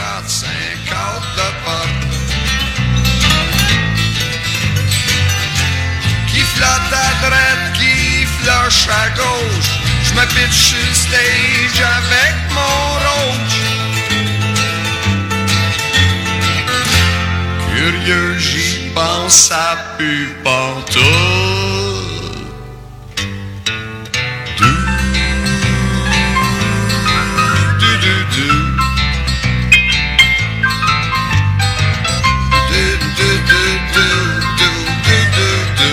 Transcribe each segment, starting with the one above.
50 de porte qui flotte à droite, qui flush à gauche. Je me pitch sur le stage avec mon roach. Curieux, j'y pense, ça pue pantoute. Du, du, du, du. Du, du, du, du, du, du, du, du.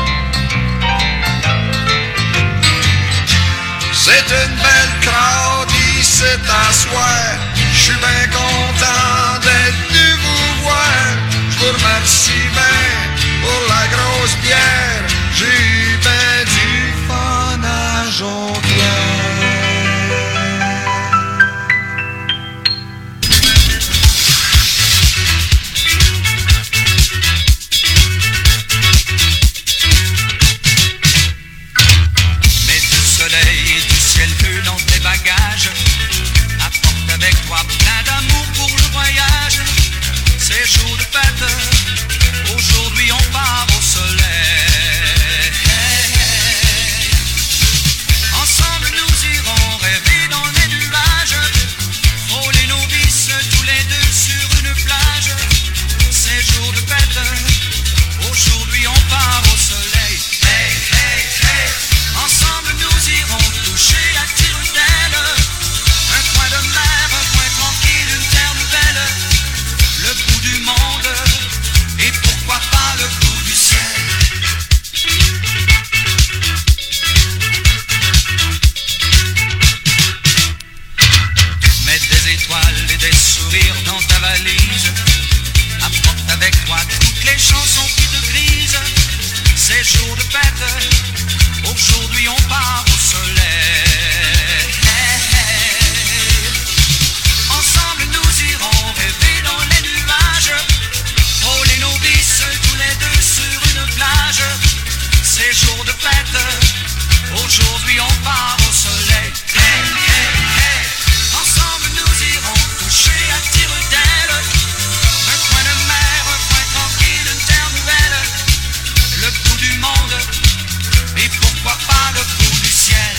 C'est une belle crowd ici à soir. J'suis bien content d'être venu vous voir. J'vous remercie bien pour la grosse bière. J'ai eu ben du fun à Jonquière. Mets du soleil et du ciel bleu dans tes bagages. Apporte avec toi plein d'amour pour le voyage. C'est jour de fête, aujourd'hui on part au soleil. Ensemble nous irons rêver dans les nuages, frôler nos vices tous les deux sur une plage. C'est jour de fête, aujourd'hui on part au soleil. Hey, hey, hey. Ensemble nous irons toucher à tire-d'aile, un coin de mer, un coin tranquille, une terre nouvelle. Le bout du monde, et pourquoi pas le bout du ciel. Mets des étoiles et des sourires dans ta valise. Apporte avec toi toutes les chansons qui te grisent. C'est jour de fête, aujourd'hui on part au soleil. Ensemble nous irons rêver dans les nuages, frôler nos vices tous les deux sur une plage. C'est jour de fête, aujourd'hui on part au soleil. Hey, hey, hey. Ensemble nous irons toucher à tire-d'aile, un coin de mer, un coin tranquille, une terre nouvelle. Le bout du monde, et pourquoi pas le bout du ciel.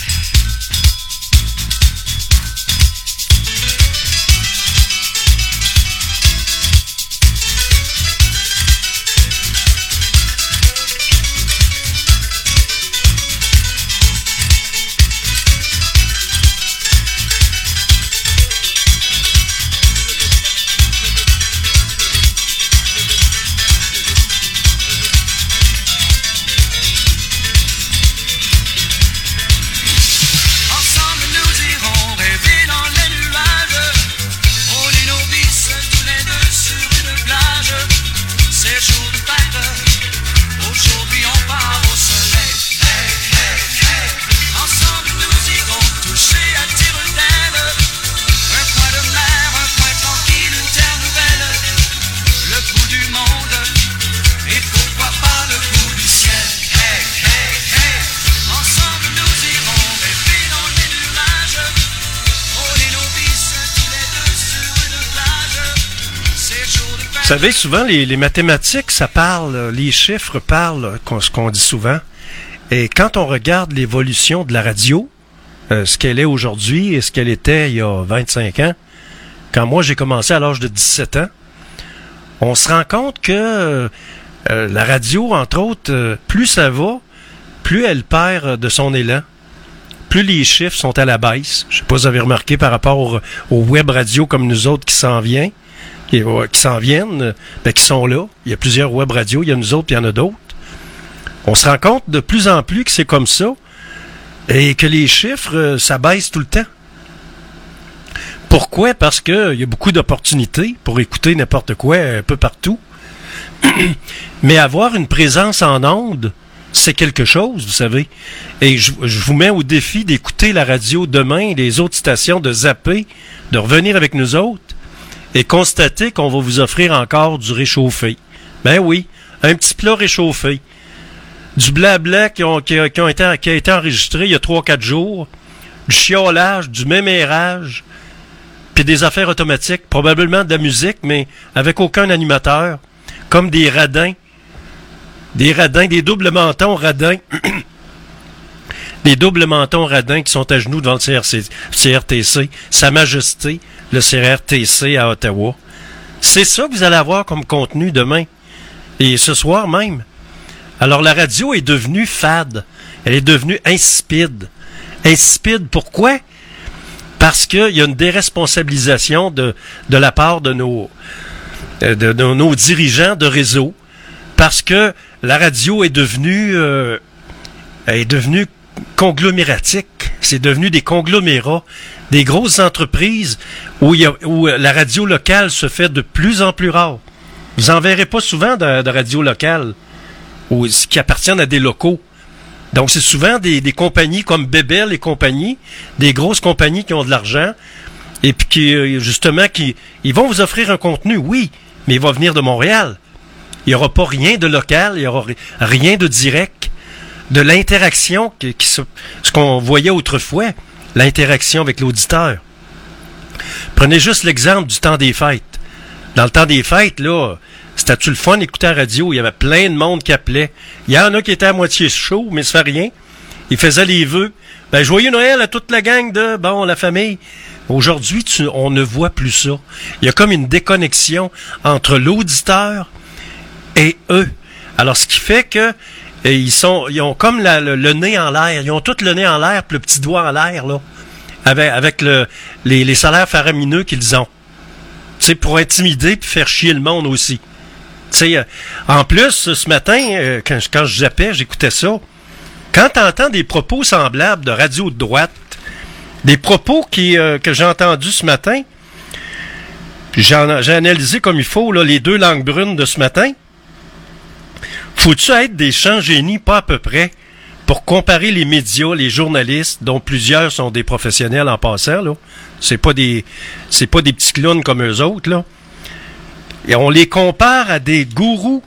Ensemble nous irons rêver dans les nuages, frôler nos vices tous les deux sur une plage. C'est jour de fête, aujourd'hui on part au soleil. Hey, hey, hey. Ensemble nous irons toucher à tire-d'aile, un coin de mer, un coin tranquille, une terre nouvelle. Le bout du monde, et pourquoi pas le bout du ciel. Hey, hey, hey. Ensemble nous irons rêver dans les nuages, frôler nos vices tous les deux sur une plage. C'est jour de fête. Vous savez, souvent, les mathématiques, ça parle, les chiffres parlent, ce qu'on dit souvent. Et quand on regarde l'évolution de la radio, ce qu'elle est aujourd'hui et ce qu'elle était il y a 25 ans, quand moi j'ai commencé à l'âge de 17 ans, on se rend compte que la radio, entre autres, plus ça va, plus elle perd de son élan. Plus les chiffres sont à la baisse. Je sais pas si vous avez remarqué par rapport aux web radios comme nous autres qui s'en viennent, qui sont là. Il y a plusieurs web radios, il y a nous autres, puis il y en a d'autres. On se rend compte de plus en plus que c'est comme ça et que les chiffres, ça baisse tout le temps. Pourquoi? Parce qu'il y a beaucoup d'opportunités pour écouter n'importe quoi un peu partout. Mais avoir une présence en ondes, c'est quelque chose, vous savez. Et je vous mets au défi d'écouter la radio demain, les autres stations, de zapper, de revenir avec nous autres et constater qu'on va vous offrir encore du réchauffé. Ben oui, un petit plat réchauffé. Du blabla qui a été enregistré il y a 3-4 jours, du chiolage, du mémérage, puis puis des affaires automatiques, probablement de la musique, mais avec aucun animateur, comme des radins, des doubles mentons radins, des doubles mentons radins qui sont à genoux devant le CRTC, Sa Majesté, le CRTC à Ottawa. C'est ça que vous allez avoir comme contenu demain, et ce soir même. Alors la radio est devenue fade, elle est devenue insipide. Insipide, pourquoi? Parce qu'il y a une déresponsabilisation de la part de nos dirigeants de réseau, parce que la radio est devenue conglomératique. C'est devenu des conglomérats, des grosses entreprises où la radio locale se fait de plus en plus rare. Vous en verrez pas souvent de radio locale qui appartiennent à des locaux. Donc, c'est souvent des compagnies comme Bebel et compagnie, des grosses compagnies qui ont de l'argent, et puis ils vont vous offrir un contenu, oui, mais il va venir de Montréal. Il n'y aura pas rien de local, il n'y aura rien de direct, de l'interaction, ce qu'on voyait autrefois, l'interaction avec l'auditeur. Prenez juste l'exemple du temps des fêtes. Dans le temps des fêtes, là, c'était-tu le fun d'écouter la radio? Il y avait plein de monde qui appelait. Il y en a qui étaient à moitié chaud, mais ça fait rien. Ils faisaient les vœux. Ben, joyeux Noël à toute la gang la famille. Aujourd'hui, on ne voit plus ça. Il y a comme une déconnexion entre l'auditeur et eux. Alors, ce qui fait que ils ont comme le nez en l'air. Ils ont tout le nez en l'air, puis le petit doigt en l'air, là. Avec les salaires faramineux qu'ils ont. Tu sais, pour intimider puis faire chier le monde aussi. Tu sais, en plus, ce matin, quand je zappais, j'écoutais ça. Quand tu entends des propos semblables de radio de droite, des propos que j'ai entendus ce matin, j'ai analysé comme il faut là, les deux langues brunes de ce matin. Faut-tu être des champs génies, pas à peu près, pour comparer les médias, les journalistes, dont plusieurs sont des professionnels en passant, là. C'est pas des petits clowns comme eux autres, là. Et on les compare à des gourous.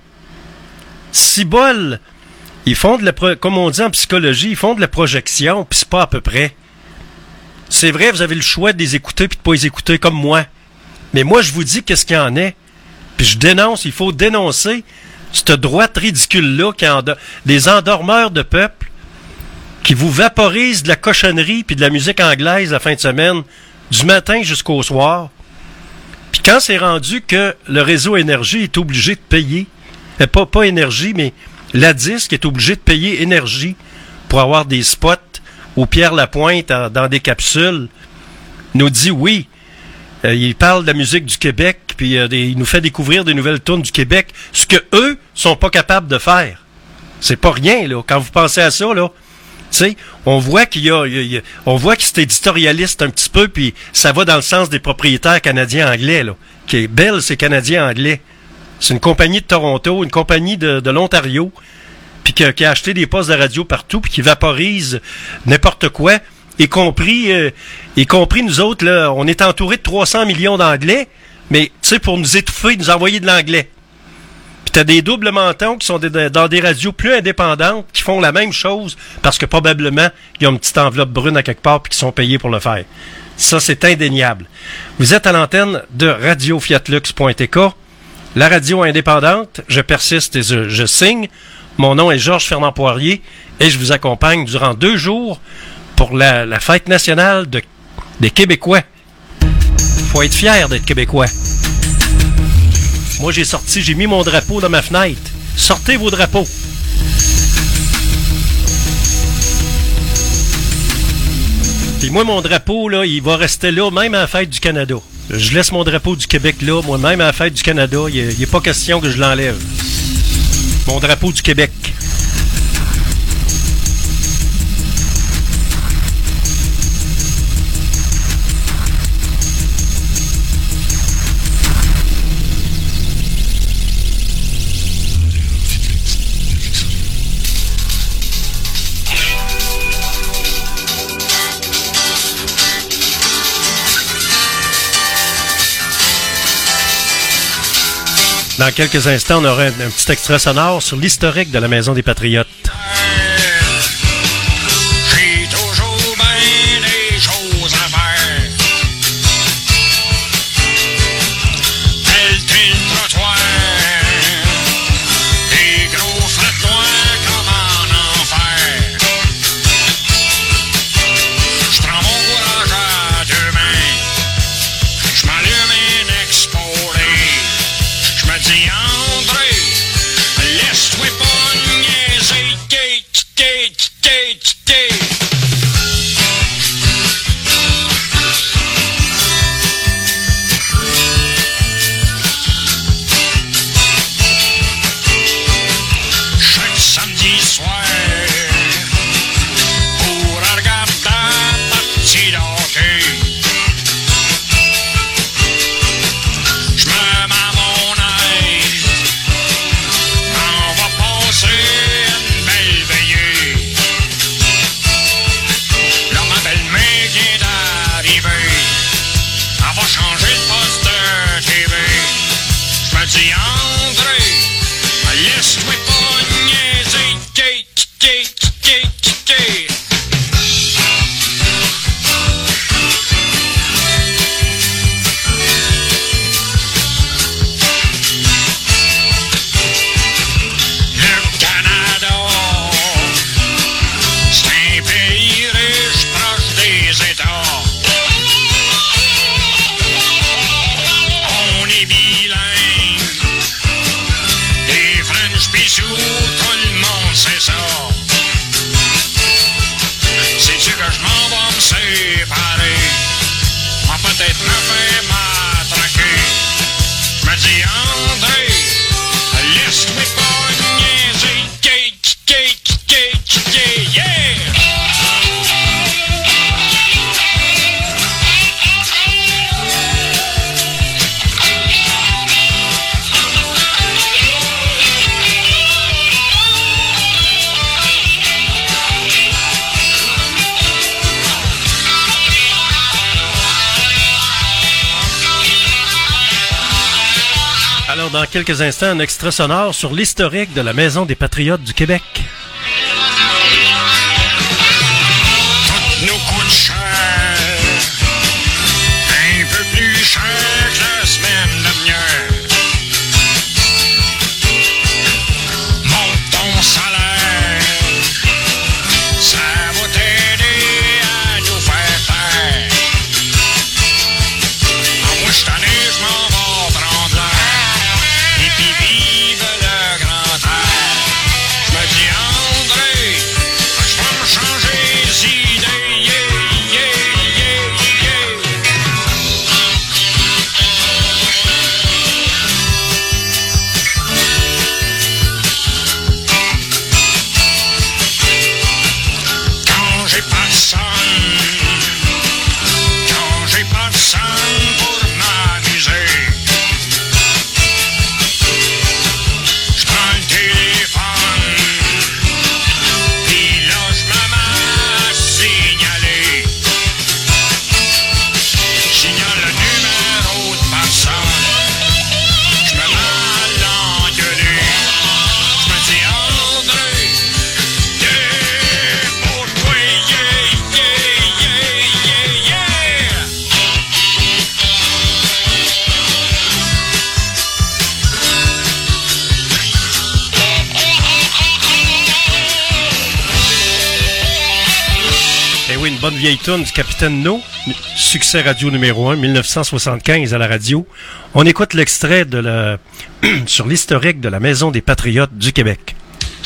Cibole, ils font comme on dit en psychologie, ils font de la projection, puis c'est pas à peu près. C'est vrai, vous avez le choix de les écouter puis de pas les écouter comme moi. Mais moi, je vous dis qu'est-ce qu'il y en est. Puis je dénonce, il faut dénoncer cette droite ridicule-là, des endormeurs de peuple, qui vous vaporisent de la cochonnerie puis de la musique anglaise la fin de semaine, du matin jusqu'au soir. Puis quand c'est rendu que le réseau Énergie est obligé de payer, pas Énergie, mais la disque est obligée de payer Énergie pour avoir des spots au Pierre-Lapointe dans des capsules, nous dit oui. Il parle de la musique du Québec, puis il nous fait découvrir des nouvelles tunes du Québec, ce que eux sont pas capables de faire. C'est pas rien, là. Quand vous pensez à ça, là, tu sais, on voit on voit que c'est éditorialiste un petit peu, puis ça va dans le sens des propriétaires canadiens-anglais, là. Qui est Bell, c'est canadien-anglais. C'est une compagnie de Toronto, une compagnie de l'Ontario, puis qui a acheté des postes de radio partout, puis qui vaporise n'importe quoi, y compris nous autres, là, on est entouré de 300 millions d'Anglais, mais tu sais, pour nous étouffer, nous envoyer de l'anglais. Puis t'as des doubles mentons qui sont dans des radios plus indépendantes, qui font la même chose, parce que probablement, il y a une petite enveloppe brune à quelque part, puis qui sont payés pour le faire. Ça, c'est indéniable. Vous êtes à l'antenne de radiofiatlux.tk, la radio indépendante. Je persiste et je signe. Mon nom est Georges Fernand Poirier, et je vous accompagne durant 2 jours pour la fête nationale des Québécois. Faut être fier d'être Québécois. Moi, j'ai mis mon drapeau dans ma fenêtre. Sortez vos drapeaux. Puis moi, mon drapeau, là, il va rester là, même à la fête du Canada. Je laisse mon drapeau du Québec là, moi, même à la fête du Canada, il n'est pas question que je l'enlève. Mon drapeau du Québec. Dans quelques instants, on aura un petit extrait sonore sur l'historique de la Maison des Patriotes. J'ai toujours bien des choses à faire. dans quelques instants un extrait sonore sur l'historique de la Maison des Patriotes du Québec. Tout nous coûte cher, un peu plus cher que la semaine dernière. Monte ton salaire, ça va t'aider à nous faire taire. Moi je t'en ai, je m'en vais prendre l'air, et puis vive le grand air. Je me dis André, je vais me changer d'idée, yeah, yeah, yeah, yeah. Quand j'ai personne pour m'amuser, je prends le téléphone, puis là je me mets à signaler. Je signale le numéro de personne, je me mets à l'engueuler. Je me dis André, yeah, pour toi, yeah, yeah, yeah, yeah, yeah. Eh oui, une bonne vieille tourne du Capitaine No, succès radio numéro 1, 1975 à la radio. On écoute l'extrait de la sur l'historique de la Maison des Patriotes du Québec.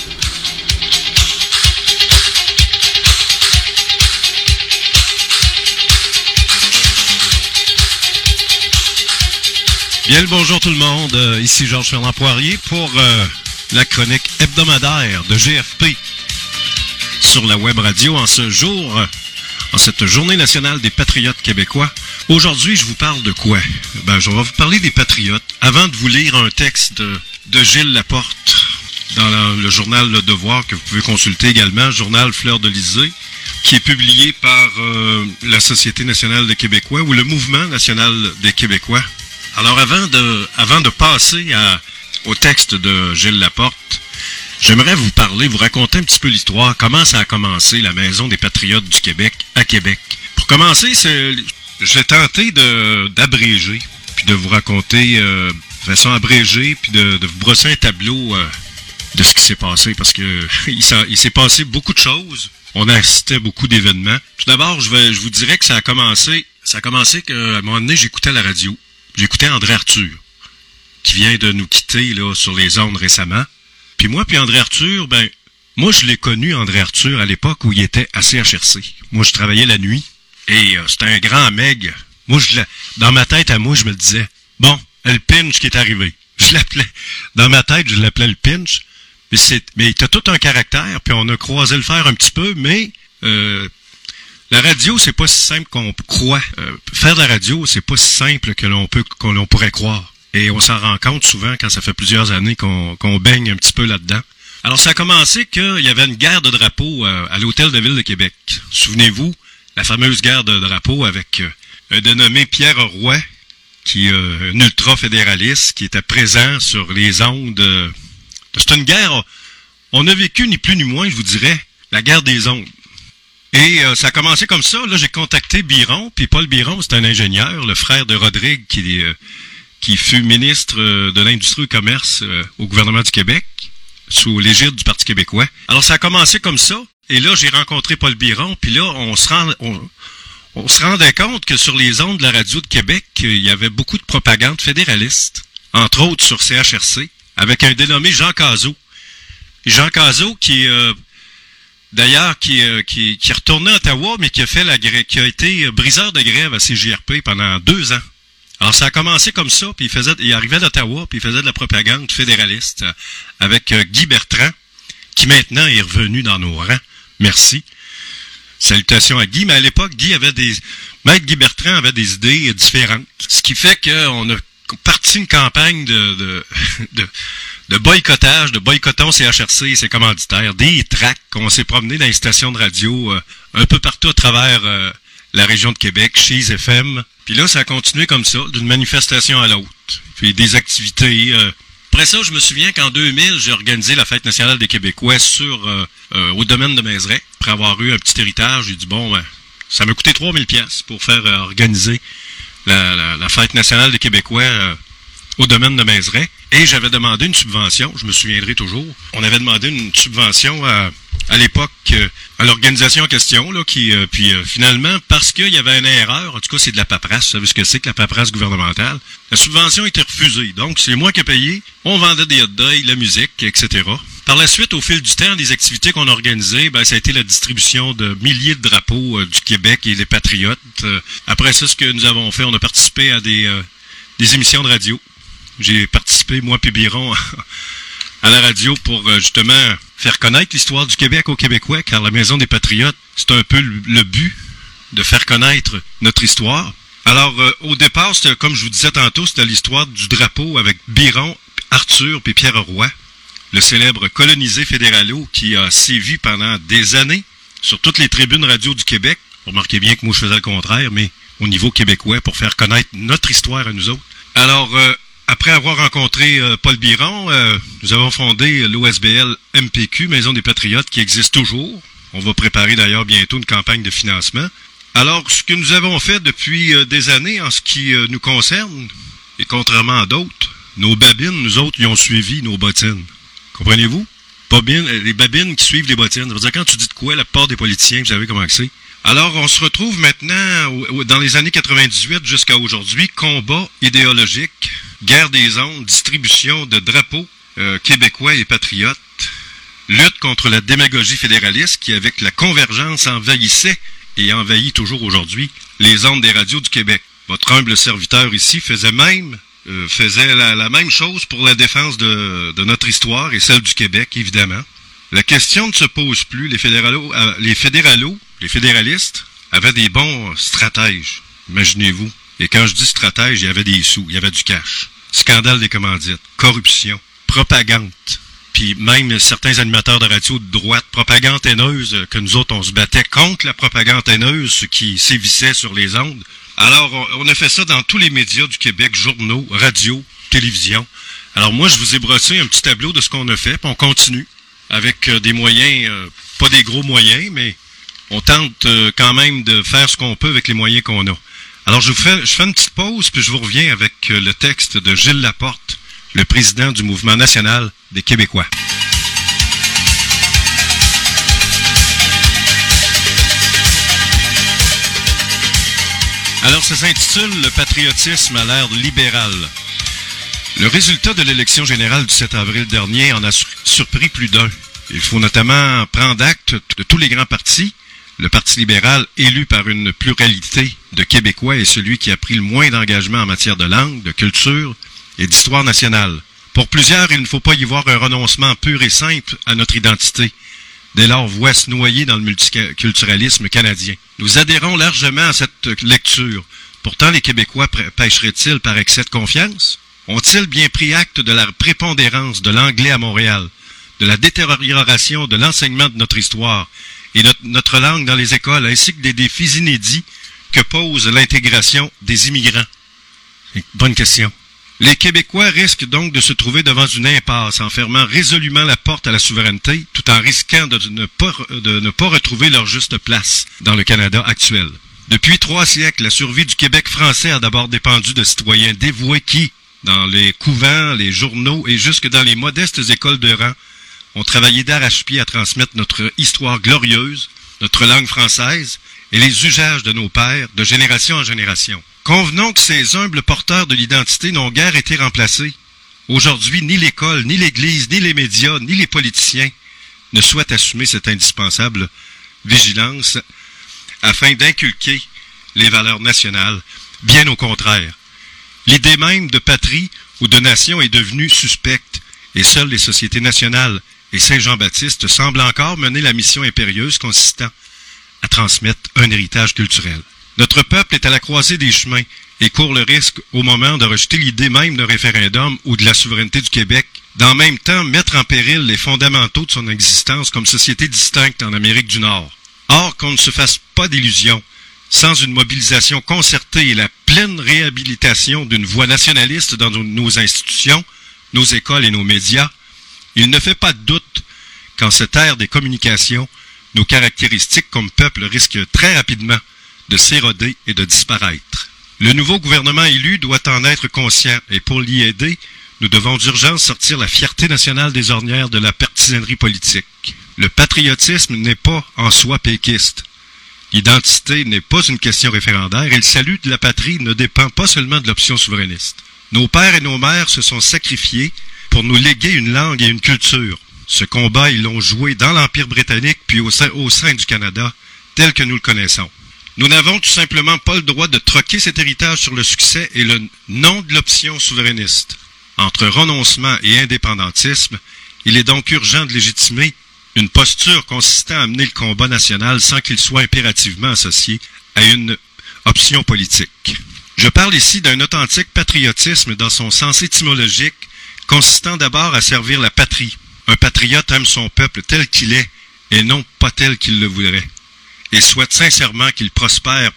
Bien le bonjour tout le monde, ici Georges Fernand Poirier pour la chronique hebdomadaire de GFP sur la web radio en ce jour, en cette journée nationale des Patriotes québécois. Aujourd'hui, je vous parle de quoi? Je vais vous parler des Patriotes. Avant de vous lire un texte de Gilles Laporte dans le journal Le Devoir, que vous pouvez consulter également, journal Fleur de Lysée, qui est publié par la Société nationale des Québécois ou le Mouvement national des Québécois. Alors, avant de passer au texte de Gilles Laporte, j'aimerais vous raconter un petit peu l'histoire, comment ça a commencé, la Maison des Patriotes du Québec, à Québec. Pour commencer, j'ai tenté d'abréger, puis de vous raconter de façon abrégée, puis de vous brosser un tableau de ce qui s'est passé, parce que il s'est passé beaucoup de choses. On a assisté à beaucoup d'événements. Tout d'abord, je vous dirais que ça a commencé qu'à un moment donné, j'écoutais la radio. J'écoutais André Arthur, qui vient de nous quitter là sur les ondes récemment. Puis moi, André Arthur, moi je l'ai connu, André Arthur, à l'époque où il était à CHRC. Moi, je travaillais la nuit, et c'était un grand meg. Moi, dans ma tête, à moi, je me le disais, bon, le pinch qui est arrivé. Je l'appelais, dans ma tête, je l'appelais le pinch, mais il a tout un caractère, puis on a croisé le fer un petit peu, mais la radio, c'est pas si simple qu'on croit. Faire de la radio, c'est pas si simple que l'on pourrait croire. Et on s'en rend compte souvent quand ça fait plusieurs années qu'on baigne un petit peu là-dedans. Alors, ça a commencé qu'il y avait une guerre de drapeaux à l'Hôtel de Ville de Québec. Souvenez-vous, la fameuse guerre de drapeaux avec un dénommé Pierre Roy, qui est un ultra-fédéraliste, qui était présent sur les ondes. C'est une guerre, on a vécu ni plus ni moins, je vous dirais, la guerre des ondes. Et ça a commencé comme ça. Là, j'ai contacté Biron, puis Paul Biron, c'est un ingénieur, le frère de Rodrigue, qui fut ministre de l'Industrie et du Commerce au gouvernement du Québec, sous l'égide du Parti québécois. Alors, ça a commencé comme ça, et là, j'ai rencontré Paul Biron, puis là, on se rendait compte que sur les ondes de la radio de Québec, il y avait beaucoup de propagande fédéraliste, entre autres sur CHRC, avec un dénommé Jean Cazot. Jean Cazot, qui est retourné à Ottawa, mais qui a été briseur de grève à CJRP pendant 2 ans. Alors, ça a commencé comme ça, puis il arrivait d'Ottawa, puis il faisait de la propagande fédéraliste avec Guy Bertrand, qui maintenant est revenu dans nos rangs. Merci. Salutations à Guy, mais à l'époque, Maître Guy Bertrand avait des idées différentes. Ce qui fait qu'on a parti une campagne de boycottage, de boycottons CHRC et ses commanditaires, des tracts qu'on s'est promené dans les stations de radio un peu partout à travers la région de Québec, Cheese FM. Puis là, ça a continué comme ça, d'une manifestation à l'autre. Puis des activités. Après ça, je me souviens qu'en 2000, j'ai organisé la Fête nationale des Québécois au domaine de Mézeray. Après avoir eu un petit héritage, j'ai dit, bon, ben, ça m'a coûté 3000 pièces pour faire organiser la Fête nationale des Québécois au domaine de Mézeray. Et j'avais demandé une subvention, je me souviendrai toujours. On avait demandé une subvention à l'époque à l'organisation en question, là, puis finalement, parce qu'il y avait une erreur, en tout cas c'est de la paperasse, vous savez ce que c'est que la paperasse gouvernementale, la subvention était refusée. Donc c'est moi qui ai payé, on vendait des hot dogs, la musique, etc. Par la suite, au fil du temps, des activités qu'on a organisées, ça a été la distribution de milliers de drapeaux du Québec et des Patriotes. Après ça, ce que nous avons fait, on a participé à des émissions de radio. J'ai participé, moi puis Biron, à la radio pour justement faire connaître l'histoire du Québec aux Québécois, car la Maison des Patriotes, c'est un peu le but de faire connaître notre histoire. Alors, au départ, c'était, comme je vous disais tantôt, c'était l'histoire du drapeau avec Biron, Arthur puis Pierre Roy, le célèbre colonisé fédéralo qui a sévi pendant des années sur toutes les tribunes radio du Québec. Remarquez bien que moi je faisais le contraire, mais au niveau québécois, pour faire connaître notre histoire à nous autres. Alors, après avoir rencontré Paul Biron, nous avons fondé l'OSBL MPQ, Maison des Patriotes, qui existe toujours. On va préparer d'ailleurs bientôt une campagne de financement. Alors, ce que nous avons fait depuis des années en ce qui nous concerne, et contrairement à d'autres, nos babines, nous autres, ils ont suivi nos bottines. Comprenez-vous? Les babines qui suivent les bottines. Ça veut dire, quand tu dis de quoi, la part des politiciens, vous savez comment c'est. Alors, on se retrouve maintenant, dans les années 98 jusqu'à aujourd'hui, combat idéologique, guerre des ondes, distribution de drapeaux québécois et patriotes, lutte contre la démagogie fédéraliste qui, avec la convergence, envahissait et envahit toujours aujourd'hui les ondes des radios du Québec. Votre humble serviteur ici faisait la même chose pour la défense de notre histoire et celle du Québec, évidemment. La question ne se pose plus. Les fédéralistes avaient des bons stratèges, imaginez-vous. Et quand je dis stratège, il y avait des sous, il y avait du cash. Scandale des commandites, corruption, propagande. Puis même certains animateurs de radio de droite, propagande haineuse, que nous autres, on se battait contre la propagande haineuse qui sévissait sur les ondes. Alors, on a fait ça dans tous les médias du Québec, journaux, radio, télévision. Alors moi, je vous ai brossé un petit tableau de ce qu'on a fait, puis on continue avec des moyens, pas des gros moyens, mais on tente quand même de faire ce qu'on peut avec les moyens qu'on a. Alors, je fais une petite pause, puis je vous reviens avec le texte de Gilles Laporte, le président du Mouvement national des Québécois. Alors, ça s'intitule « Le patriotisme à l'ère libérale ». Le résultat de l'élection générale du 7 avril dernier en a surpris plus d'un. Il faut notamment prendre acte de tous les grands partis. Le Parti libéral, élu par une pluralité de Québécois, est celui qui a pris le moins d'engagement en matière de langue, de culture et d'histoire nationale. Pour plusieurs, il ne faut pas y voir un renoncement pur et simple à notre identité. Dès lors, voit se noyer dans le multiculturalisme canadien. Nous adhérons largement à cette lecture. Pourtant, les Québécois pêcheraient-ils par excès de confiance? Ont-ils bien pris acte de la prépondérance de l'anglais à Montréal, de la détérioration de l'enseignement de notre histoire et notre langue dans les écoles, ainsi que des défis inédits que pose l'intégration des immigrants? Bonne question. Les Québécois risquent donc de se trouver devant une impasse en fermant résolument la porte à la souveraineté, tout en risquant de ne pas retrouver leur juste place dans le Canada actuel. Depuis 3 siècles, la survie du Québec français a d'abord dépendu de citoyens dévoués qui, dans les couvents, les journaux et jusque dans les modestes écoles de rang, ont travaillé d'arrache-pied à transmettre notre histoire glorieuse, notre langue française et les usages de nos pères de génération en génération. Convenons que ces humbles porteurs de l'identité n'ont guère été remplacés. Aujourd'hui, ni l'école, ni l'Église, ni les médias, ni les politiciens ne souhaitent assumer cette indispensable vigilance afin d'inculquer les valeurs nationales. Bien au contraire. L'idée même de patrie ou de nation est devenue suspecte et seules les sociétés nationales et Saint-Jean-Baptiste semblent encore mener la mission impérieuse consistant à transmettre un héritage culturel. Notre peuple est à la croisée des chemins et court le risque, au moment de rejeter l'idée même d'un référendum ou de la souveraineté du Québec, d'en même temps mettre en péril les fondamentaux de son existence comme société distincte en Amérique du Nord. Or, qu'on ne se fasse pas d'illusions, sans une mobilisation concertée et la pleine réhabilitation d'une voix nationaliste dans nos institutions, nos écoles et nos médias, il ne fait pas de doute qu'en cette ère des communications, nos caractéristiques comme peuple risquent très rapidement de s'éroder et de disparaître. Le nouveau gouvernement élu doit en être conscient et pour l'y aider, nous devons d'urgence sortir la fierté nationale des ornières de la partisanerie politique. Le patriotisme n'est pas en soi péquiste. L'identité n'est pas une question référendaire et le salut de la patrie ne dépend pas seulement de l'option souverainiste. Nos pères et nos mères se sont sacrifiés pour nous léguer une langue et une culture. Ce combat, ils l'ont joué dans l'Empire britannique puis au sein du Canada, tel que nous le connaissons. Nous n'avons tout simplement pas le droit de troquer cet héritage sur le succès et le nom de l'option souverainiste. Entre renoncement et indépendantisme, il est donc urgent de légitimer une posture consistant à mener le combat national sans qu'il soit impérativement associé à une option politique. Je parle ici d'un authentique patriotisme dans son sens étymologique, consistant d'abord à servir la patrie. Un patriote aime son peuple tel qu'il est et non pas tel qu'il le voudrait, et souhaite sincèrement qu'il prospère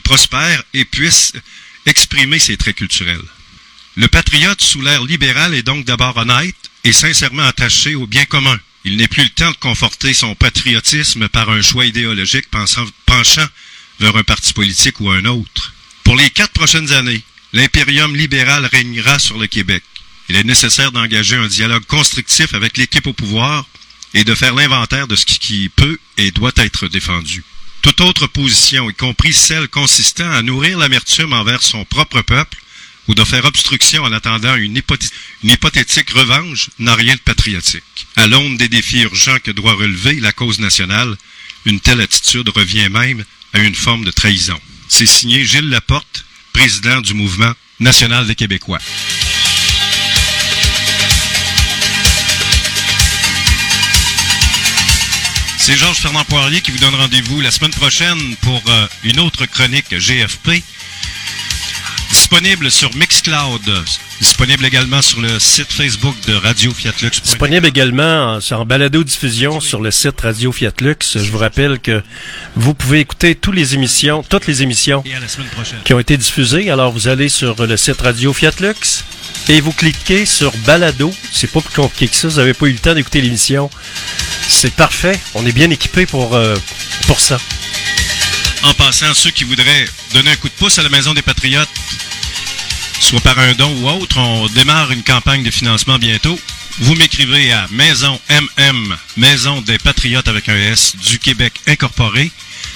et puisse exprimer ses traits culturels. Le patriote sous l'ère libérale est donc d'abord honnête et sincèrement attaché au bien commun. Il n'est plus le temps de conforter son patriotisme par un choix idéologique penchant vers un parti politique ou un autre. Pour les 4 prochaines années, l'impérium libéral régnera sur le Québec. Il est nécessaire d'engager un dialogue constructif avec l'équipe au pouvoir et de faire l'inventaire de ce qui peut et doit être défendu. Toute autre position, y compris celle consistant à nourrir l'amertume envers son propre peuple ou de faire obstruction en attendant une hypothétique revanche, n'a rien de patriotique. À l'aune des défis urgents que doit relever la cause nationale, une telle attitude revient même à une forme de trahison. C'est signé Gilles Laporte, président du Mouvement national des Québécois. C'est Georges-Fernand Poirier qui vous donne rendez-vous la semaine prochaine pour une autre chronique GFP. Disponible sur Mixcloud. Disponible également sur le site Facebook de Radio Fiat Lux. Disponible également en balado-diffusion sur le site Radio Fiat Lux. Je vous rappelle que vous pouvez écouter toutes les émissions qui ont été diffusées. Alors, vous allez sur le site Radio Fiat Lux et vous cliquez sur balado. C'est pas plus compliqué que ça. Vous n'avez pas eu le temps d'écouter l'émission. C'est parfait. On est bien équipé pour ça. En passant, ceux qui voudraient donner un coup de pouce à la Maison des Patriotes, soit par un don ou autre, on démarre une campagne de financement bientôt. Vous m'écrivez à Maison des Patriotes avec un S du Québec incorporé,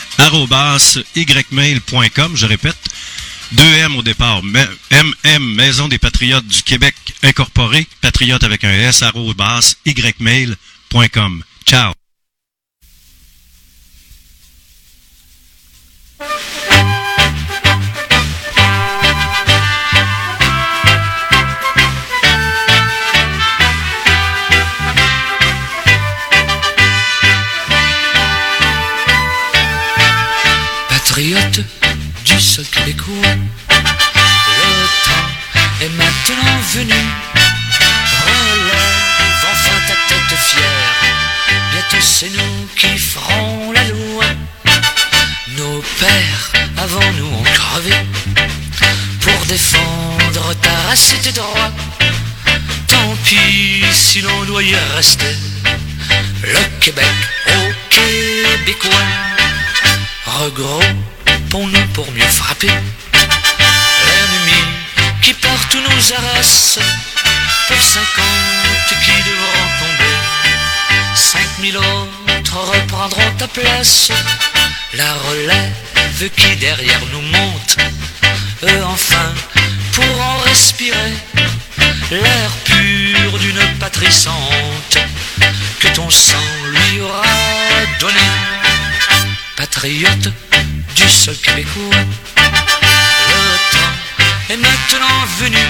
@ymail.com, je répète, 2 M au départ, Maison des Patriotes du Québec incorporé, Patriote avec un S, @ymail.com. Ciao! Patriote du sol québécois, le temps est maintenant venu. Relève enfin ta tête fière, bientôt c'est nous qui ferons la loi. Nos pères avant nous ont crevé pour défendre ta race et tes droits. Tant pis si l'on doit y rester, le Québec aux Québécois. Regroupons-nous pour mieux frapper l'ennemi qui partout nous harasse. Pour 50 qui devront tomber, 5000 autres reprendront ta place. La relève qui derrière nous monte, eux enfin pourront respirer l'air pur d'une patrie sans honte que ton sang lui aura donné. Patriote du sol québécois, le temps est maintenant venu.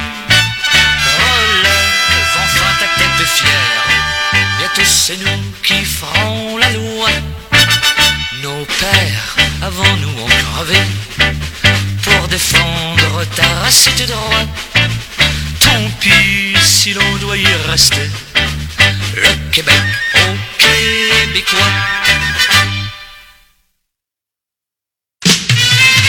Relève enfin ta tête fière, bientôt c'est nous qui ferons la loi. Nos pères avant nous ont crevé pour défendre ta race et tes droits. Tant pis si l'on doit y rester, le Québec aux Québécois.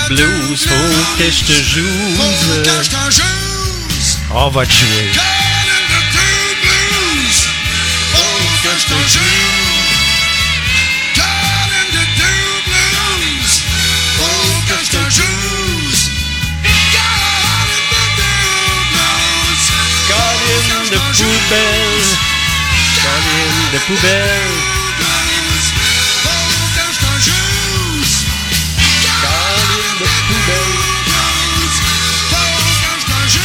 blues, faut que je te joue. Faut que je t'en joue. On va te jouer. Calling the two blues. Faut que je t'en joue. Calling the two blues. Faut que je t'en joue. Calling the two blues. Calling the poubelle. Calling the poubelle. Faut que je t'en joue. Calling the poubelle. Faut que je t'en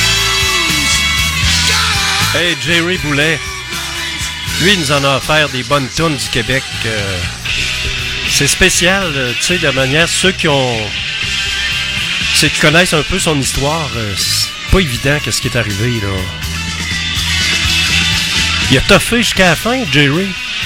joue. Hey, Jerry Boulet. Lui, il nous en a offert des bonnes tunes du Québec. C'est spécial, tu sais, de la manière, ceux qui connaissent un peu son histoire, c'est pas évident qu'est-ce qui est arrivé, là. Il a toffé jusqu'à la fin, Jerry.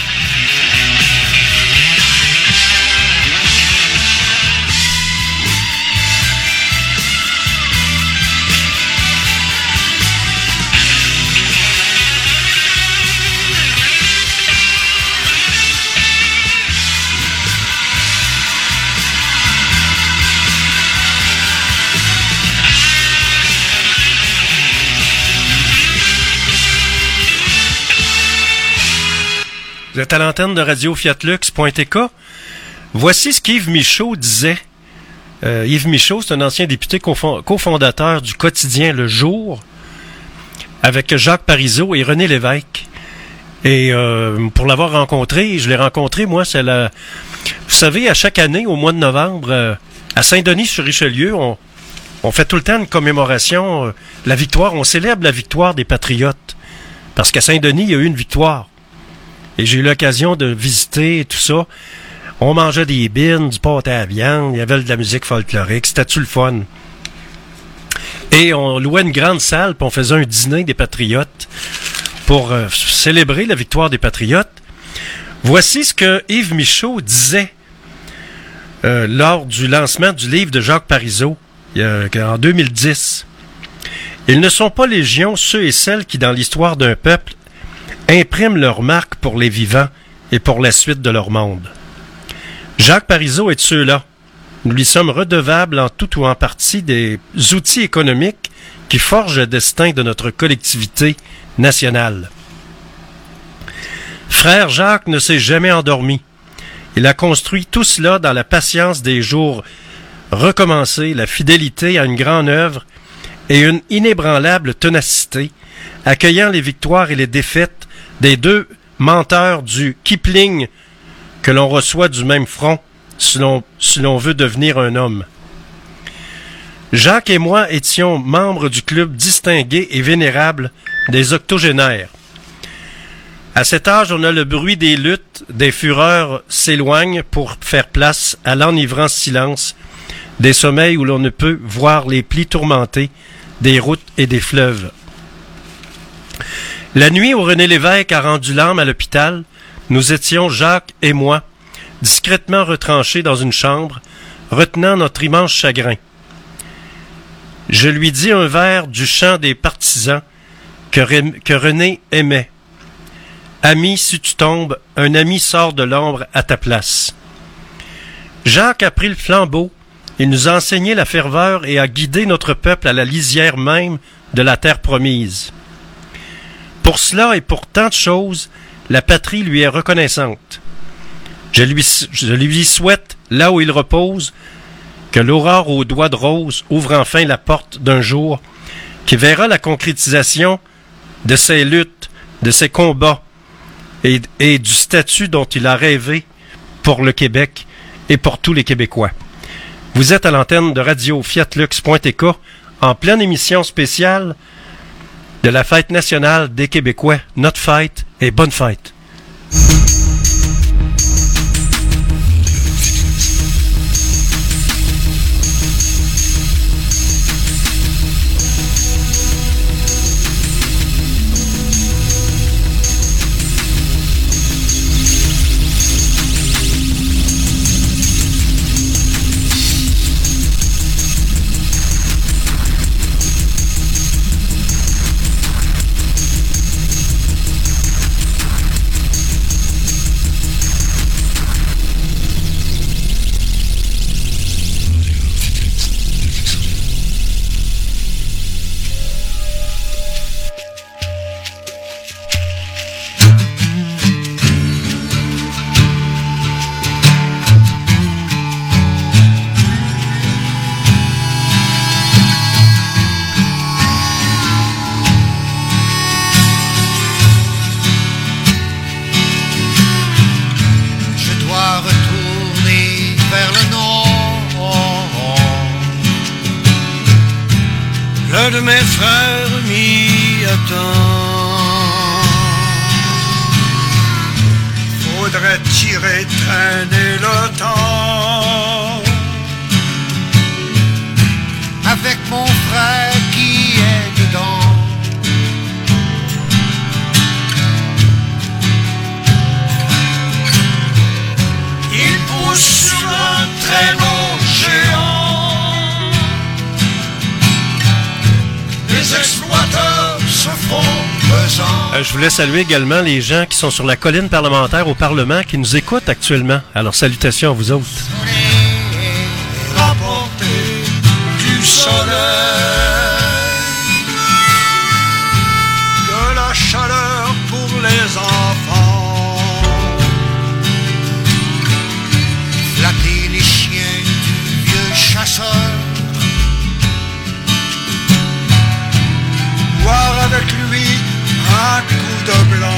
Vous êtes à l'antenne de Radio Fiatlux.tk. Voici ce qu'Yves Michaud disait. Yves Michaud, c'est un ancien député cofondateur du quotidien Le Jour, avec Jacques Parizeau et René Lévesque. Et pour l'avoir rencontré, je l'ai rencontré, moi, c'est la... Vous savez, à chaque année, au mois de novembre, à Saint-Denis-sur-Richelieu, on fait tout le temps une commémoration, la victoire, on célèbre la victoire des Patriotes. Parce qu'à Saint-Denis, il y a eu une victoire. Et j'ai eu l'occasion de visiter tout ça. On mangeait des bines, du pâté à viande, il y avait de la musique folklorique, c'était-tu le fun? Et on louait une grande salle, puis on faisait un dîner des Patriotes pour célébrer la victoire des Patriotes. Voici ce que Yves Michaud disait lors du lancement du livre de Jacques Parizeau, en 2010. Ils ne sont pas légion ceux et celles qui, dans l'histoire d'un peuple, impriment leur marque pour les vivants et pour la suite de leur monde. Jacques Parizeau est de ceux-là. Nous lui sommes redevables en tout ou en partie des outils économiques qui forgent le destin de notre collectivité nationale. Frère Jacques ne s'est jamais endormi. Il a construit tout cela dans la patience des jours recommencés, la fidélité à une grande œuvre et une inébranlable ténacité, accueillant les victoires et les défaites des deux menteurs du Kipling que l'on reçoit du même front si l'on veut devenir un homme. Jacques et moi étions membres du club distingué et vénérable des octogénaires. À cet âge, on a le bruit des luttes, des fureurs s'éloignent pour faire place à l'enivrant silence des sommeils où l'on ne peut voir les plis tourmentés des routes et des fleuves. La nuit où René Lévesque a rendu l'âme à l'hôpital, nous étions, Jacques et moi, discrètement retranchés dans une chambre, retenant notre immense chagrin. Je lui dis un vers du chant des partisans que René aimait. Ami, si tu tombes, un ami sort de l'ombre à ta place. Jacques a pris le flambeau, il nous a enseigné la ferveur et a guidé notre peuple à la lisière même de la terre promise. Pour cela et pour tant de choses, la patrie lui est reconnaissante. Je lui souhaite, là où il repose, que l'aurore aux doigts de rose ouvre enfin la porte d'un jour qui verra la concrétisation de ses luttes, de ses combats et du statut dont il a rêvé pour le Québec et pour tous les Québécois. Vous êtes à l'antenne de Radio Fiatlux.tk en pleine émission spéciale de la fête nationale des Québécois. Notre fête et bonne fête. qu'un de mes frères m'y attend. Faudrait tirer, traîner le temps avec mon frère qui est dedans. Il pousse sur un traîneau géant. Les exploiteurs se font pesant. Je voulais saluer également les gens qui sont sur la colline parlementaire au Parlement qui nous écoutent actuellement. Alors salutations à vous autres. Rapporter du soleil, de la chaleur pour les enfants, Flatter les chiens du vieux chasseur, boire avec lui un coup de blanc.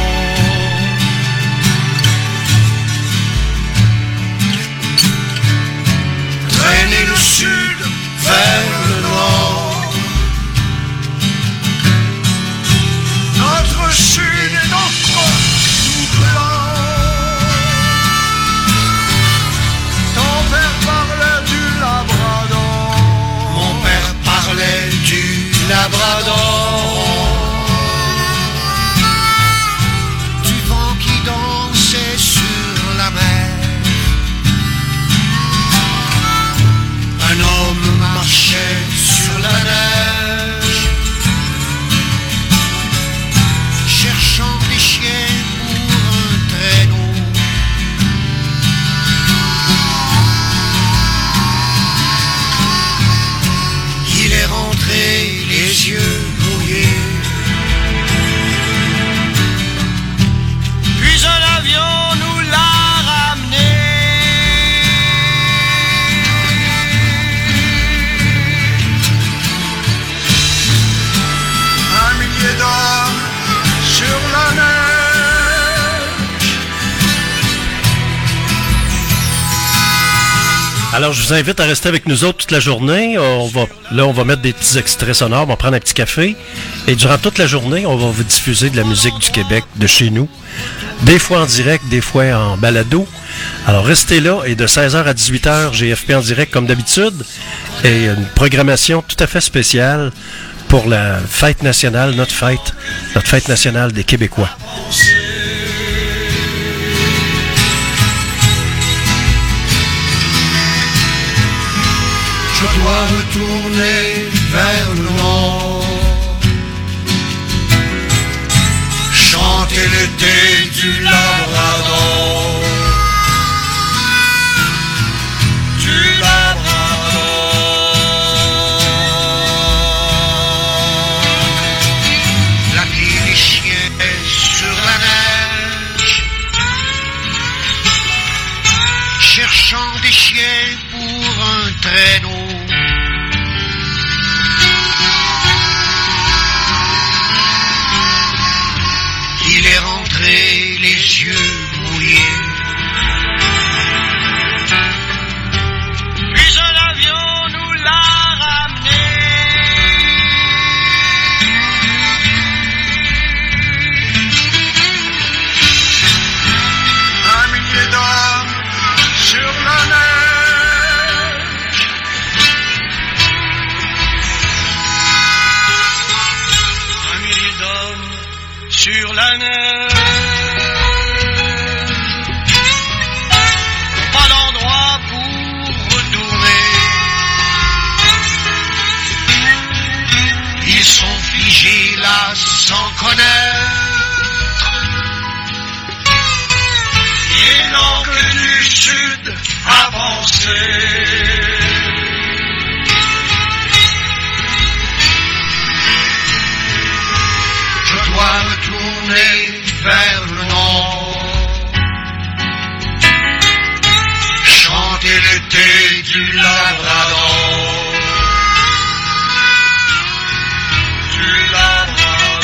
traîner le sud vers le nord. Notre sud est encore tout blanc. Ton père parlait du Labrador. Mon père parlait du Labrador. du vent qui dansait sur la mer. Un homme marchait sur la neige, Cherchant des chiens pour un traîneau. il est rentré les yeux mouillés. Puis un avion nous l'a ramené. Un millier d'hommes sur la neige. Alors, je vous invite à rester avec nous autres toute la journée. On va mettre des petits extraits sonores, on va prendre un petit café. Et durant toute la journée, on va vous diffuser de la musique du Québec, de chez nous. Des fois en direct, des fois en balado. Alors, restez là et de 16h à 18h, GFP en direct comme d'habitude. Et une programmation tout à fait spéciale pour la fête nationale, notre fête nationale des Québécois. Je dois retourner vers le nord, chanter l'été du Labrador, du Labrador. Flatter les chiens sur la neige. Cherchant des chiens pour un traîneau. Il est rentré les yeux mouillés. Puis un avion nous l'a ramené. Un millier d'hommes sur la neige. Un millier d'hommes sur la neige. Pas d'endroit pour retourner. Ils sont figés là sans connaître. Ils n'ont que du sud à penser. Je dois retourner vers le nord, chanter l'été du Labrador, du Labrador.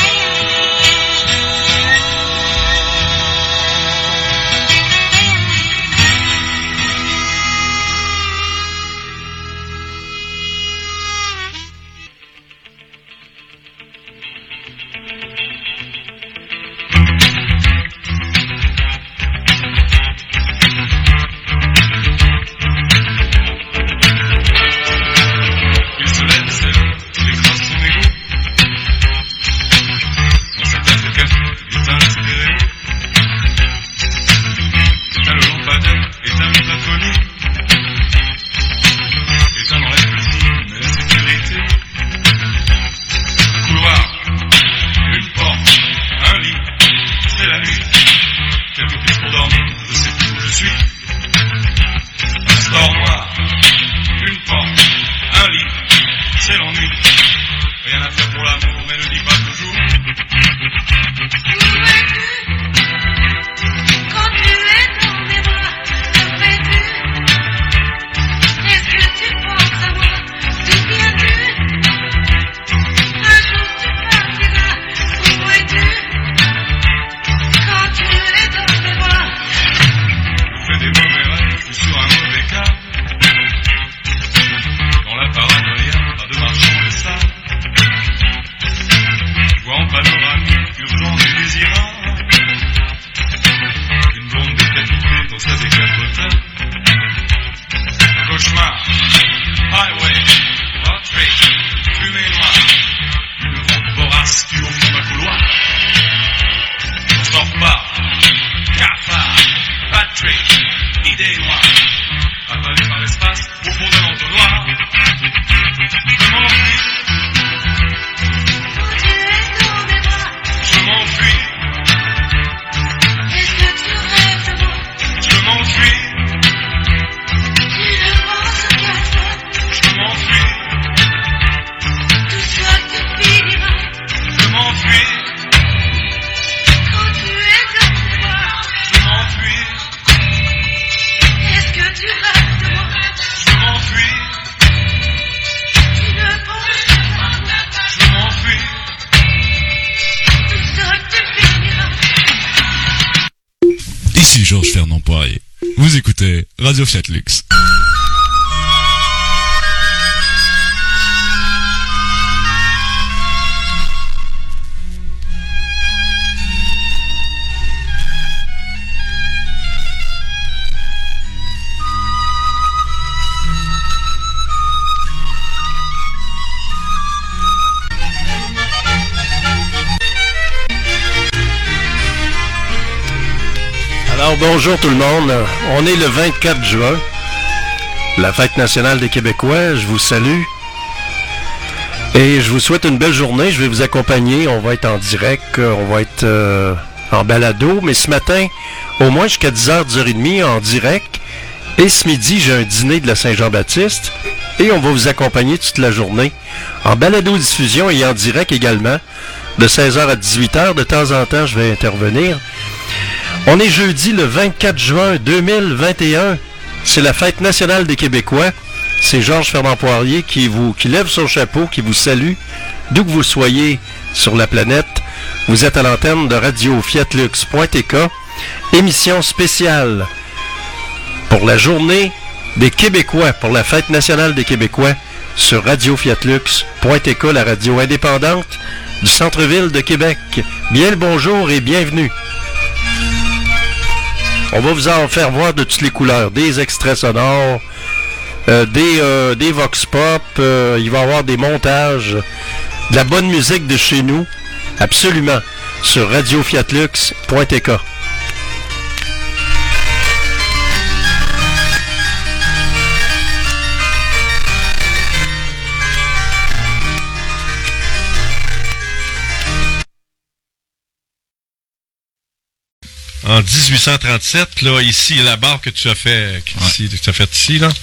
Ici Georges Fernand Poirier. Vous écoutez Radio Fiat Lux. Alors bonjour tout le monde, on est le 24 juin, la fête nationale des Québécois, je vous salue et je vous souhaite une belle journée, je vais vous accompagner, on va être en direct, on va être en balado, mais ce matin, au moins jusqu'à 10h, 10h30 en direct, et ce midi j'ai un dîner de la Saint-Jean-Baptiste et on va vous accompagner toute la journée en balado-diffusion et en direct également, de 16h à 18h, de temps en temps je vais intervenir. On est jeudi le 24 juin 2021. C'est la fête nationale des Québécois. C'est Georges Fernand Poirier qui lève son chapeau, qui vous salue. D'où que vous soyez sur la planète, vous êtes à l'antenne de Radio Fiat Lux.tk. Émission spéciale pour la journée des Québécois, pour la fête nationale des Québécois sur Radio Fiat Lux.tk, la radio indépendante du centre-ville de Québec. Bien le bonjour et bienvenue. On va vous en faire voir de toutes les couleurs, des extraits sonores, des vox pop, il va y avoir des montages, de la bonne musique de chez nous, absolument, sur radiofiatlux.tk. En 1837, là, ici, la barre que tu as fait ici, là.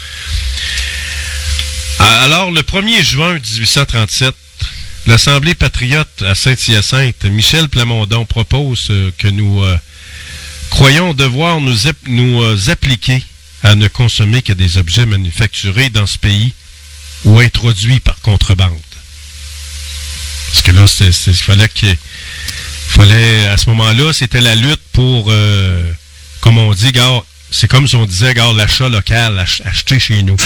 Alors, le 1er juin 1837, l'Assemblée patriote à Saint-Hyacinthe, Michel Plamondon propose que nous croyons devoir nous appliquer à ne consommer que des objets manufacturés dans ce pays ou introduits par contrebande. Parce que là, il fallait, à ce moment-là, c'était la lutte pour, comme on dit, gars, c'est comme si on disait, gars, l'achat local, acheter chez nous.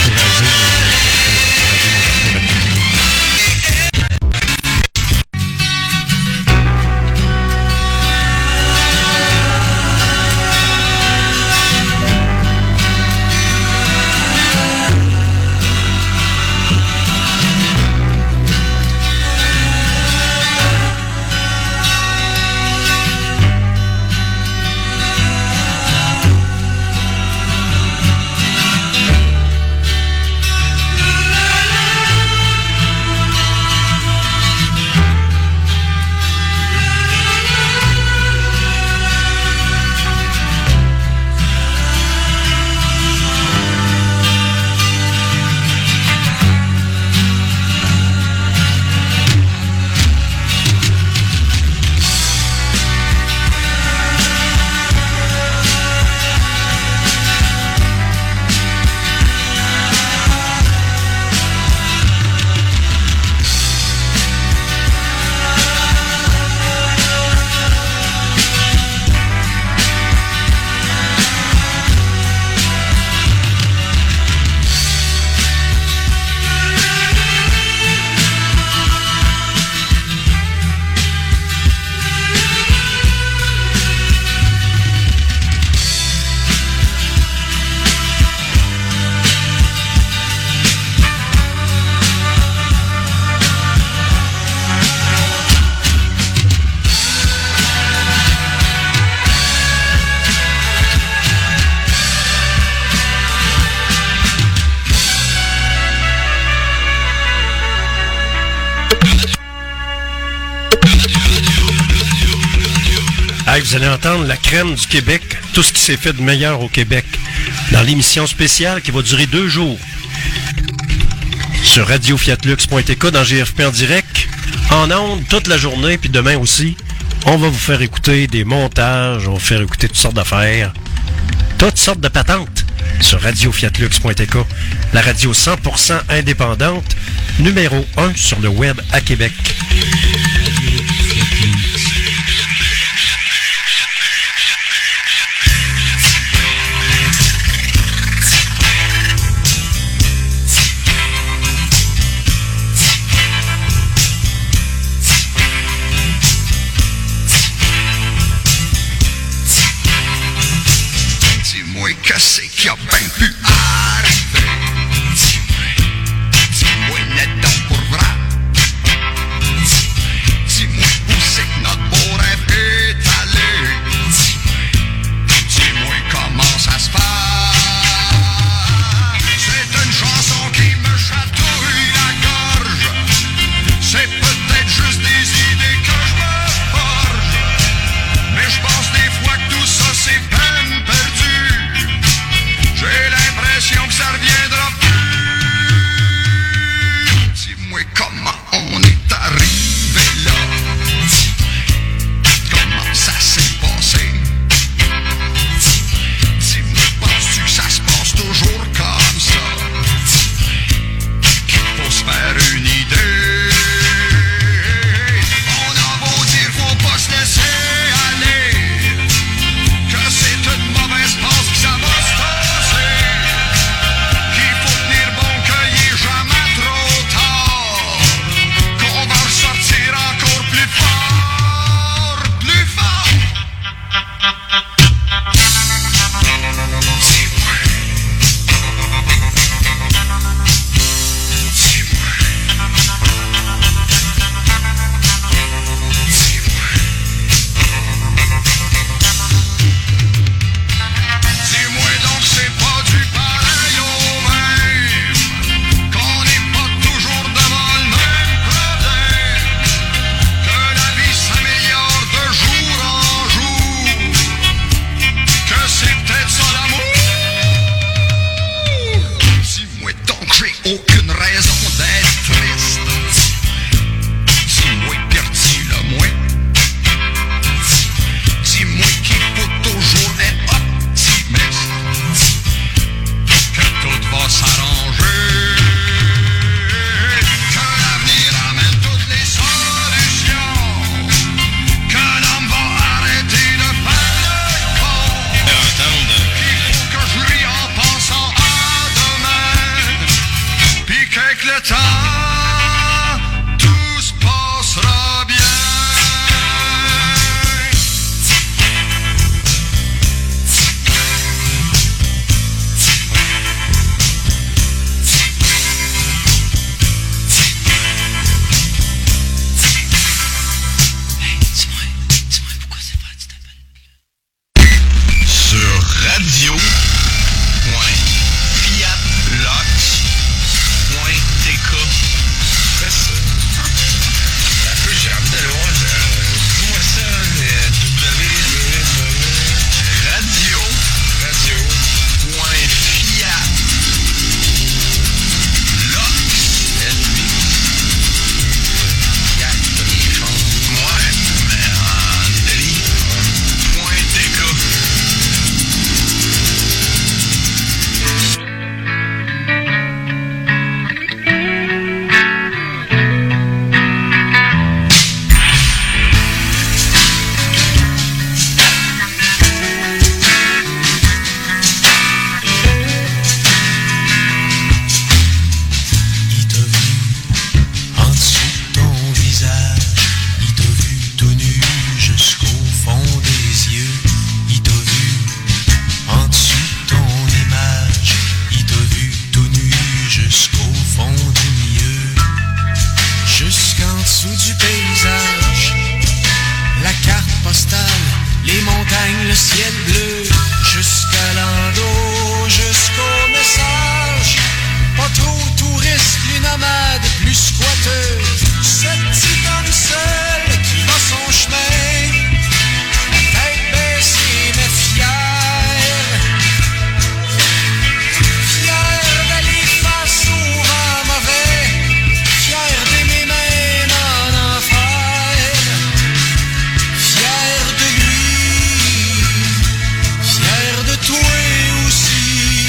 Vous allez entendre la crème du Québec, tout ce qui s'est fait de meilleur au Québec, dans l'émission spéciale qui va durer 2 jours. Sur radiofiatlux.tk, dans GFP en direct, en ondes, toute la journée, puis demain aussi, on va vous faire écouter des montages, on va vous faire écouter toutes sortes d'affaires, toutes sortes de patentes, sur radiofiatlux.tk, la radio 100% indépendante, numéro 1 sur le web à Québec. ciel bleu, jusqu'à l'endos, jusqu'au message. Pas trop touriste, plus nomade, plus squatteur. Ce petit homme seul qui va son chemin, tête baissée mais fier. Fier d'aller face au vent mauvais, fier d'aimer même en enfer. Fier de lui, fier de toi aussi.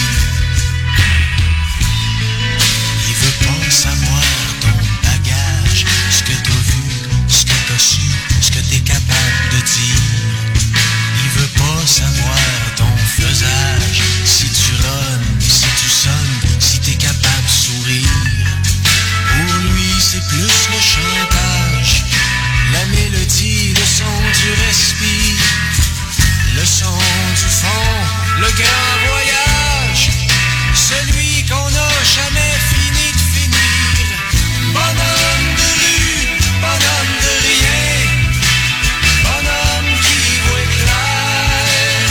Il veut pas savoir ton bagage, ce que t'as vu, ce que t'as su, ce que t'es capable de dire. Il veut pas savoir ton faisage, si tu runnes, si tu sonnes, si t'es capable de sourire. Pour lui c'est plus le chantage, la mélodie, le son du respire, le son du fond, le grand voyage, celui qu'on n'a jamais fini de finir. Bonhomme de rue, bonhomme de rien, bonhomme qui voit clair.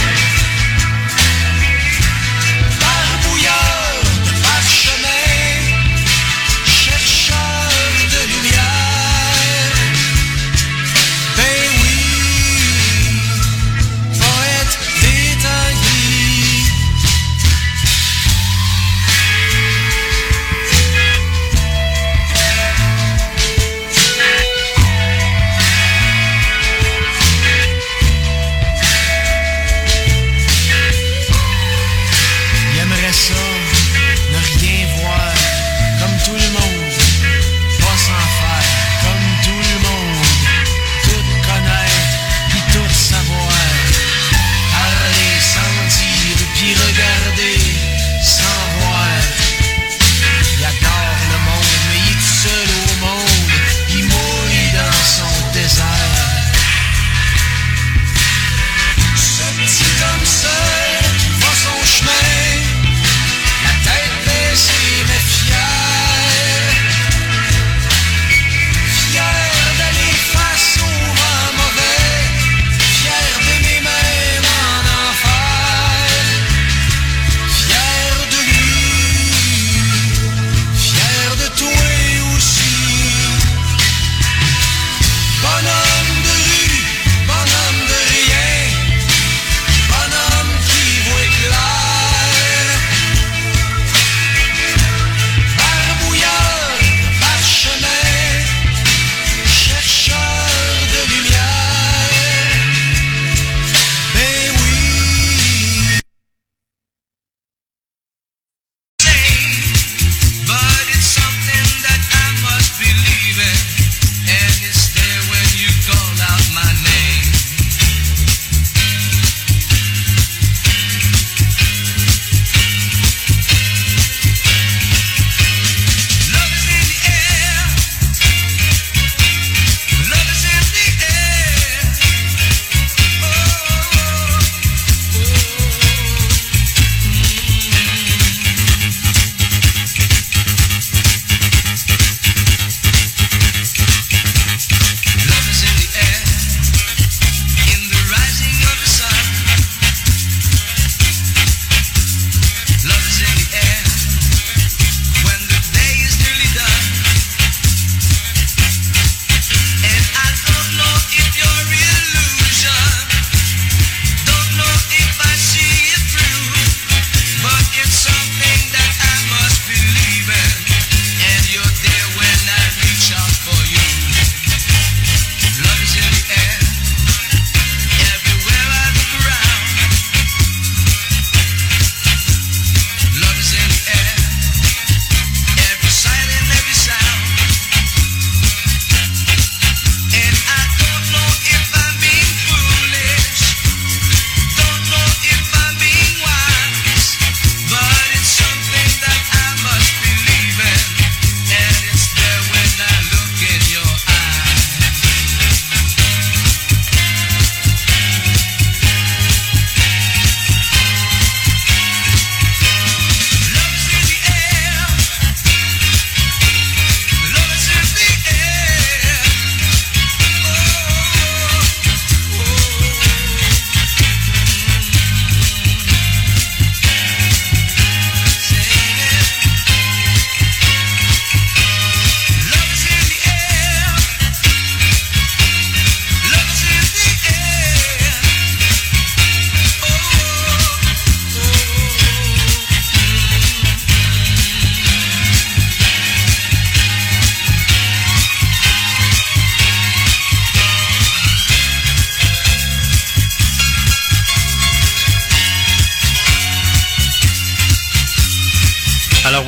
Barbouilleur de parchemin, chercheur de lumière. Ben oui, poète des temps gris.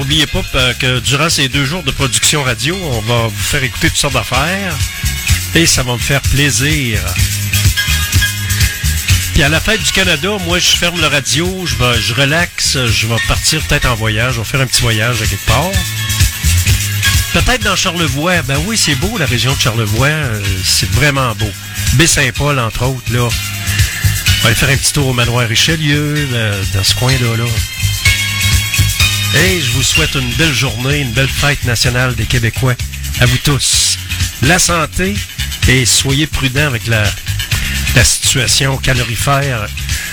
oubliez pas que durant ces 2 jours de production radio, on va vous faire écouter toutes sortes d'affaires et ça va me faire plaisir. Puis à la fête du Canada, moi, je ferme le radio, je relaxe, je vais partir peut-être en voyage, je vais faire un petit voyage à quelque part. Peut-être dans Charlevoix. Ben oui, c'est beau, la région de Charlevoix. C'est vraiment beau. Baie-Saint-Paul, entre autres, là. On va aller faire un petit tour au manoir Richelieu, dans ce coin-là, là. Et je vous souhaite une belle journée, une belle fête nationale des Québécois. À vous tous. La santé et soyez prudents avec la situation calorifère,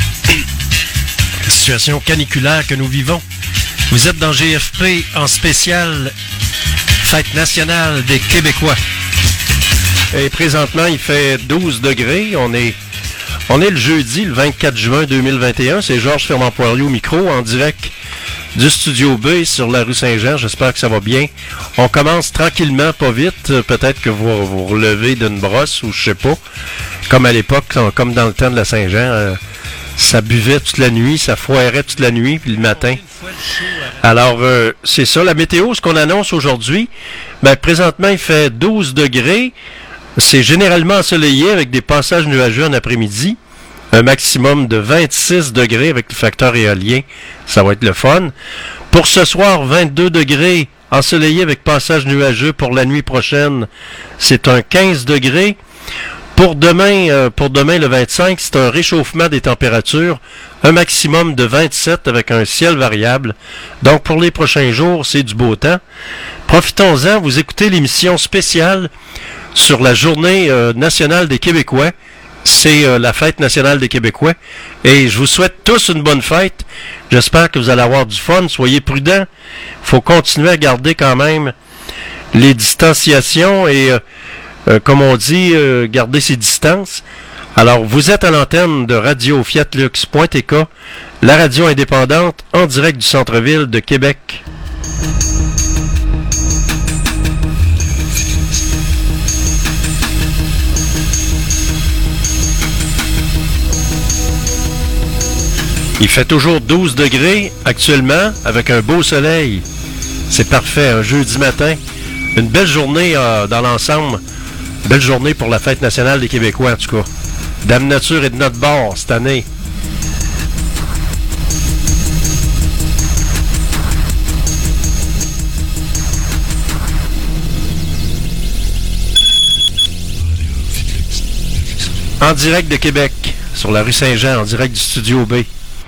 la situation caniculaire que nous vivons. Vous êtes dans GFP en spécial Fête nationale des Québécois. Et présentement, il fait 12 degrés. On est le jeudi, le 24 juin 2021. C'est Georges Fernand-Poirier au micro, en direct du Studio B sur la rue Saint-Jean. J'espère que ça va bien. On commence tranquillement, pas vite. Peut-être que vous vous relevez d'une brosse ou je sais pas. Comme à l'époque, comme dans le temps de la Saint-Jean, ça buvait toute la nuit, ça foirait toute la nuit, puis le matin. Alors, c'est ça, la météo, ce qu'on annonce aujourd'hui. Ben, présentement, il fait 12 degrés. C'est généralement ensoleillé avec des passages nuageux en après-midi. Un maximum de 26 degrés avec le facteur éolien. Ça va être le fun. Pour ce soir, 22 degrés, ensoleillé avec passage nuageux. Pour la nuit prochaine, c'est un 15 degrés. Pour demain, le 25, c'est un réchauffement des températures. Un maximum de 27 avec un ciel variable. Donc, pour les prochains jours, c'est du beau temps. Profitons-en, vous écoutez l'émission spéciale sur la Journée nationale des Québécois. C'est la fête nationale des Québécois. Et je vous souhaite tous une bonne fête. J'espère que vous allez avoir du fun. Soyez prudents. Il faut continuer à garder quand même les distanciations et, comme on dit, garder ses distances. Alors, vous êtes à l'antenne de Radio Fiatlux.tk, la radio indépendante en direct du centre-ville de Québec. Il fait toujours 12 degrés actuellement avec un beau soleil. C'est parfait, un jeudi matin. Une belle journée dans l'ensemble. Belle journée pour la fête nationale des Québécois, en tout cas. Dame Nature est de notre bord cette année. En direct de Québec, sur la rue Saint-Jean, en direct du Studio B.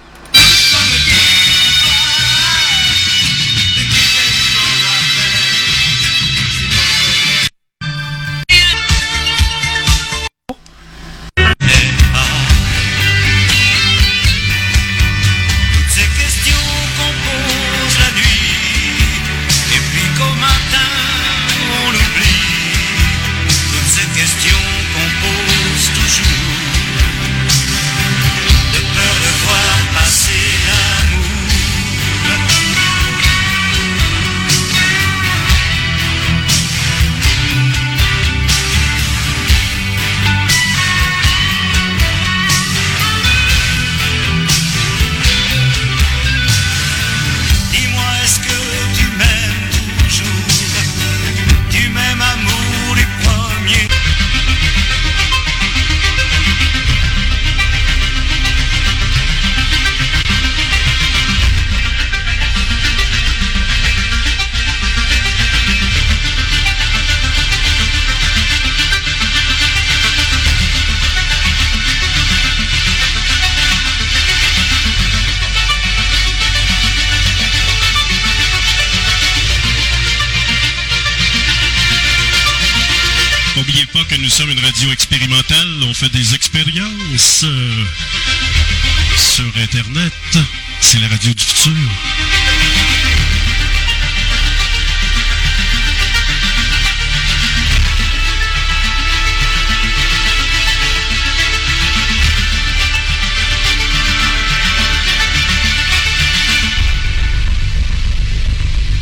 N'oubliez pas que nous sommes une radio expérimentale. On fait des expériences sur Internet. C'est la radio du futur.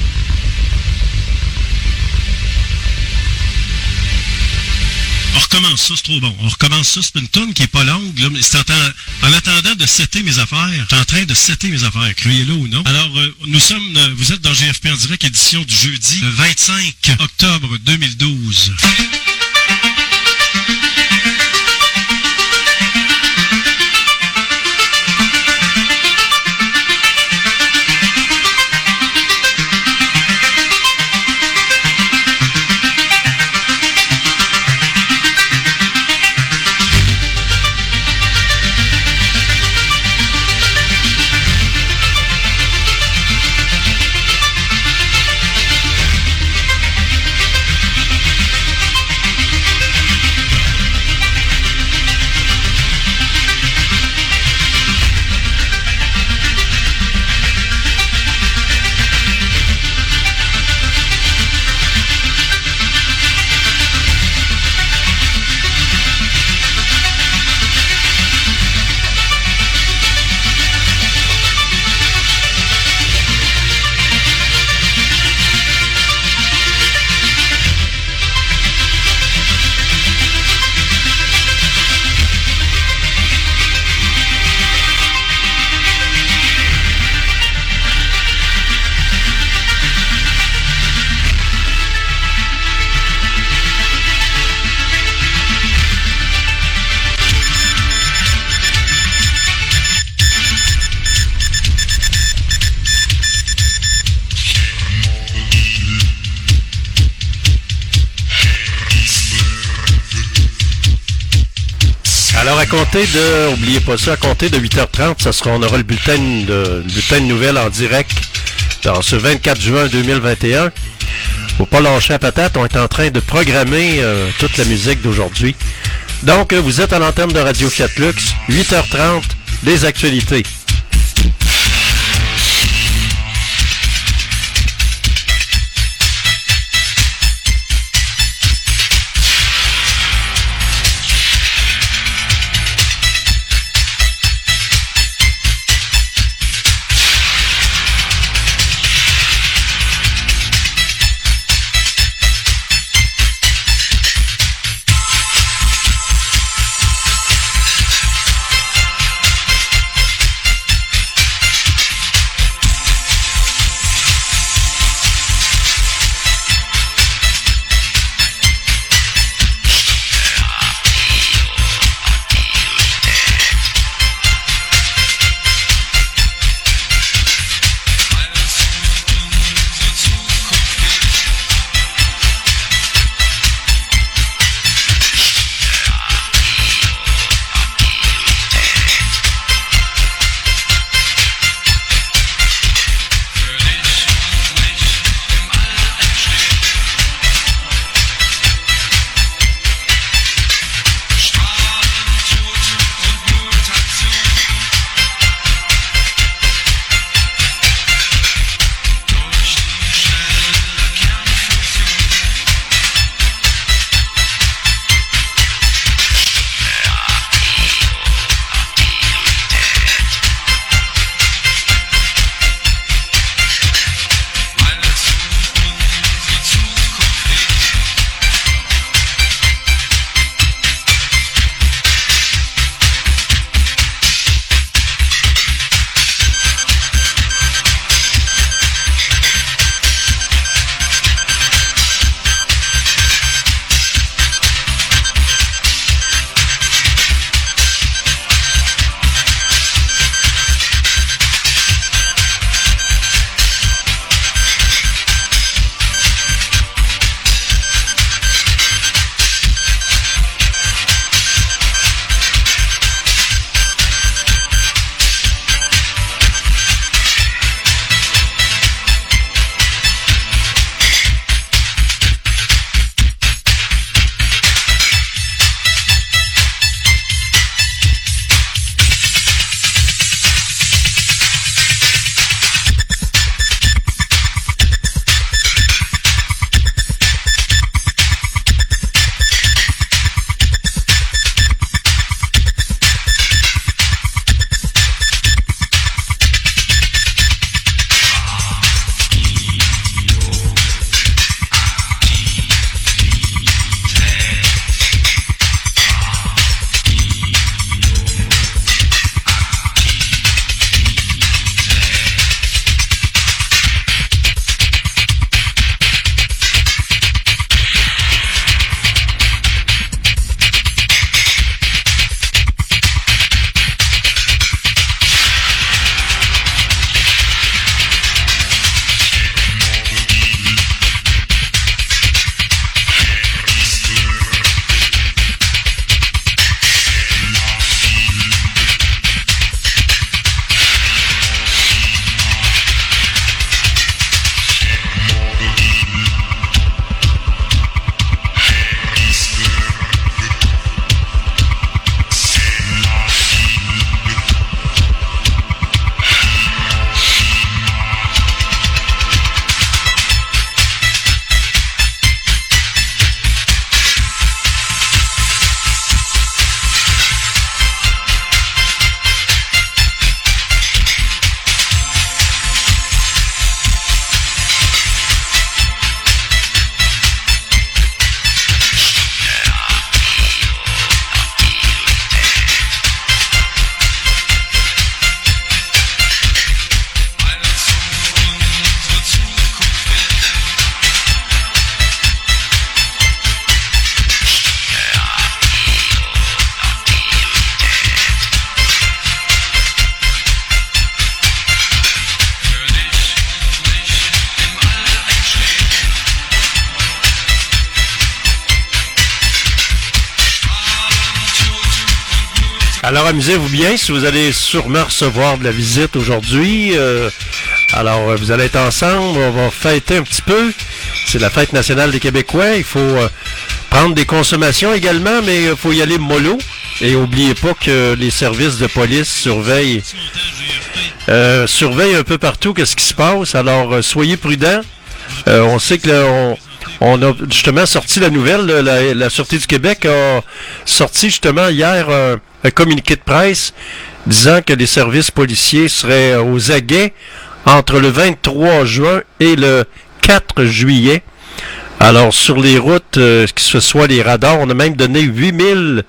On recommence. recommence ça, c'est trop bon. On recommence ça, c'est une toune qui est pas longue, là, mais c'est en attendant de setter mes affaires. Je suis en train de setter mes affaires, croyez-le ou non. Alors, vous êtes dans GFP en direct, édition du jeudi, le 25 octobre 2012. Alors, oubliez pas ça, à compter de 8h30, on aura le bulletin de nouvelles en direct dans ce 24 juin 2021. Faut pas lâcher la patate, on est en train de programmer toute la musique d'aujourd'hui. Donc, vous êtes à l'antenne de Radio Fiat Lux, 8h30, des actualités. Alors, amusez-vous bien si vous allez sûrement recevoir de la visite aujourd'hui. Alors, vous allez être ensemble, on va fêter un petit peu. C'est la fête nationale des Québécois. Il faut prendre des consommations également, mais il faut y aller mollo. Et n'oubliez pas que les services de police surveillent un peu partout qu'est-ce qui se passe. Alors, soyez prudents. On sait que on a justement sorti la nouvelle. La Sûreté du Québec a sorti justement hier un communiqué de presse disant que les services policiers seraient aux aguets entre le 23 juin et le 4 juillet. Alors, sur les routes, que ce soit les radars, on a même donné 8000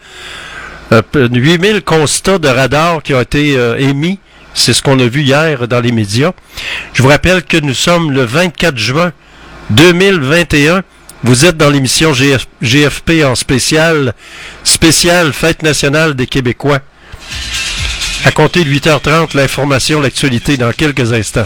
constats de radars qui ont été émis. C'est ce qu'on a vu hier dans les médias. Je vous rappelle que nous sommes le 24 juin 2021. Vous êtes dans l'émission GFP en spécial Fête nationale des Québécois. À compter de 8h30, l'information, l'actualité dans quelques instants.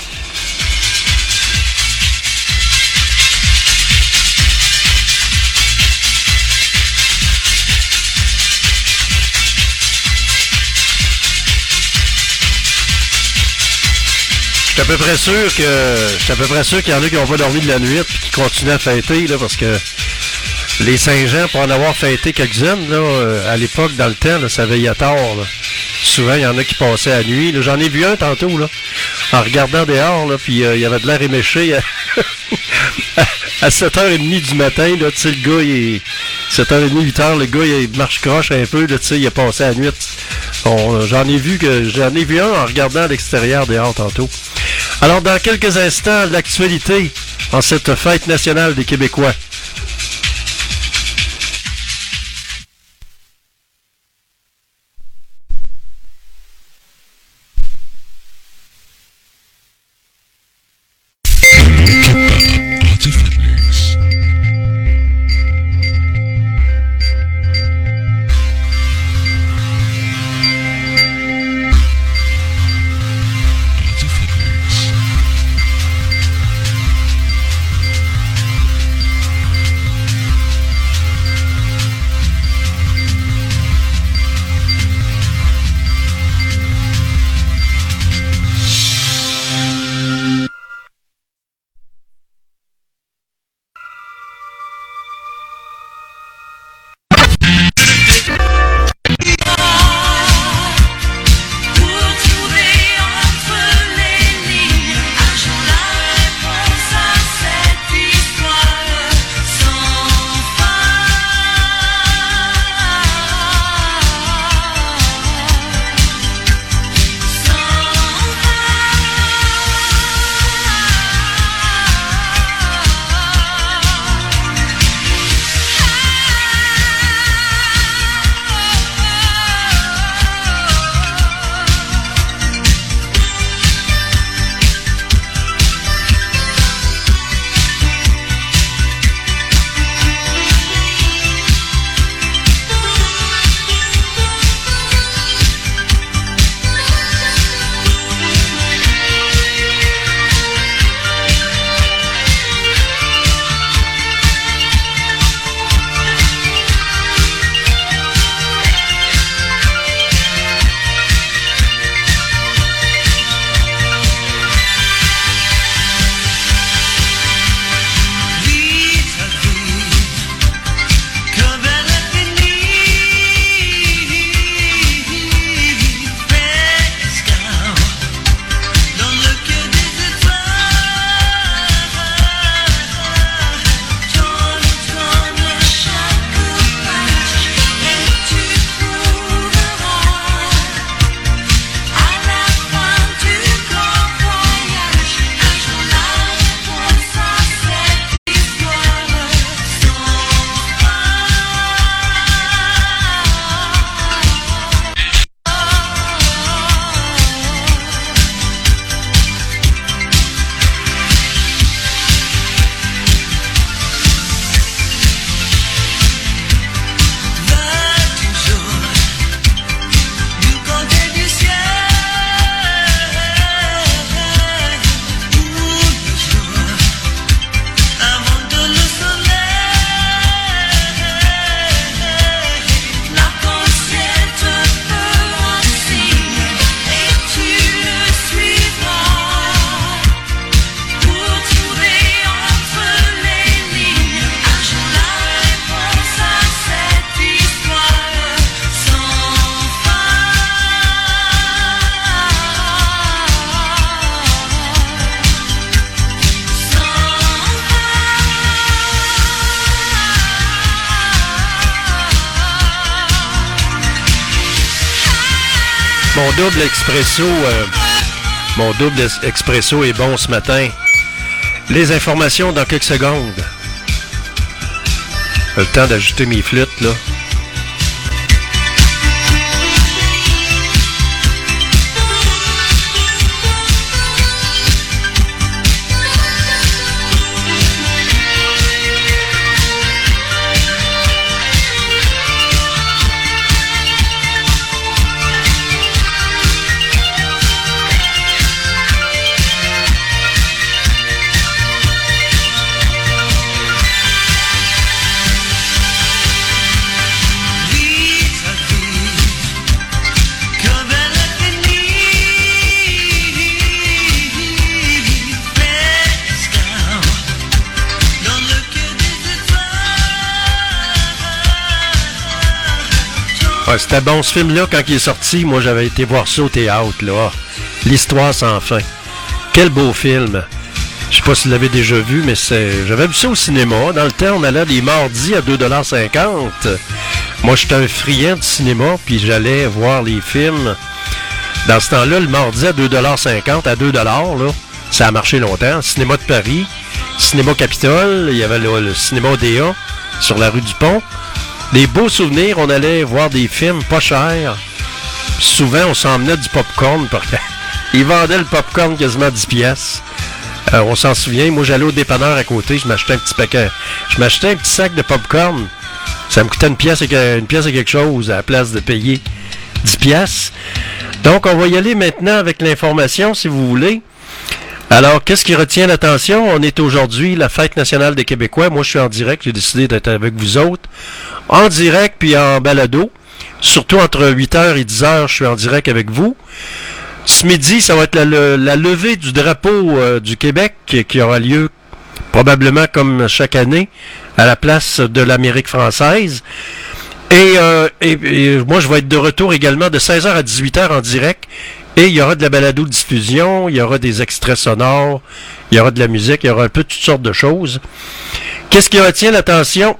Je suis à peu près sûr qu'il y en a qui n'ont pas dormi de la nuit et qui continuent à fêter, là, parce que les Saint-Jean, pour en avoir fêté quelques-unes, là, à l'époque, dans le temps, là, ça veillait tard. Là. Souvent, il y en a qui passaient la nuit. Là. J'en ai vu un tantôt, là, en regardant dehors, là, puis il y avait de l'air éméché à 7h30 du matin. Là, tu sais, le gars, il est 7h30, 8h, le gars, il marche croche un peu, là, tu sais, il a passé la nuit. J'en ai vu un en regardant à l'extérieur dehors tantôt. Alors, dans quelques instants, l'actualité en cette fête nationale des Québécois. Mon double expresso est bon ce matin. Les informations dans quelques secondes. Le temps d'ajouter mes flûtes, là. Ouais, c'était bon ce film-là quand il est sorti. Moi, j'avais été voir ça au théâtre, là. L'histoire sans fin. Quel beau film. Je sais pas si vous l'avez déjà vu, mais j'avais vu ça au cinéma. Dans le temps, on allait les mardis à 2,50 $. Moi, j'étais un friand du cinéma, puis j'allais voir les films. Dans ce temps-là, le mardi à 2,50 $, à 2 $, là, ça a marché longtemps. Cinéma de Paris, Cinéma Capitole, il y avait le Cinéma Odéa sur la rue du Pont. Des beaux souvenirs, on allait voir des films pas chers. Souvent, on s'emmenait du popcorn. Ils vendaient le popcorn quasiment 10 piastres. On s'en souvient. Moi, j'allais au dépanneur à côté. Je m'achetais un petit paquet. Je m'achetais un petit sac de popcorn. Ça me coûtait une pièce et quelque chose à la place de payer 10 piastres. Donc, on va y aller maintenant avec l'information, si vous voulez. Alors, qu'est-ce qui retient l'attention? On est aujourd'hui la Fête nationale des Québécois. Moi, je suis en direct. J'ai décidé d'être avec vous autres. En direct, puis en balado. Surtout entre 8h et 10h, je suis en direct avec vous. Ce midi, ça va être la levée du drapeau du Québec qui aura lieu probablement comme chaque année à la place de l'Amérique française. Et moi, je vais être de retour également de 16h à 18h en direct. Et il y aura de la balado-diffusion, il y aura des extraits sonores, il y aura de la musique, il y aura un peu toutes sortes de choses. Qu'est-ce qui retient l'attention?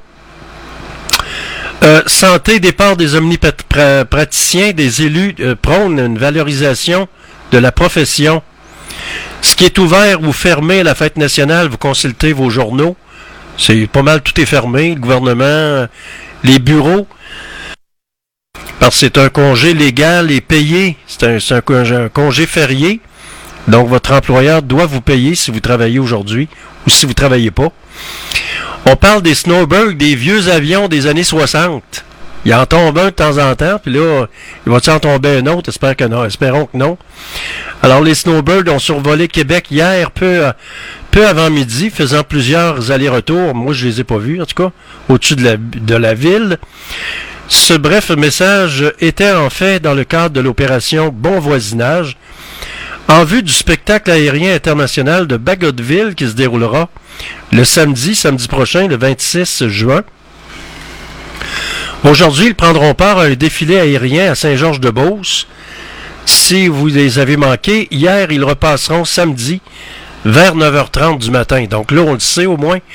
Santé, départ des omnipraticiens, des élus prônent une valorisation de la profession. Ce qui est ouvert ou fermé à la fête nationale, vous consultez vos journaux. C'est pas mal, tout est fermé, le gouvernement, les bureaux. Parce que c'est un congé légal et payé. C'est un congé férié. Donc, votre employeur doit vous payer si vous travaillez aujourd'hui ou si vous ne travaillez pas. On parle des snowbirds, des vieux avions des années 60. Il en tombe un de temps en temps, puis là, il va-t-il en tomber un autre? Espérons que non. Alors, les snowbirds ont survolé Québec hier, peu avant midi, faisant plusieurs allers-retours. Moi, je les ai pas vus, en tout cas, au-dessus de la ville. Ce bref message était en fait dans le cadre de l'opération Bon Voisinage, en vue du spectacle aérien international de Bagotville qui se déroulera le samedi prochain, le 26 juin. Aujourd'hui, ils prendront part à un défilé aérien à Saint-Georges-de-Beauce. Si vous les avez manqués, hier, ils repasseront samedi vers 9h30 du matin. Donc là, on le sait au moins.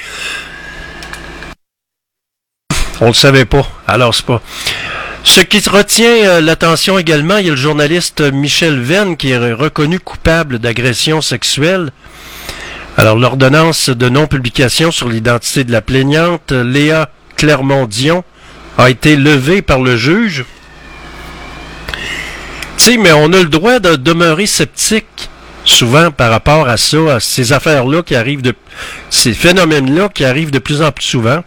On le savait pas. Alors, c'est pas. Ce qui retient l'attention également, il y a le journaliste Michel Venn qui est reconnu coupable d'agression sexuelle. Alors, l'ordonnance de non-publication sur l'identité de la plaignante, Léa Clermont-Dion, a été levée par le juge. Tu sais, mais on a le droit de demeurer sceptique souvent par rapport à ça, à ces affaires-là qui arrivent ces phénomènes-là qui arrivent de plus en plus souvent.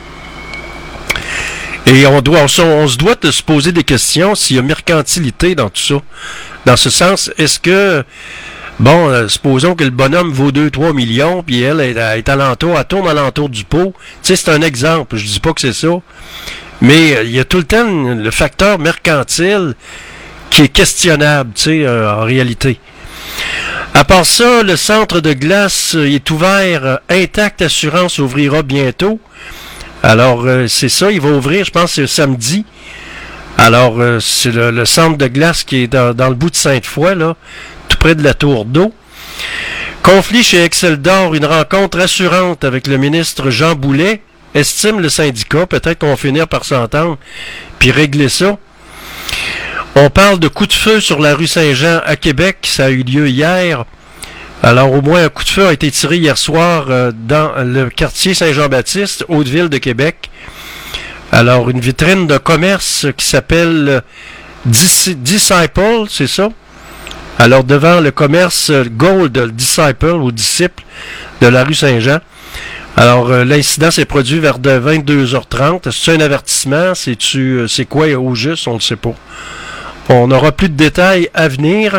Et on se doit de se poser des questions s'il y a mercantilité dans tout ça. Dans ce sens, est-ce que, supposons que le bonhomme vaut 2-3 millions, puis elle est alentour, elle tourne alentour du pot. Tu sais, c'est un exemple, je dis pas que c'est ça. Mais il y a tout le temps le facteur mercantile qui est questionnable, tu sais, en réalité. À part ça, le centre de glace est ouvert. Intact Assurance ouvrira bientôt. Alors, c'est ça, il va ouvrir, je pense, c'est samedi. Alors, c'est le centre de glace qui est dans le bout de Sainte-Foy, là, tout près de la Tour d'eau. Conflit chez Excel d'Or, une rencontre assurante avec le ministre Jean Boulet, estime le syndicat. Peut-être qu'on va finir par s'entendre puis régler ça. On parle de coup de feu sur la rue Saint-Jean à Québec. Ça a eu lieu hier. Alors, au moins, un coup de feu a été tiré hier soir dans le quartier Saint-Jean-Baptiste, Haute-Ville de Québec. Alors, une vitrine de commerce qui s'appelle Disciple, c'est ça? Alors, devant le commerce Gold Disciple ou Disciple de la rue Saint-Jean. Alors, l'incident s'est produit vers de 22h30. C'est un avertissement? C'est quoi au juste? On ne le sait pas. On n'aura plus de détails à venir.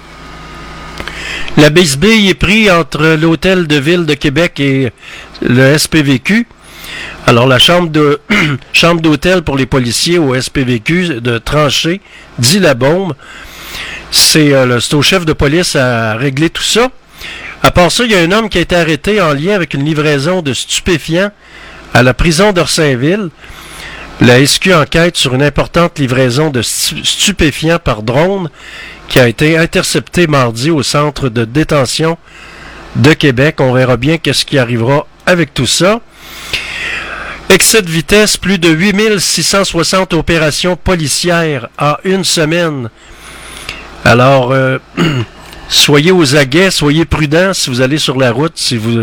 La bisbille est prise entre l'Hôtel de Ville de Québec et le SPVQ. Alors, la chambre d'hôtel pour les policiers au SPVQ de Tranché, dit la bombe. C'est au chef de police à régler tout ça. À part ça, il y a un homme qui a été arrêté en lien avec une livraison de stupéfiants à la prison d'Orsainville. La SQ enquête sur une importante livraison de stupéfiants par drone qui a été interceptée mardi au centre de détention de Québec. On verra bien qu'est-ce qui arrivera avec tout ça. Excès de vitesse, plus de 8660 opérations policières en une semaine. Alors, soyez aux aguets, soyez prudents si vous allez sur la route,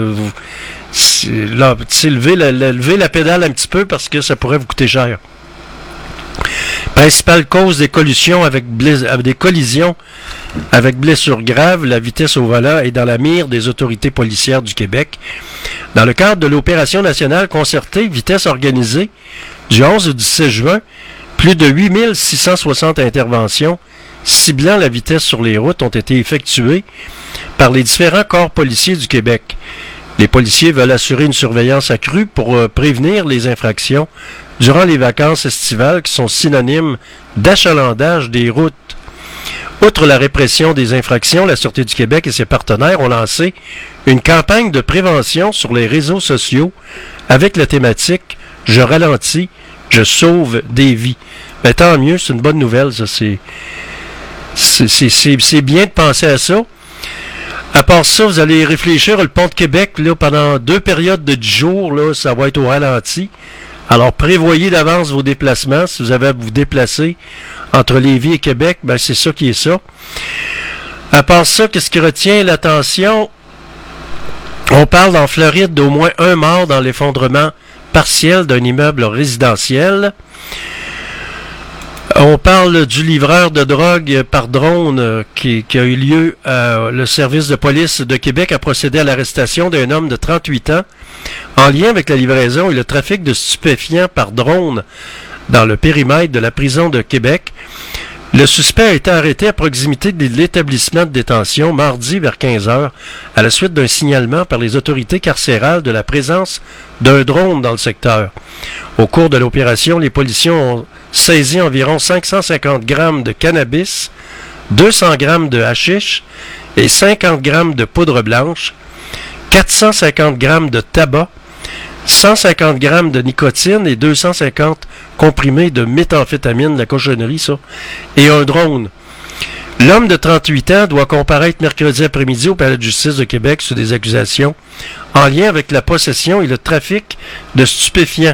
levez la pédale un petit peu parce que ça pourrait vous coûter cher. Principale cause des collisions avec blessures graves, la vitesse au volant est dans la mire des autorités policières du Québec. Dans le cadre de l'opération nationale concertée Vitesse organisée du 11 au 17 juin, plus de 8660 interventions ciblant la vitesse sur les routes ont été effectuées par les différents corps policiers du Québec. Les policiers veulent assurer une surveillance accrue pour prévenir les infractions durant les vacances estivales qui sont synonymes d'achalandage des routes. Outre la répression des infractions, la Sûreté du Québec et ses partenaires ont lancé une campagne de prévention sur les réseaux sociaux avec la thématique « Je ralentis, je sauve des vies ». Ben, tant mieux, c'est une bonne nouvelle, ça. C'est bien de penser à ça. À part ça, vous allez réfléchir, le pont de Québec, là, pendant 2 périodes de 10 jours, là, ça va être au ralenti. Alors, prévoyez d'avance vos déplacements. Si vous avez à vous déplacer entre Lévis et Québec, ben, c'est ça qui est ça. À part ça, qu'est-ce qui retient l'attention? On parle en Floride d'au moins un mort dans l'effondrement partiel d'un immeuble résidentiel. On parle du livreur de drogue par drone qui a eu lieu. Le service de police de Québec a procédé à l'arrestation d'un homme de 38 ans en lien avec la livraison et le trafic de stupéfiants par drone dans le périmètre de la prison de Québec. Le suspect a été arrêté à proximité de l'établissement de détention mardi vers 15h à la suite d'un signalement par les autorités carcérales de la présence d'un drone dans le secteur. Au cours de l'opération, les policiers ont saisi environ 550 grammes de cannabis, 200 grammes de hashish et 50 grammes de poudre blanche, 450 grammes de tabac, 150 grammes de nicotine et 250 comprimés de méthamphétamine, la cochonnerie, ça, et un drone. L'homme de 38 ans doit comparaître mercredi après-midi au Palais de justice de Québec sur des accusations en lien avec la possession et le trafic de stupéfiants.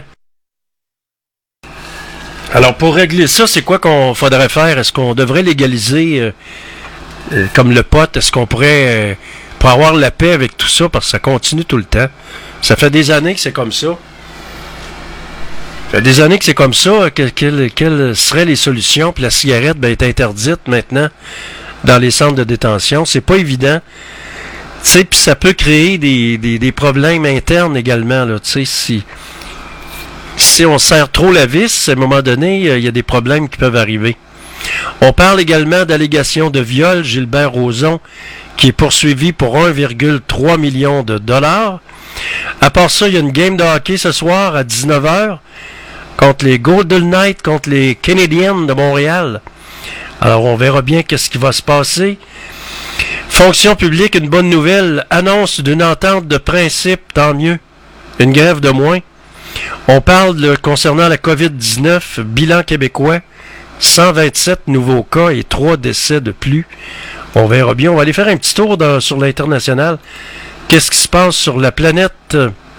Alors, pour régler ça, c'est quoi qu'on faudrait faire? Est-ce qu'on devrait légaliser comme le pot? Est-ce qu'on pourrait pour avoir la paix avec tout ça? Parce que ça continue tout le temps. Ça fait des années que c'est comme ça. Ça fait des années que c'est comme ça. Quelles seraient les solutions? Puis la cigarette est interdite maintenant dans les centres de détention. C'est pas évident. Tu sais, puis ça peut créer des problèmes internes également. Là, tu sais, si on serre trop la vis, à un moment donné, il y a des problèmes qui peuvent arriver. On parle également d'allégations de viol. Gilbert Rozon, qui est poursuivi pour 1,3 million de dollars. À part ça, il y a une game de hockey ce soir à 19h contre les Golden Knights, contre les Canadiens de Montréal. Alors, on verra bien qu'est-ce qui va se passer. Fonction publique, une bonne nouvelle. Annonce d'une entente de principe, tant mieux. Une grève de moins. On parle concernant la COVID-19, bilan québécois, 127 nouveaux cas et 3 décès de plus. On verra bien. On va aller faire un petit tour sur l'international. Qu'est-ce qui se passe sur la planète?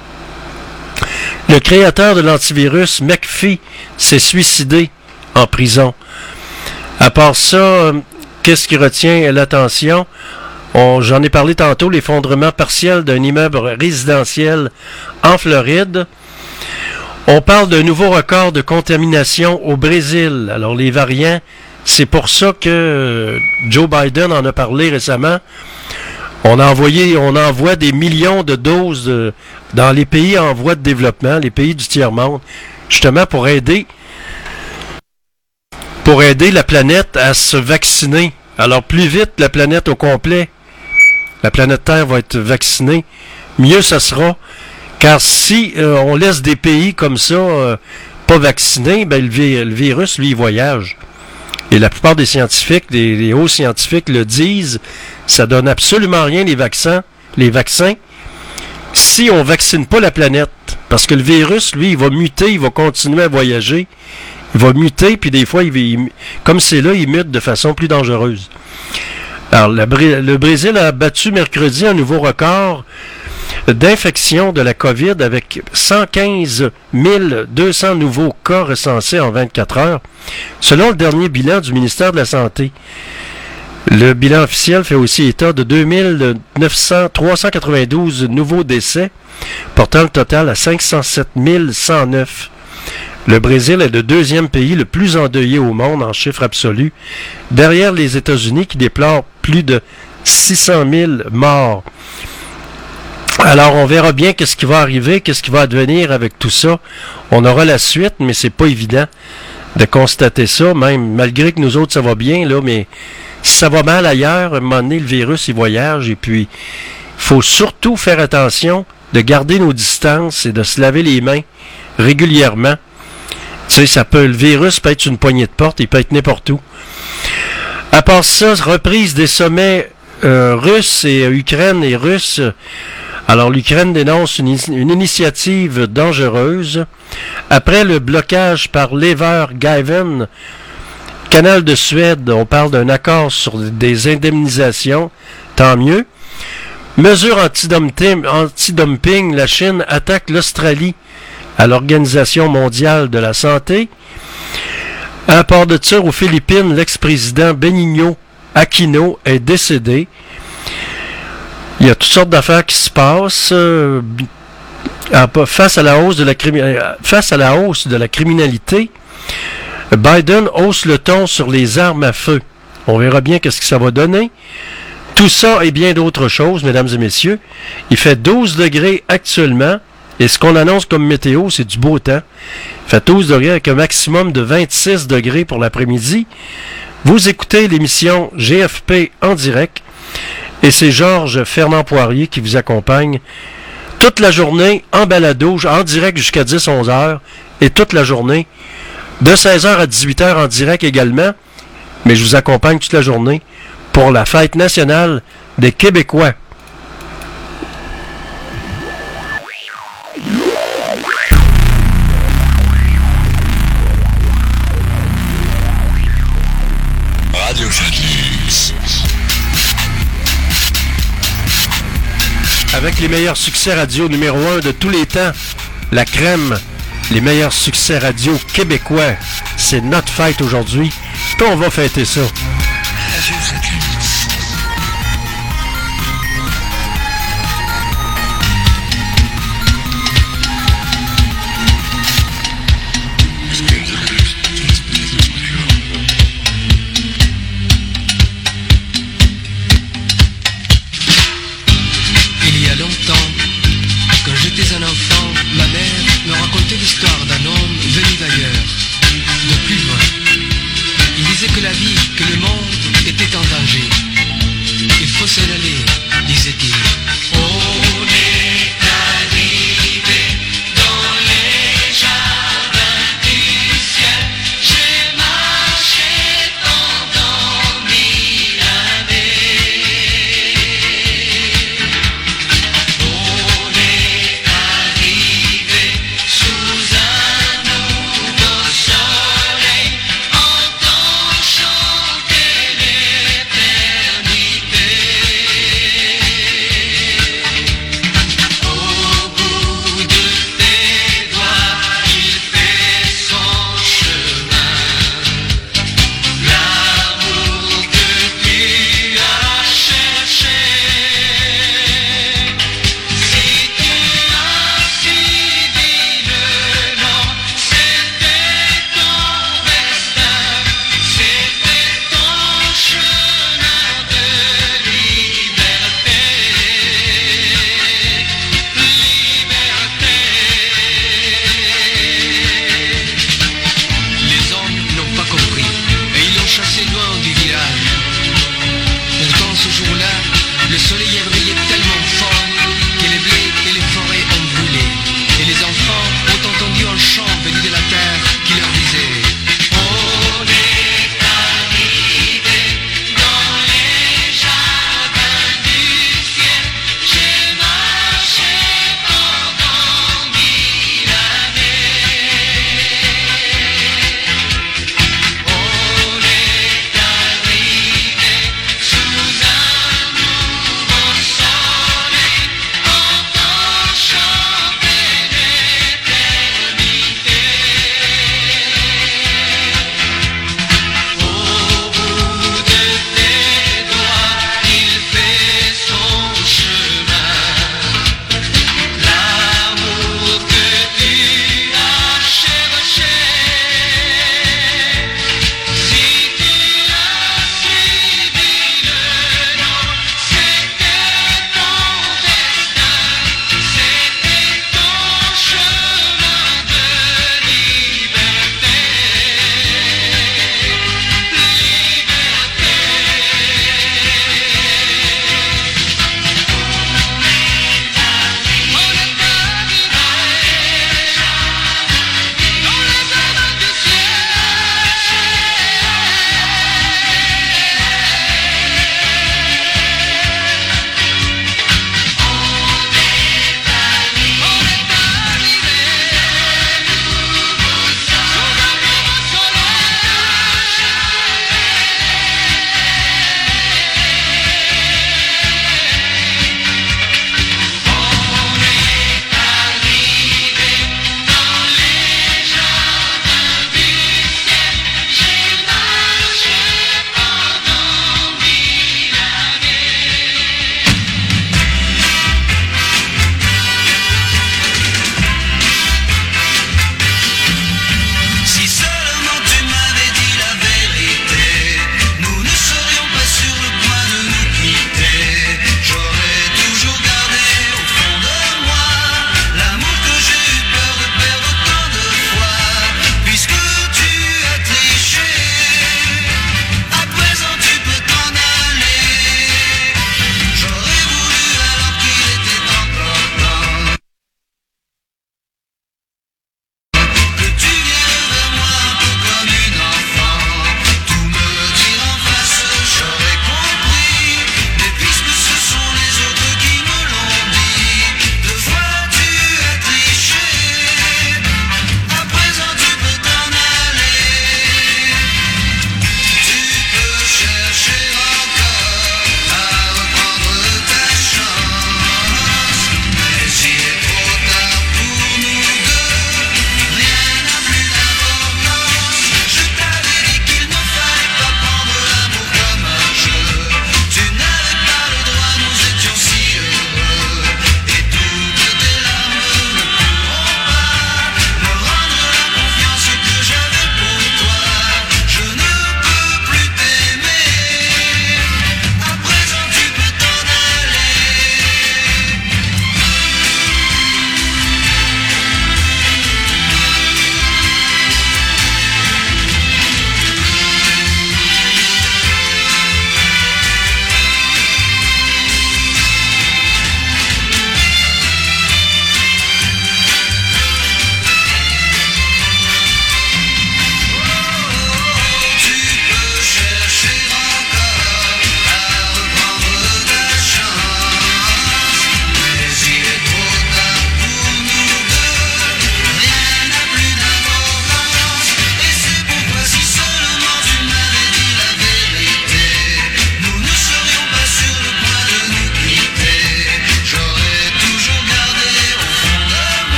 Le créateur de l'antivirus, McAfee, s'est suicidé en prison. À part ça, qu'est-ce qui retient l'attention? J'en ai parlé tantôt, l'effondrement partiel d'un immeuble résidentiel en Floride. On parle d'un nouveau record de contamination au Brésil. Alors, les variants, c'est pour ça que Joe Biden en a parlé récemment. On envoie des millions de doses dans les pays en voie de développement, les pays du tiers-monde, justement pour aider la planète à se vacciner. Alors, plus vite la planète au complet, la planète Terre va être vaccinée, mieux ça sera. Car si on laisse des pays comme ça pas vaccinés, ben le virus, lui, il voyage. Et la plupart des scientifiques, les hauts scientifiques le disent, ça donne absolument rien les vaccins, si on vaccine pas la planète. Parce que le virus, lui, il va muter, il va continuer à voyager. Il va muter, puis des fois, comme c'est là, il mute de façon plus dangereuse. Alors, le Brésil a battu mercredi un nouveau record d'infection de la COVID avec 115 200 nouveaux cas recensés en 24 heures, selon le dernier bilan du ministère de la Santé. Le bilan officiel fait aussi état de 392 nouveaux décès, portant le total à 507 109. Le Brésil est le deuxième pays le plus endeuillé au monde en chiffre absolu, derrière les États-Unis qui déplorent plus de 600 000 morts. Alors, on verra bien qu'est-ce qui va arriver, qu'est-ce qui va advenir avec tout ça. On aura la suite, mais c'est pas évident de constater ça, même malgré que nous autres, ça va bien, là, mais si ça va mal ailleurs, à un moment donné, le virus, il voyage, et puis, il faut surtout faire attention de garder nos distances et de se laver les mains régulièrement. Tu sais, le virus peut être une poignée de porte, il peut être n'importe où. À part ça, reprise des sommets russes et Ukraine et russes. Alors, l'Ukraine dénonce une initiative dangereuse. Après le blocage par l'Evergiven, Canal de Suède, on parle d'un accord sur des indemnisations. Tant mieux. Mesure anti-dumping, la Chine attaque l'Australie à l'Organisation mondiale de la santé. À port de tir aux Philippines, l'ex-président Benigno Aquino est décédé. Il y a toutes sortes d'affaires qui se passent face à la hausse de la criminalité. Biden hausse le ton sur les armes à feu. On verra bien qu'est-ce que ça va donner. Tout ça et bien d'autres choses, mesdames et messieurs. Il fait 12 degrés actuellement. Et ce qu'on annonce comme météo, c'est du beau temps. Il fait 12 degrés avec un maximum de 26 degrés pour l'après-midi. Vous écoutez l'émission GFP en direct. Et c'est Georges Fernand Poirier qui vous accompagne toute la journée en balado, en direct jusqu'à 10-11 heures. Et toute la journée, de 16h à 18h en direct également. Mais je vous accompagne toute la journée pour la fête nationale des Québécois. Radio Flatlux. Avec les meilleurs succès radio numéro 1 de tous les temps, la crème, les meilleurs succès radio québécois. C'est notre fête aujourd'hui, puis on va fêter ça. Radio Flatlux. Il y a longtemps, quand j'étais un enfant, ma mère me racontait l'histoire d'un homme venu d'ailleurs, de plus loin. Il disait que la vie, que le monde était en danger. Il faut s'en aller, disait-il. On est arrivé dans les jardins du ciel. J'ai marché pendant 1000 années. On est arrivé sous un nouveau soleil, entend chanter l'éternité.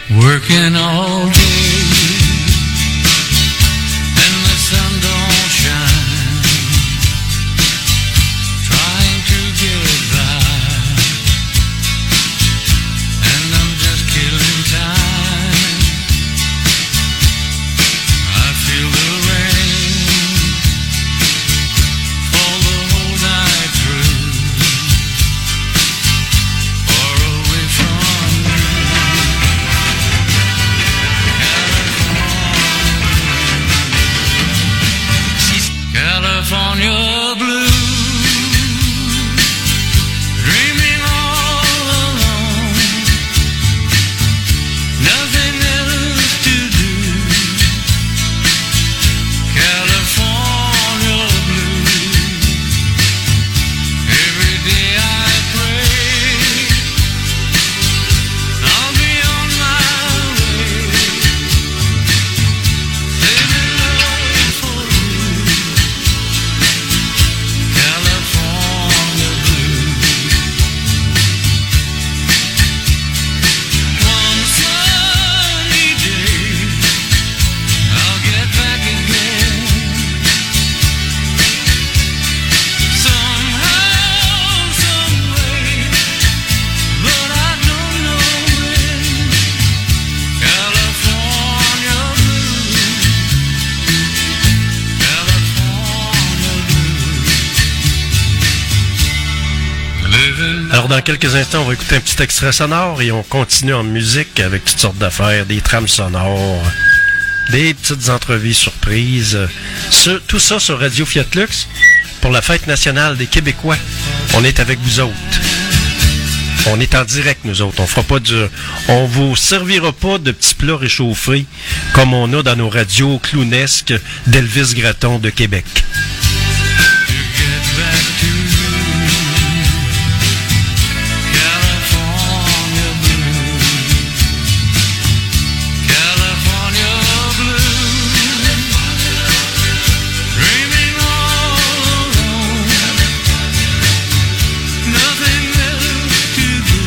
working all day, and the sun don't shine, trying to get by, and I'm just killing time. I feel the rain fall the whole night through, far away from you. California blue, dreaming all alone, nothing else to do. California blue, every day I pray I'll be on my way, saving love for you. California blue. One sunny day, I'll get back again. Somehow, some way, but I don't know when. California blue. California blue. Living Alors, dans quelques instants, on va écouter un petit extrait sonore et on continue en musique avec toutes sortes d'affaires, des trames sonores, des petites entrevues surprises. Tout ça sur Radio Fiat Lux pour la fête nationale des Québécois. On est avec vous autres. On est en direct, nous autres. On vous servira pas de petits plats réchauffés comme on a dans nos radios clownesques d'Elvis Gratton de Québec. to get back to you. California blue. California blue. Dreaming all alone. Nothing else to do.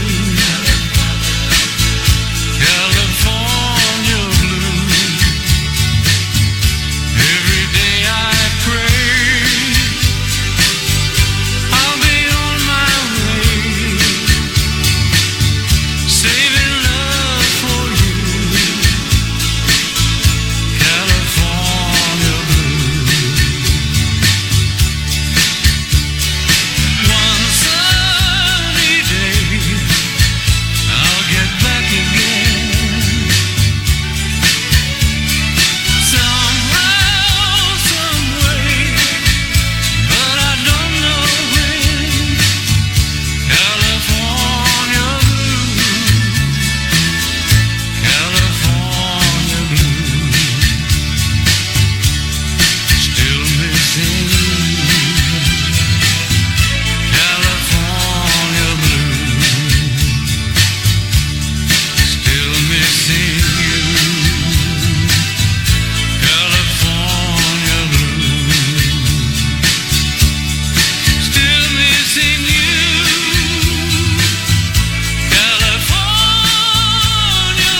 California blue. Every day I pray I'll be on my way, saving love for you. California blue. One sunny day I'll get back again. Somehow, some way, but I don't know when. California blue. California blue. Still missing you. California blue. Still missing you. California blue. Still missing you. California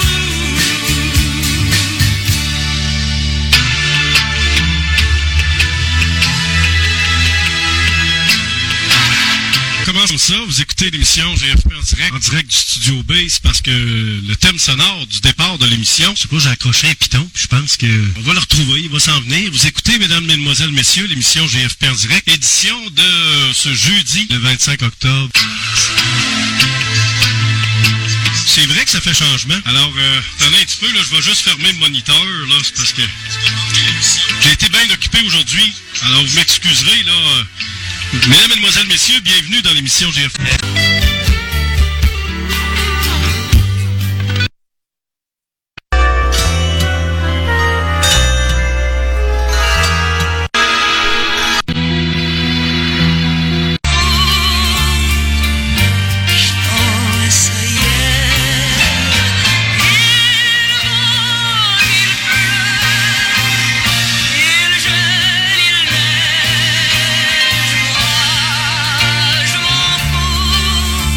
Comment comme ça, vous écoutez l'émission GFP en direct du Studio B, c'est parce que le thème sonore du départ de l'émission, je sais pas, j'ai accroché un piton, puis je pense que on va le retrouver, il va s'en venir. Vous écoutez, mesdames, mesdemoiselles, messieurs, l'émission GFP en direct, édition de ce jeudi, le 25 octobre. C'est vrai que ça fait changement. Alors, attendez un petit peu, là, je vais juste fermer le moniteur, là, c'est parce que j'ai été bien occupé aujourd'hui. Alors, vous m'excuserez, là. Mesdames, mesdemoiselles, messieurs, bienvenue dans l'émission GFP. Je m'en fous.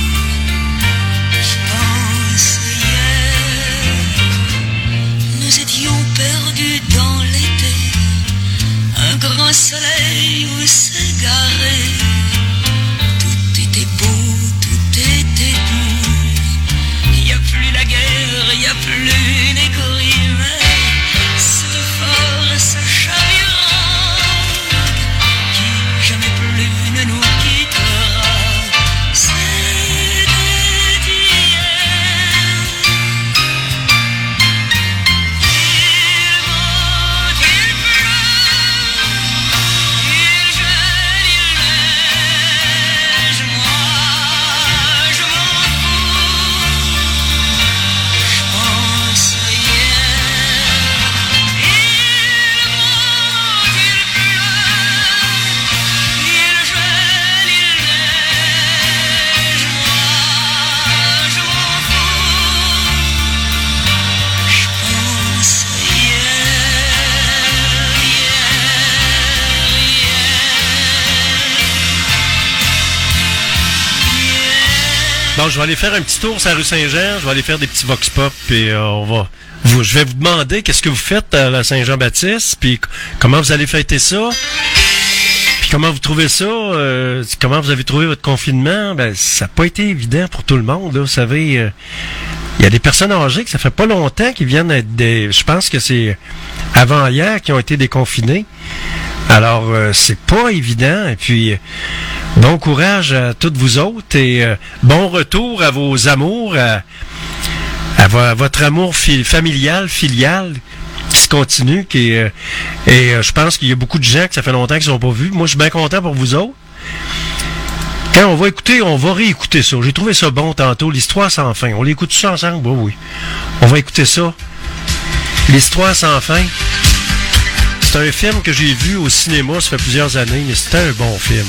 Bon, je vais aller faire un petit tour sur la rue Saint-Jean, je vais aller faire des petits vox pop, puis je vais vous demander qu'est-ce que vous faites à la Saint-Jean-Baptiste, puis comment vous allez fêter ça, puis comment vous trouvez ça, comment vous avez trouvé votre confinement. Ben, ça n'a pas été évident pour tout le monde, là, vous savez. Il y a des personnes âgées que ça fait pas longtemps qu'ils viennent être je pense que c'est avant-hier qui ont été déconfinés. Alors, c'est pas évident. Et puis, bon courage à toutes vous autres et bon retour à vos amours, à votre amour familial qui se continue. Et je pense qu'il y a beaucoup de gens que ça fait longtemps qu'ils ne sont pas vus. Moi, je suis bien content pour vous autres. Quand on va réécouter ça. J'ai trouvé ça bon tantôt, l'Histoire sans fin. On l'écoute ça ensemble? Oui. On va écouter ça. L'Histoire sans fin. C'est un film que j'ai vu au cinéma, ça fait plusieurs années, mais c'était un bon film.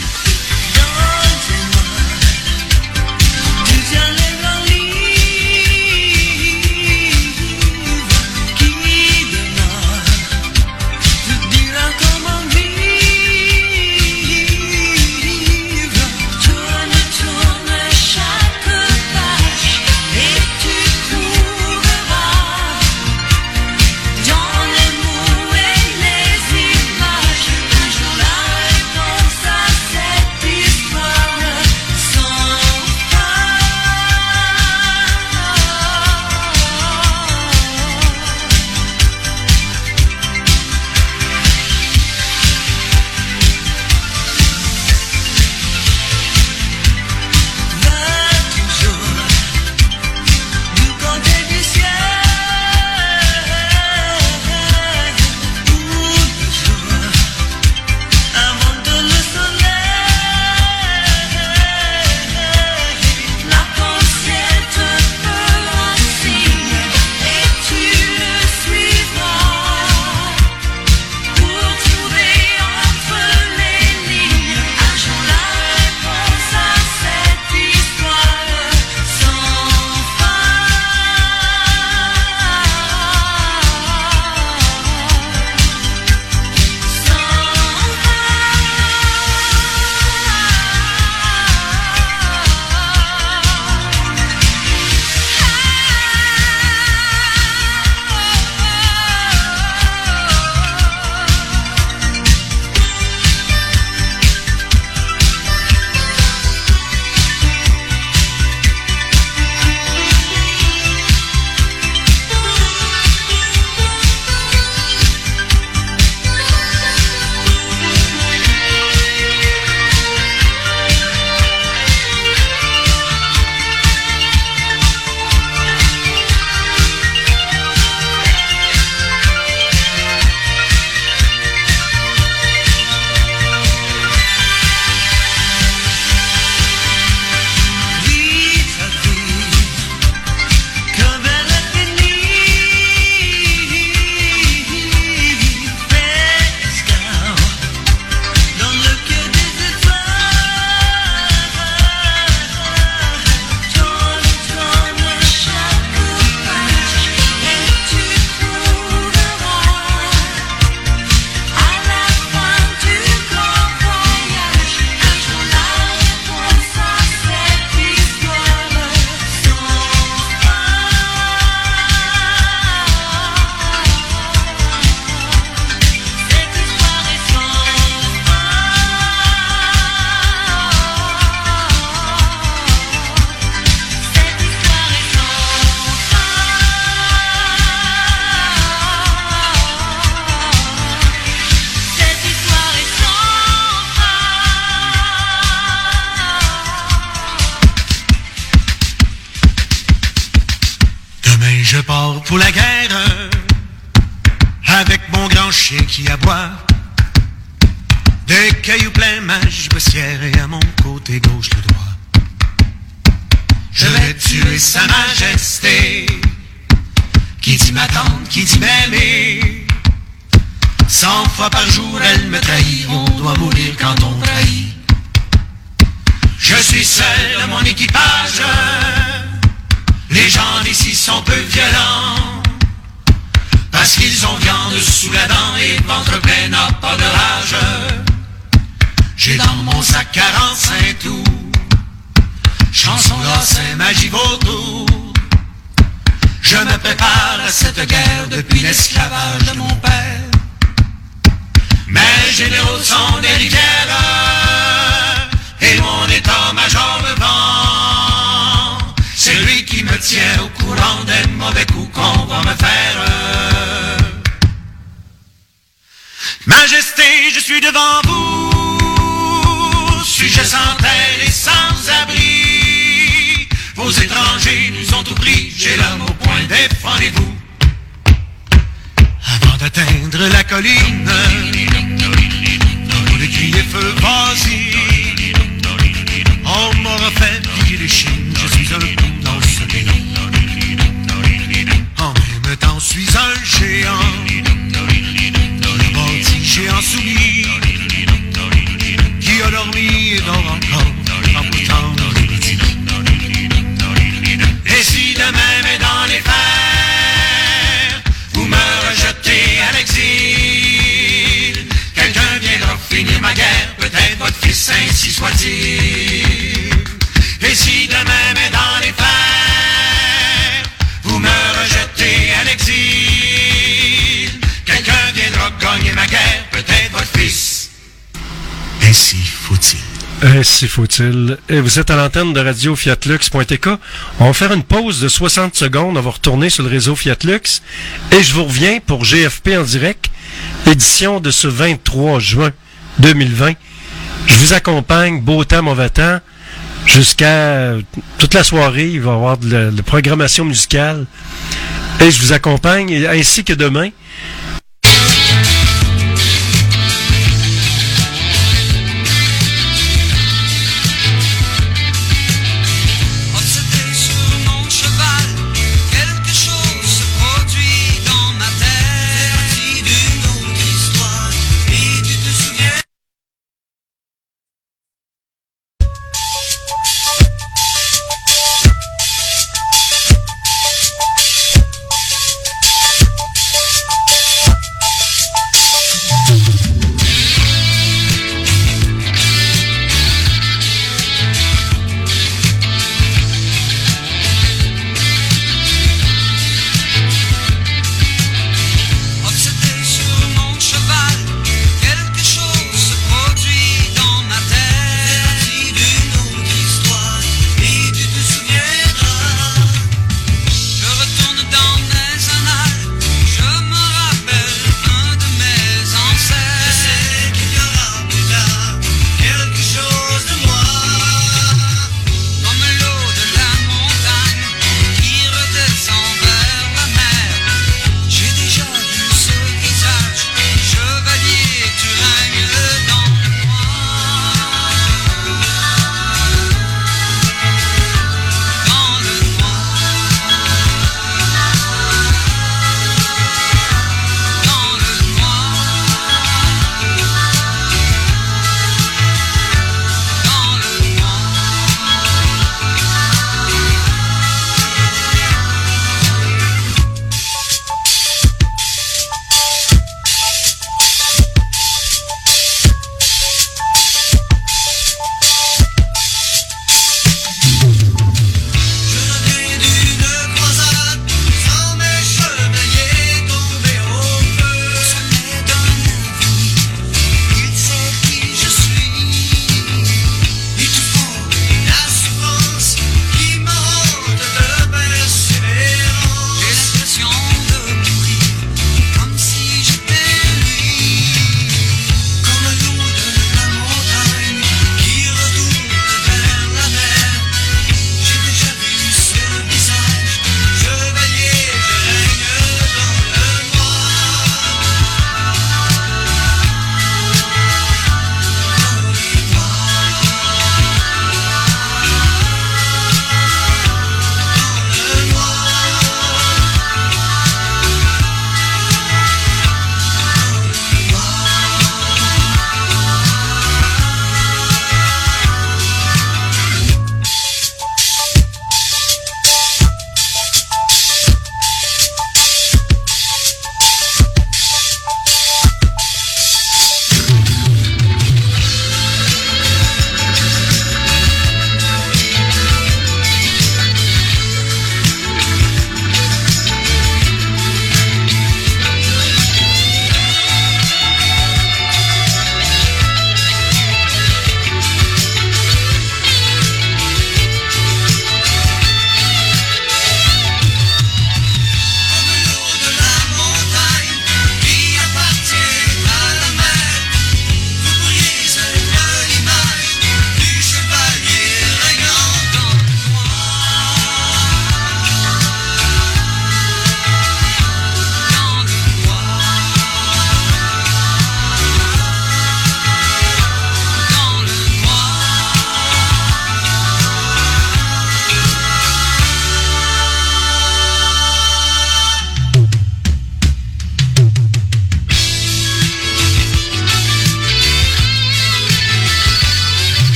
Je pars pour la guerre avec mon grand chien qui aboie. Des cailloux pleins ma gibecière et à mon côté gauche le droit. Je vais tuer sa majesté qui dit ma tante, qui dit m'aimer. 100 fois par jour elle me trahit, on doit mourir quand on trahit. Je suis seul de mon équipage. Les gens d'ici sont peu violents, parce qu'ils ont viande sous la dent et ventre plein n'a pas de rage. J'ai dans mon sac 45 tours, je chanson-là, c'est magie vautour. Je me prépare à cette guerre depuis l'esclavage de mon père. Mes généraux sont des rivières et mon état-major me vend. C'est lui qui me tient au courant des mauvais coups qu'on va me faire. Majesté, je suis devant vous. Suis-je sans terre et sans abri? Vos étrangers nous ont tout pris, j'ai l'homme au point, défendez-vous. Avant d'atteindre la colline, on a crié feu, vas-y. On m'aura fait piquer les chines, je suis un coup dans ce pays. En même temps, je suis un géant, un bâti géant soumis, qui a dormi et dort encore, en pourtant le midi. Et si demain, mais dans les fers, vous me rejetez à l'exil, quelqu'un viendra finir ma guerre, peut-être votre fils, ainsi soit-il. Et si demain, mais dans les fers, vous me rejetez à l'exil, quelqu'un viendra gagner ma guerre, peut-être votre fils. Ainsi faut-il. Ainsi faut-il. Et vous êtes à l'antenne de radio fiatlux.tk. On va faire une pause de 60 secondes. On va retourner sur le réseau Fiatlux. Et je vous reviens pour GFP en direct, édition de ce 23 juin 2020. Je vous accompagne, beau temps, mauvais temps, jusqu'à toute la soirée. Il va y avoir de la programmation musicale. Et je vous accompagne, ainsi que demain.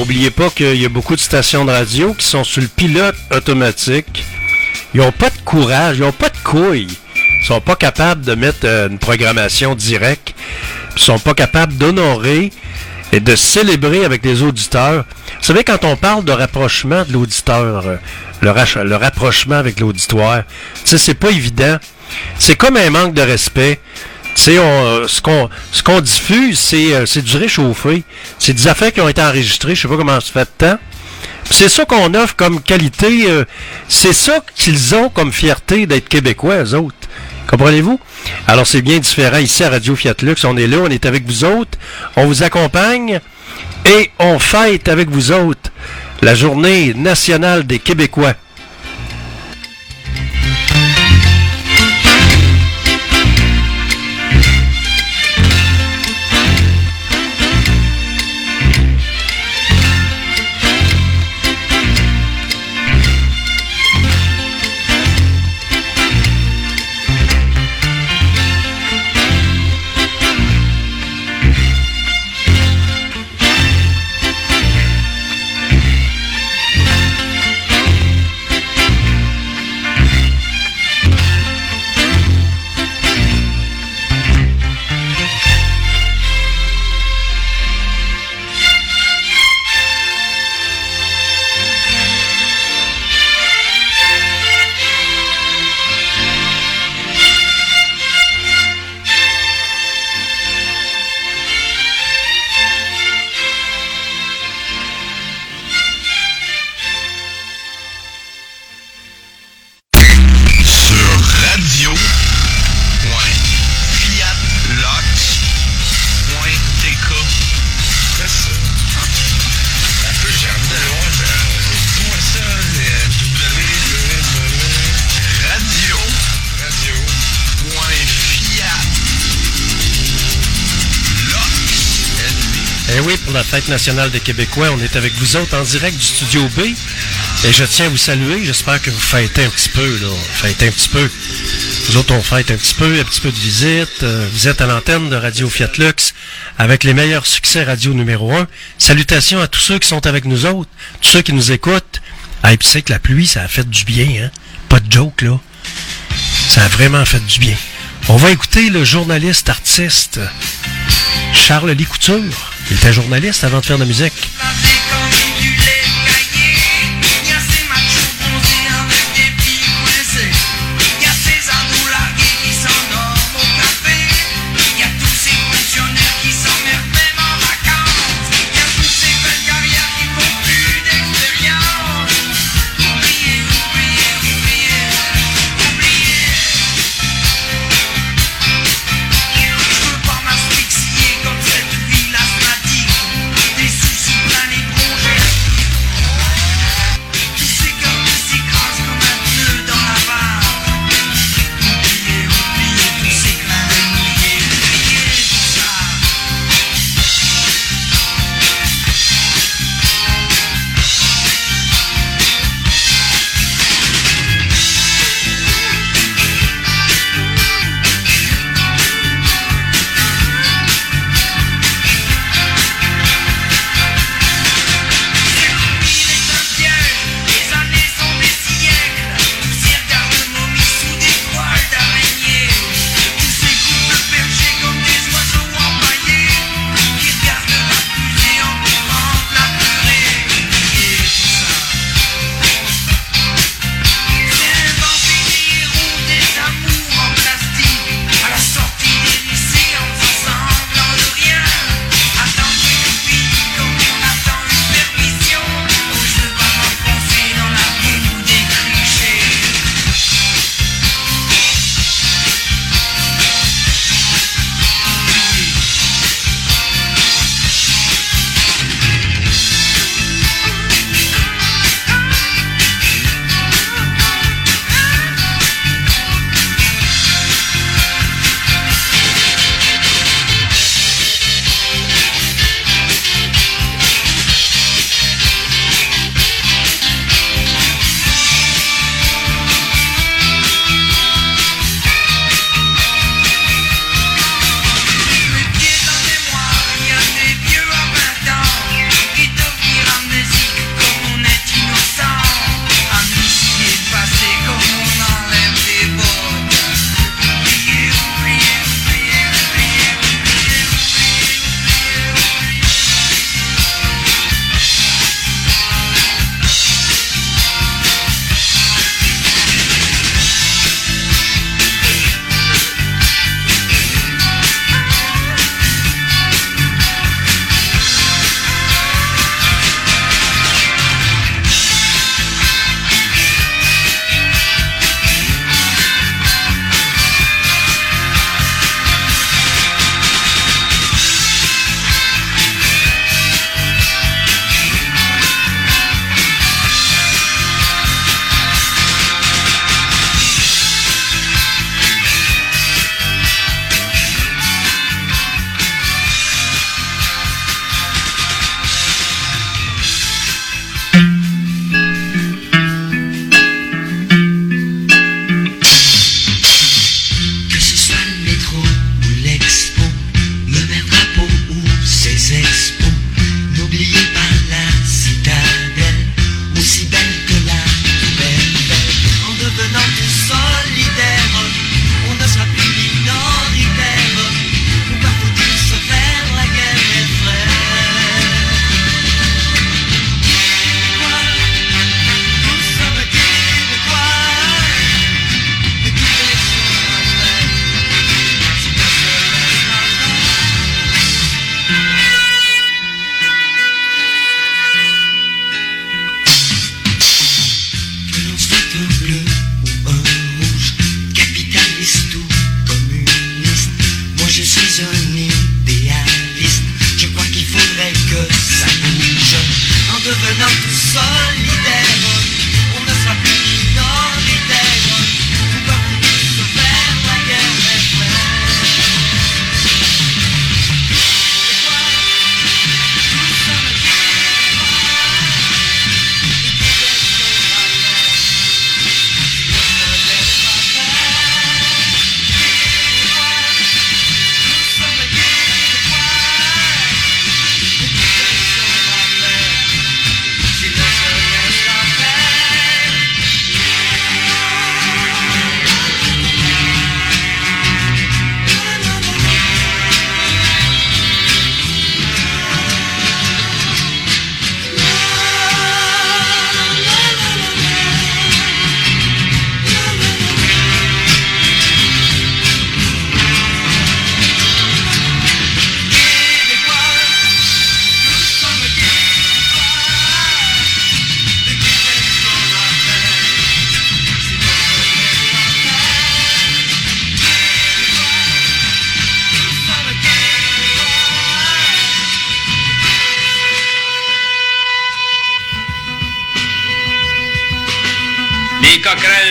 oubliez pas qu'il y a beaucoup de stations de radio qui sont sur le pilote automatique. Ils ont pas de courage, ils ont pas de couilles. Ils sont pas capables de mettre une programmation directe. Ils sont pas capables d'honorer et de célébrer avec les auditeurs. Vous savez, quand on parle de rapprochement de l'auditeur, le rapprochement avec l'auditoire, tu sais, c'est pas évident. C'est comme un manque de respect. Tu sais, ce qu'on diffuse, c'est du réchauffé. C'est des affaires qui ont été enregistrées, je sais pas comment ça fait de temps. Puis c'est ça qu'on offre comme qualité. C'est ça qu'ils ont comme fierté d'être québécois, eux autres. Comprenez-vous? Alors, c'est bien différent ici à Radio Fiat Lux. On est là, on est avec vous autres. On vous accompagne et on fête avec vous autres la journée nationale des Québécois. La fête nationale des Québécois, on est avec vous autres en direct du Studio B et je tiens à vous saluer, j'espère que vous fêtez un petit peu, là, fêtez un petit peu. Nous autres on fête un petit peu de visite, vous êtes à l'antenne de Radio Fiat Lux avec les meilleurs succès radio numéro 1. Salutations à tous ceux qui sont avec nous autres, tous ceux qui nous écoutent. Ah, et puis c'est que la pluie, ça a fait du bien, hein, pas de joke là, ça a vraiment fait du bien. On va écouter le journaliste artiste Charles Lee Couture. Il était journaliste avant de faire de la musique. Des soucis plein les bras.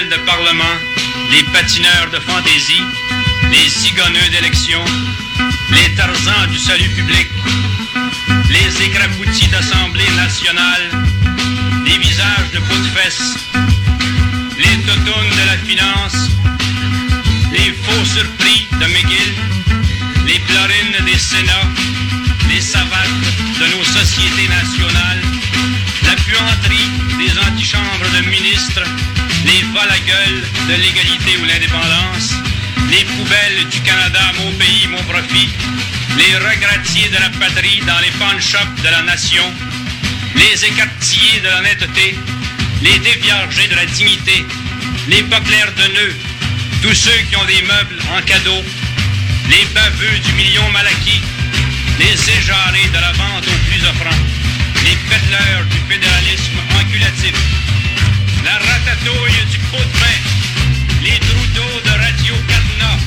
salles de parlement, les patineurs de fantaisie, les cigonneux d'élection, les tarzans du salut public, les écraboutis d'Assemblée nationale, les visages de peau de fesses, les totounes de la finance, les faux surpris de McGill, les plorines des Sénats, les savates de nos sociétés nationales, la puanterie des antichambres de ministres, les vol-à-gueule de l'égalité ou l'indépendance, les poubelles du Canada, mon pays, mon profit, les regrettiers de la patrie dans les pawn-shops de la nation, les écartillés de l'honnêteté, les déviergés de la dignité, les pas clairs de nœuds, tous ceux qui ont des meubles en cadeau, les baveux du million mal acquis, les éjarés de la vente aux plus offrants, les pédaleurs du fédéralisme enculatif, la ratatouille du pot de vin, les trous d'eau de Radio Cadenas.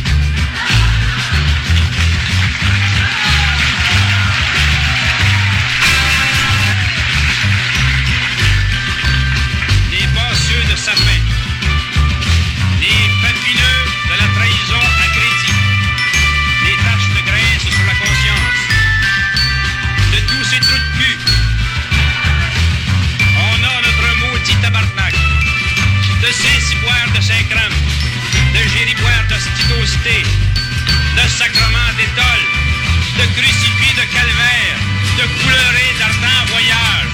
Les basseux de sapin, les papilleux de la trahison à crédit, les taches de graisse sur la conscience, de tous ces trous de cul, on a notre maudit tabarnak, de ces ciboires de Saint-Crème, de gériboires d'hostilité, de sacrements d'étole, de crucifix de calvaire, de couleurés d'ardents voyages.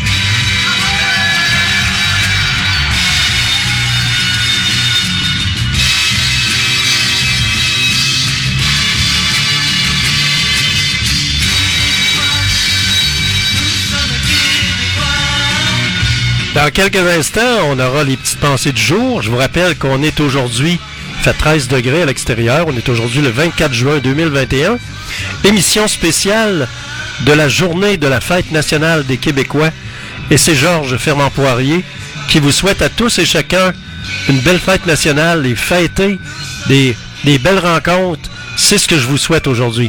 Dans quelques instants, on aura les petites pensées du jour. Je vous rappelle qu'on est aujourd'hui, il fait 13 degrés à l'extérieur, on est aujourd'hui le 24 juin 2021. Émission spéciale de la journée de la fête nationale des Québécois. Et c'est Georges Fernand-Poirier qui vous souhaite à tous et chacun une belle fête nationale et fêter des belles rencontres. C'est ce que je vous souhaite aujourd'hui.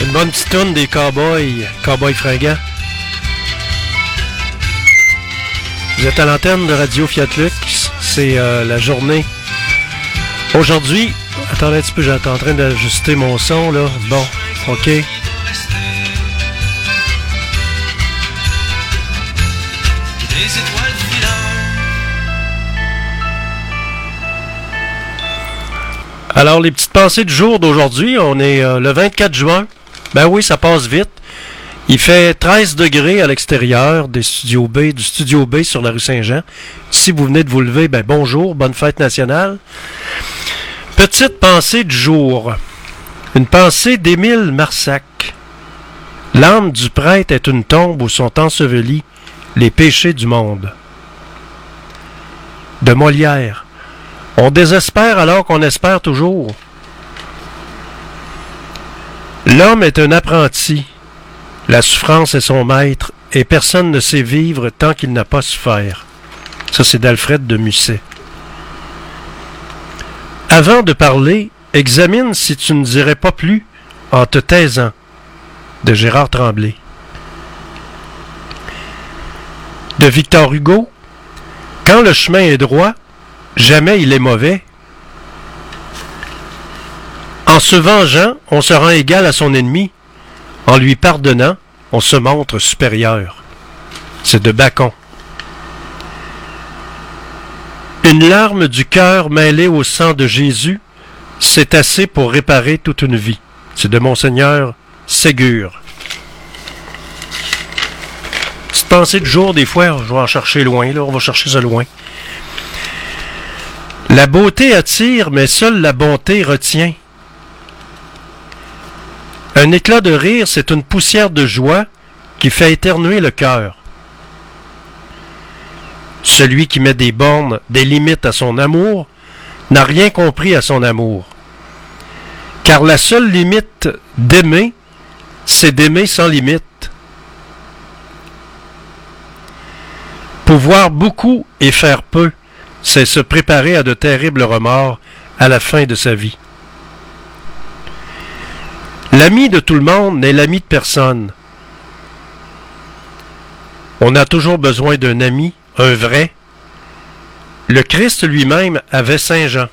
une bonne petite toune des Cowboys fringants. Vous êtes à l'antenne de Radio Fiat Lux. C'est la journée. Aujourd'hui, attendez un petit peu, j'étais en train d'ajuster mon son, là. Bon, OK. Des étoiles filantes. Alors, les petites pensées du jour d'aujourd'hui, on est le 24 juin. Ben oui, ça passe vite. Il fait 13 degrés à l'extérieur du Studio B sur la rue Saint-Jean. Si vous venez de vous lever, ben bonjour, bonne fête nationale. Petite pensée du jour. Une pensée d'Émile Marsac. L'âme du prêtre est une tombe où sont ensevelis les péchés du monde. De Molière. On désespère alors qu'on espère toujours. L'homme est un apprenti. La souffrance est son maître, et personne ne sait vivre tant qu'il n'a pas souffert. Ça, c'est d'Alfred de Musset. Avant de parler, examine si tu ne dirais pas plus en te taisant. De Gérard Tremblay. De Victor Hugo. Quand le chemin est droit, jamais il est mauvais. En se vengeant, on se rend égal à son ennemi. En lui pardonnant, on se montre supérieur. C'est de Bacon. Une larme du cœur mêlée au sang de Jésus, c'est assez pour réparer toute une vie. C'est de Monseigneur Ségur. Petite pensée du jour, des fois, je vais en chercher loin, là, on va chercher ça loin. La beauté attire, mais seule la bonté retient. Un éclat de rire, c'est une poussière de joie qui fait éternuer le cœur. Celui qui met des bornes, des limites à son amour, n'a rien compris à son amour. Car la seule limite d'aimer, c'est d'aimer sans limite. Pouvoir beaucoup et faire peu, c'est se préparer à de terribles remords à la fin de sa vie. L'ami de tout le monde n'est l'ami de personne. On a toujours besoin d'un ami, un vrai. Le Christ lui-même avait Saint Jean.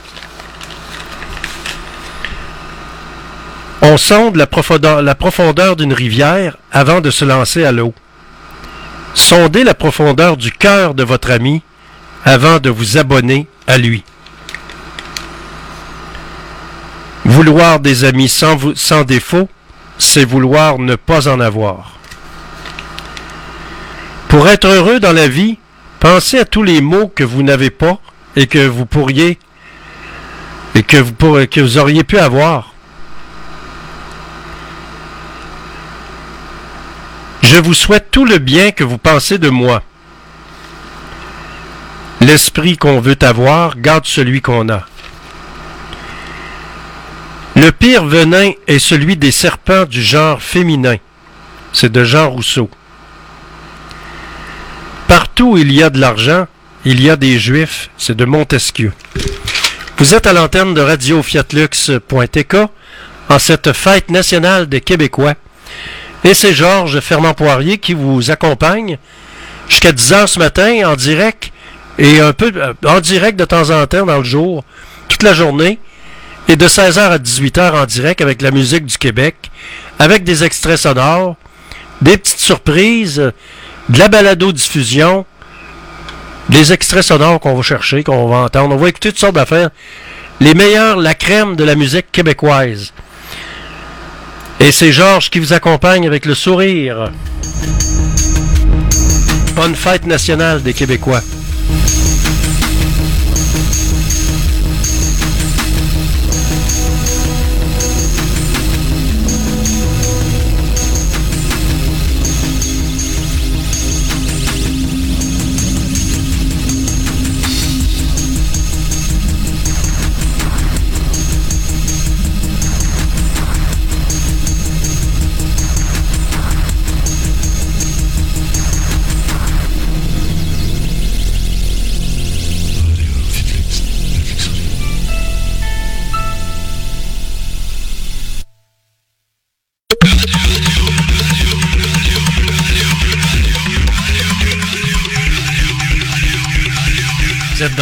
On sonde la profondeur d'une rivière avant de se lancer à l'eau. Sondez la profondeur du cœur de votre ami avant de vous abonner à lui. Vouloir des amis sans défaut, c'est vouloir ne pas en avoir. Pour être heureux dans la vie, pensez à tous les maux que vous n'avez pas et que vous pourriez et que vous auriez pu avoir. Je vous souhaite tout le bien que vous pensez de moi. L'esprit qu'on veut avoir garde celui qu'on a. Le pire venin est celui des serpents du genre féminin. C'est de Jean Rousseau. Partout où il y a de l'argent, il y a des Juifs. C'est de Montesquieu. Vous êtes à l'antenne de Radio Fiatlux.tk en cette fête nationale des Québécois. Et c'est Georges Fernand-Poirier qui vous accompagne jusqu'à 10h ce matin en direct et un peu en direct de temps en temps dans le jour, toute la journée. Et de 16h à 18h en direct avec la musique du Québec, avec des extraits sonores, des petites surprises, de la balado-diffusion, des extraits sonores qu'on va chercher, qu'on va entendre. On va écouter toutes sortes d'affaires. Les meilleurs, la crème de la musique québécoise. Et c'est Georges qui vous accompagne avec le sourire. Bonne fête nationale des Québécois.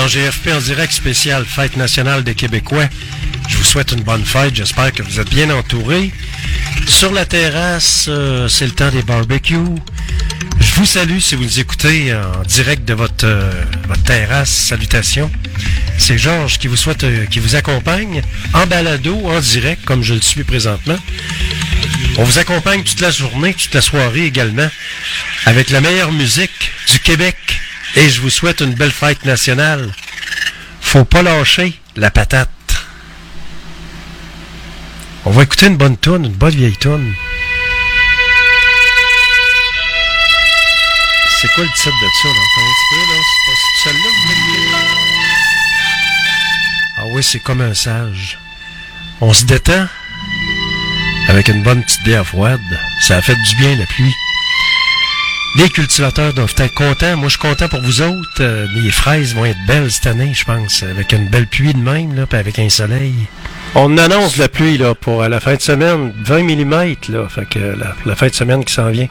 dans GFP en direct spécial Fête nationale des Québécois. Je vous souhaite une bonne fête. J'espère que vous êtes bien entourés. Sur la terrasse, c'est le temps des barbecues. Je vous salue si vous nous écoutez en direct de votre terrasse. Salutations. C'est Georges qui vous souhaite, qui vous accompagne en balado, en direct, comme je le suis présentement. On vous accompagne toute la journée, toute la soirée également, avec la meilleure musique du Québec. Et je vous souhaite une belle fête nationale. Faut pas lâcher la patate. On va écouter une bonne toune, une bonne vieille toune. C'est quoi le titre de ça, là? Attends un petit peu, là. C'est pas celle-là? Ah oui, c'est comme un sage. On se détend avec une bonne petite bière froide. Ça a fait du bien, la pluie. Les cultivateurs doivent être contents. Moi, je suis content pour vous autres. Les fraises vont être belles cette année, je pense. Avec une belle pluie de même, là, puis avec un soleil. On annonce la pluie, là, pour la fin de semaine. 20 mm, là. Fait que la fin de semaine qui s'en vient.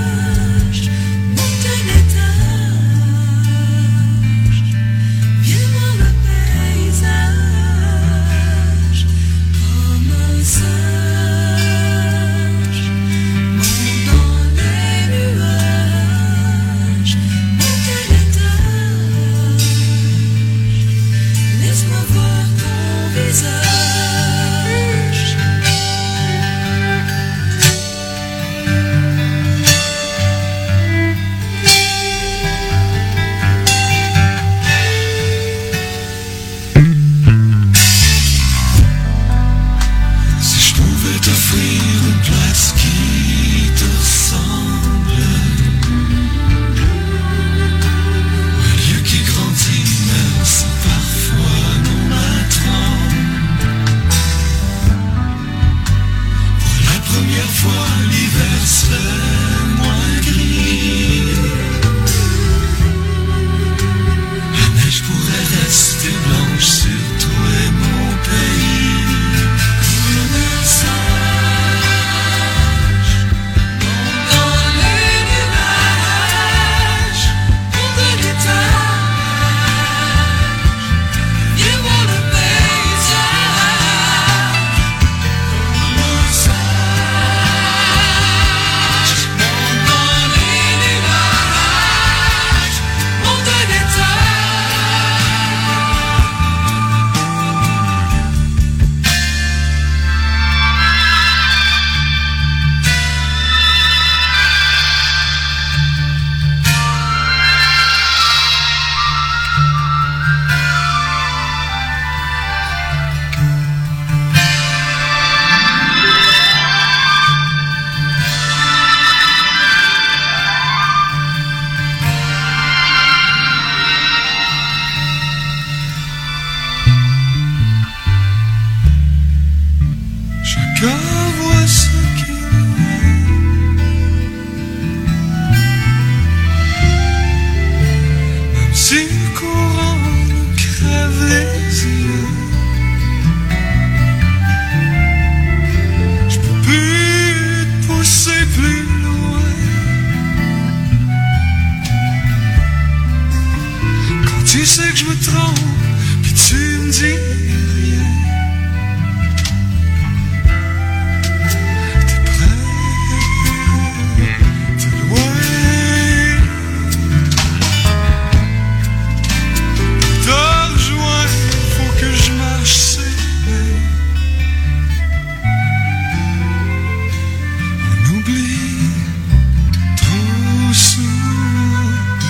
Viens sais que je me trompe, puis tu me dis rien. T'es prêt, t'es loin. Te rejoindre, faut que je marche, c'est vrai. On oublie trop souvent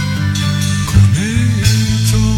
qu'on est en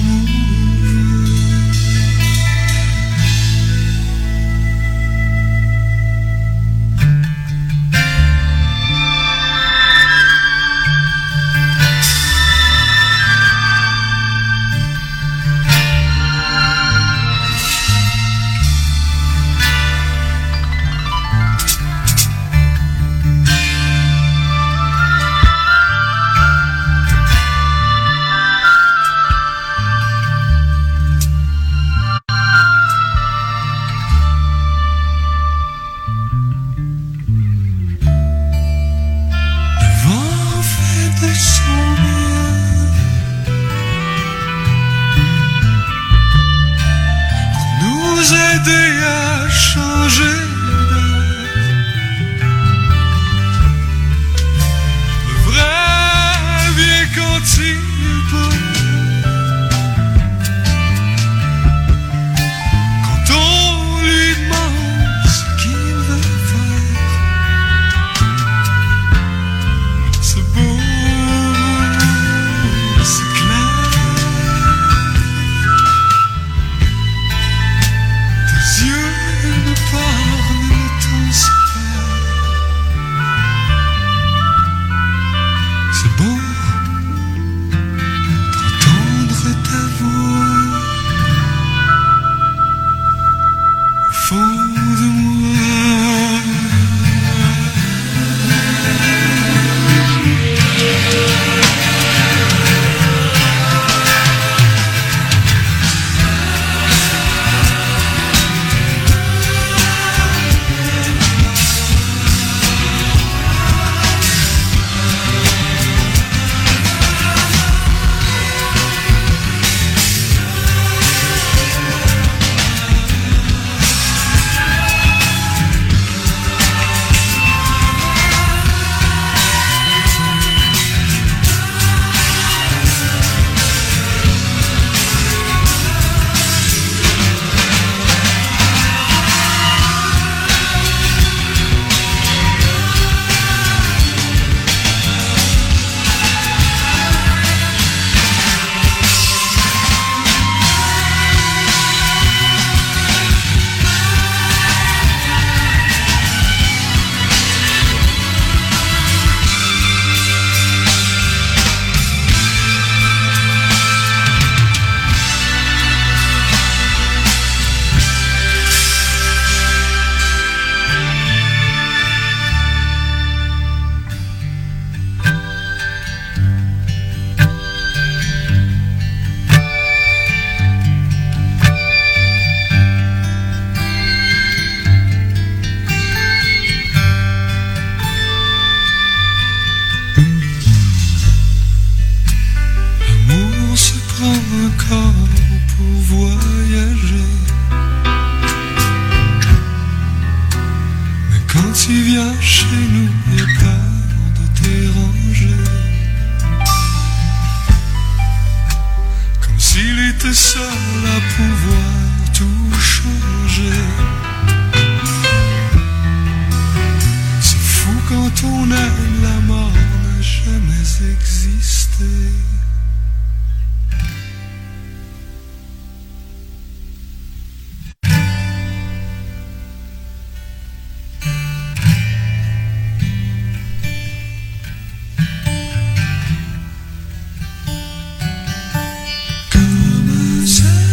Comme ça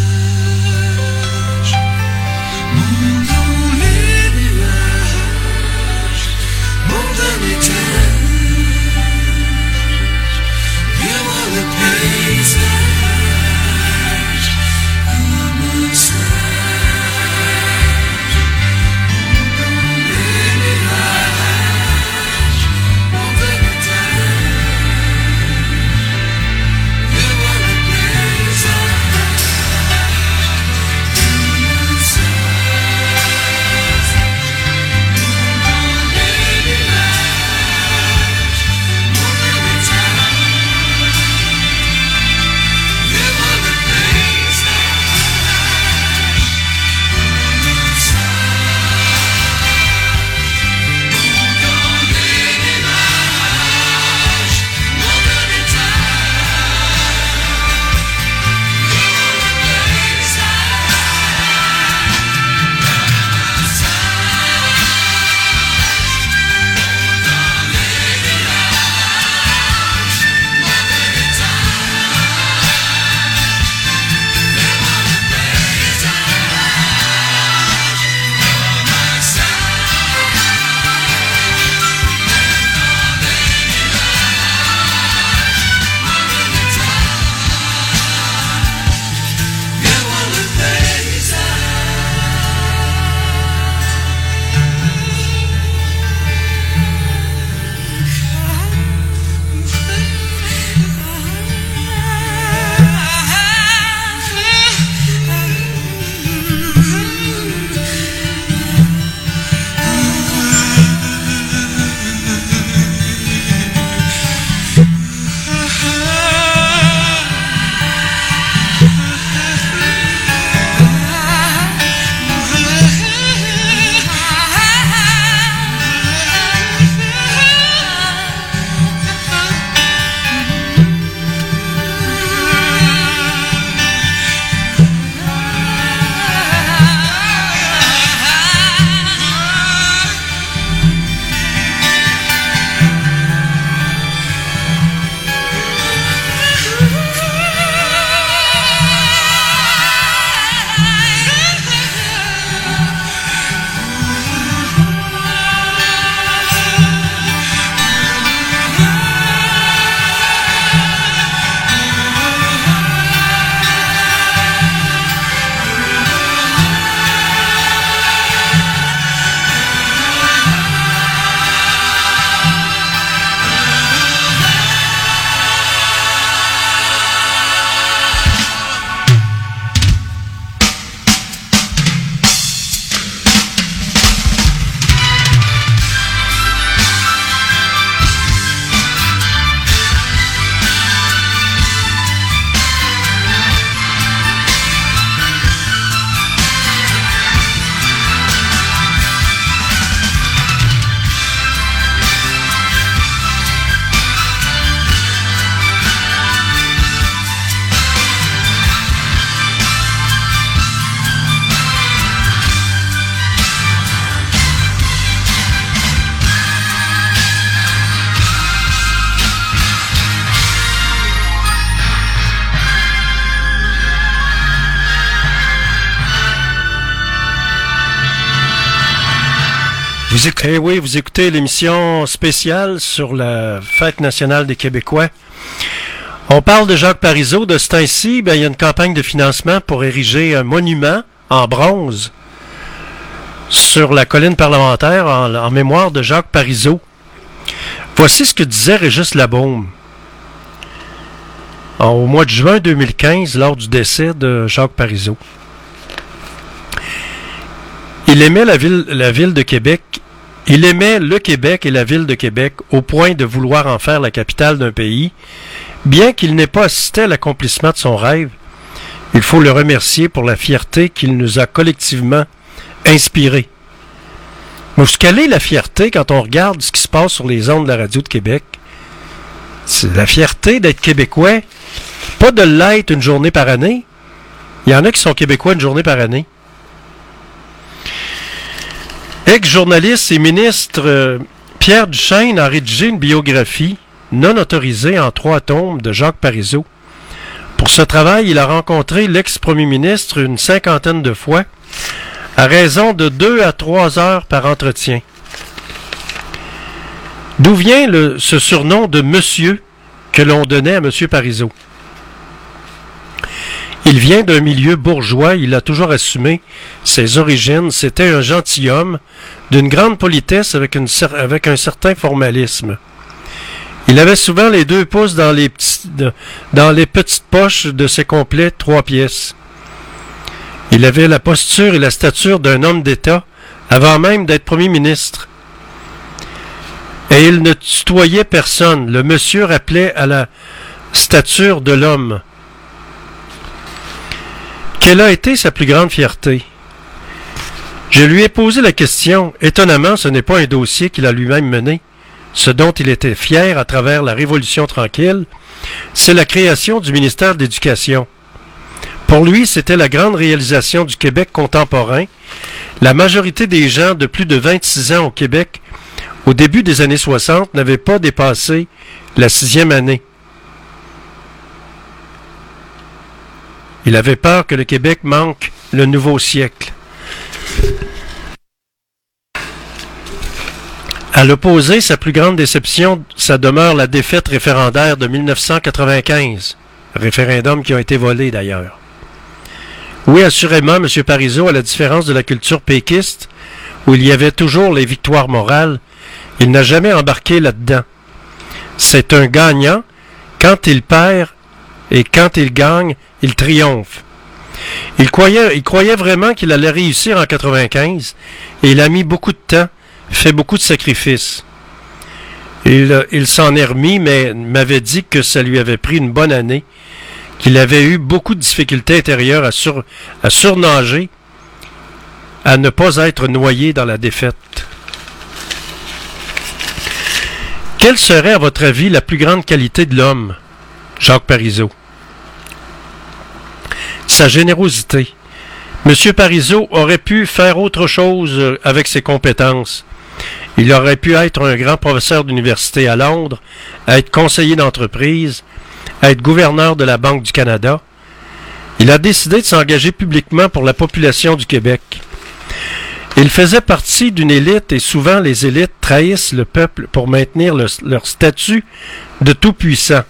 Eh oui, vous écoutez l'émission spéciale sur la Fête nationale des Québécois. On parle de Jacques Parizeau. De ce temps-ci, il y a une campagne de financement pour ériger un monument en bronze sur la colline parlementaire en mémoire de Jacques Parizeau. Voici ce que disait Régis Labaume au mois de juin 2015, lors du décès de Jacques Parizeau. Il aimait la ville de Québec. Il aimait le Québec et la ville de Québec au point de vouloir en faire la capitale d'un pays. Bien qu'il n'ait pas assisté à l'accomplissement de son rêve, il faut le remercier pour la fierté qu'il nous a collectivement inspirée. Mais quelle est la fierté quand on regarde ce qui se passe sur les ondes de la radio de Québec? C'est la fierté d'être Québécois, pas de l'être une journée par année. Il y en a qui sont Québécois une journée par année. Ex-journaliste et ministre Pierre Duchesne a rédigé une biographie non autorisée en 3 tomes de Jacques Parizeau. Pour ce travail, il a rencontré l'ex-premier ministre une 50aine de fois, à raison de 2 à 3 heures par entretien. D'où vient ce surnom de monsieur que l'on donnait à M. Parizeau? Il vient d'un milieu bourgeois, il a toujours assumé ses origines. C'était un gentilhomme, d'une grande politesse avec un certain formalisme. Il avait souvent les 2 pouces dans les petites poches de ses complets 3 pièces. Il avait la posture et la stature d'un homme d'État avant même d'être premier ministre. Et il ne tutoyait personne. Le monsieur rappelait à la stature de l'homme. Quelle a été sa plus grande fierté? Je lui ai posé la question. Étonnamment, ce n'est pas un dossier qu'il a lui-même mené. Ce dont il était fier à travers la Révolution tranquille, c'est la création du ministère de l'Éducation. Pour lui, c'était la grande réalisation du Québec contemporain. La majorité des gens de plus de 26 ans au Québec, au début des années 60, n'avaient pas dépassé la 6e année. Il avait peur que le Québec manque le nouveau siècle. À l'opposé, sa plus grande déception, ça demeure la défaite référendaire de 1995. Référendum qui a été volé d'ailleurs. Oui, assurément, M. Parizeau, à la différence de la culture péquiste, où il y avait toujours les victoires morales, il n'a jamais embarqué là-dedans. C'est un gagnant. Quand il perd et quand il gagne, il triomphe. Il croyait vraiment qu'il allait réussir en 95 et il a mis beaucoup de temps, fait beaucoup de sacrifices. Il s'en est remis, mais m'avait dit que ça lui avait pris une bonne année, qu'il avait eu beaucoup de difficultés intérieures à surnager, à ne pas être noyé dans la défaite. Quelle serait, à votre avis, la plus grande qualité de l'homme, Jacques Parizeau? Sa générosité. M. Parizeau aurait pu faire autre chose avec ses compétences. Il aurait pu être un grand professeur d'université à Londres, être conseiller d'entreprise, être gouverneur de la Banque du Canada. Il a décidé de s'engager publiquement pour la population du Québec. Il faisait partie d'une élite et souvent les élites trahissent le peuple pour maintenir leur statut de tout-puissant.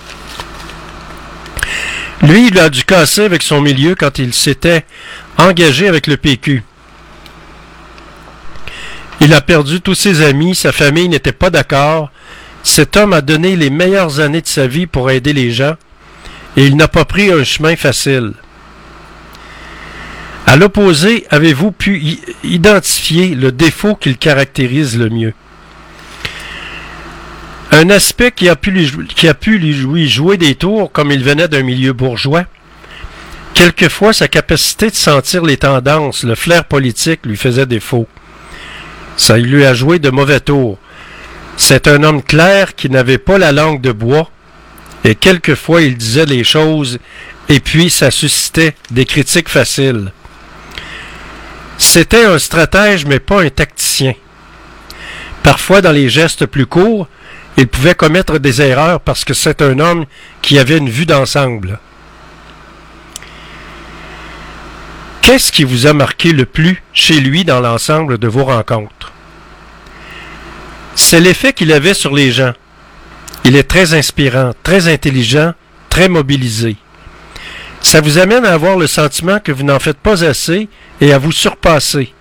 Lui, il a dû casser avec son milieu quand il s'était engagé avec le PQ. Il a perdu tous ses amis, sa famille n'était pas d'accord. Cet homme a donné les meilleures années de sa vie pour aider les gens et il n'a pas pris un chemin facile. À l'opposé, avez-vous pu identifier le défaut qui le caractérise le mieux? Un aspect qui a pu lui jouer des tours comme il venait d'un milieu bourgeois. Quelquefois, sa capacité de sentir les tendances, le flair politique lui faisait défaut. Ça lui a joué de mauvais tours. C'est un homme clair qui n'avait pas la langue de bois et quelquefois il disait les choses et puis ça suscitait des critiques faciles. C'était un stratège mais pas un tacticien. Parfois, dans les gestes plus courts, il pouvait commettre des erreurs parce que c'est un homme qui avait une vue d'ensemble. Qu'est-ce qui vous a marqué le plus chez lui dans l'ensemble de vos rencontres? C'est l'effet qu'il avait sur les gens. Il est très inspirant, très intelligent, très mobilisé. Ça vous amène à avoir le sentiment que vous n'en faites pas assez et à vous surpasser.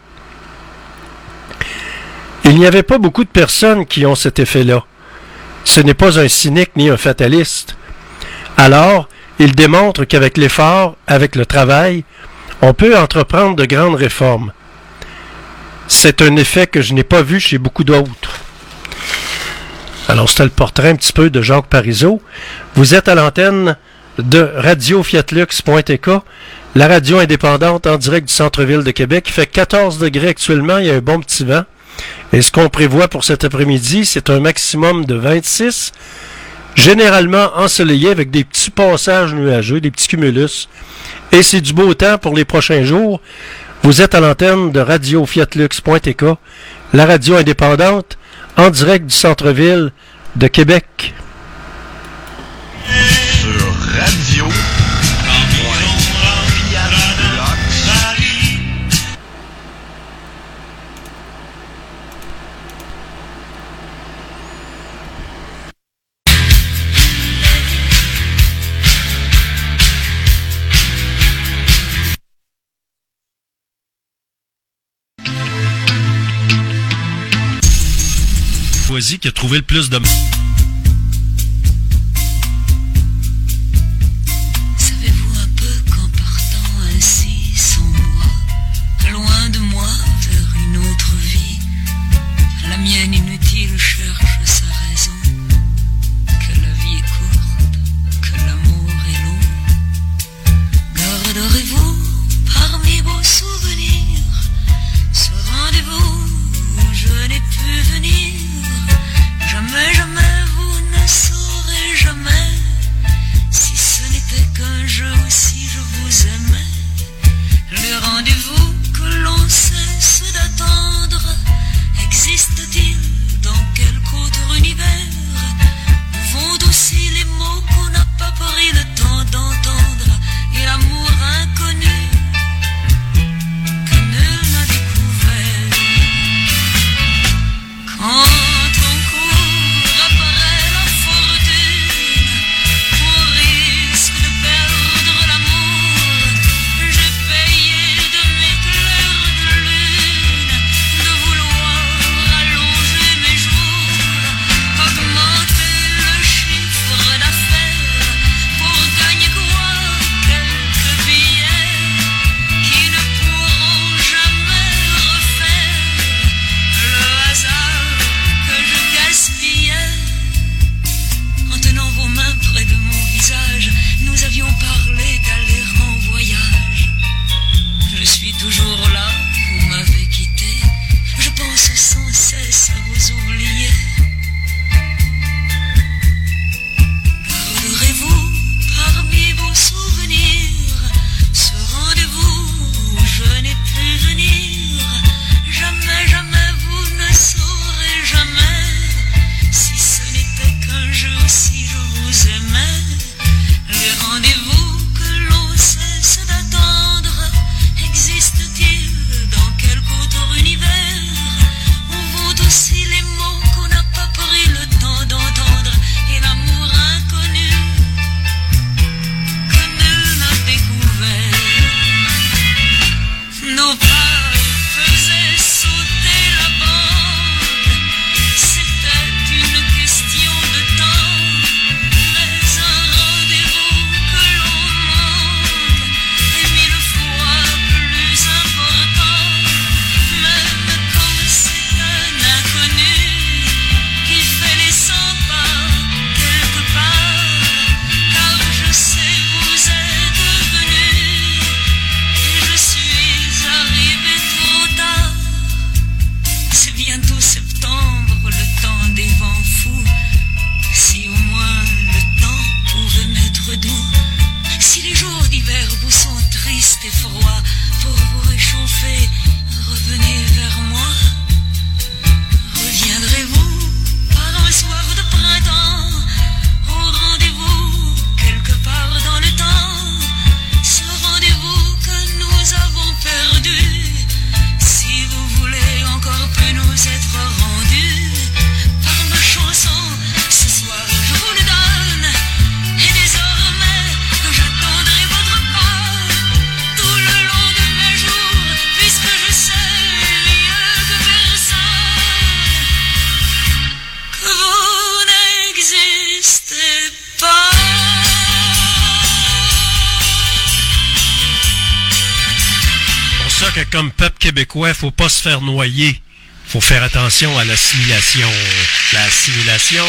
Il n'y avait pas beaucoup de personnes qui ont cet effet-là. Ce n'est pas un cynique ni un fataliste. Alors, il démontre qu'avec l'effort, avec le travail, on peut entreprendre de grandes réformes. C'est un effet que je n'ai pas vu chez beaucoup d'autres. Alors, c'était le portrait un petit peu de Jacques Parizeau. Vous êtes à l'antenne de Radio-Fiatlux.tk, la radio indépendante en direct du centre-ville de Québec. Il fait 14 degrés actuellement, il y a un bon petit vent. Et ce qu'on prévoit pour cet après-midi, c'est un maximum de 26, généralement ensoleillé avec des petits passages nuageux, des petits cumulus. Et c'est du beau temps pour les prochains jours. Vous êtes à l'antenne de Radio-Fiatlux.tk, la radio indépendante en direct du centre-ville de Québec. Sur Radio. Qui a trouvé le plus de... Savez-vous un peu qu'en partant ainsi sans moi, loin de moi vers une autre vie, la mienne inutile cherche sa raison, que la vie est courte, que l'amour est long. Garderez-vous parmi vos souvenirs ce rendez-vous où je n'ai pu venir? Jamais, jamais, vous ne saurez jamais si ce n'était qu'un jeu ou si je vous aimais. Le rendez-vous que l'on cesse d'attendre existe-t-il dans quelque autre univers où vont aussi les mots qu'on n'a pas pris le temps d'entendre et l'amour inconnu que nul n'a découvert? Quand que comme peuple québécois, faut pas se faire noyer. Faut faire attention à l'assimilation. L'assimilation.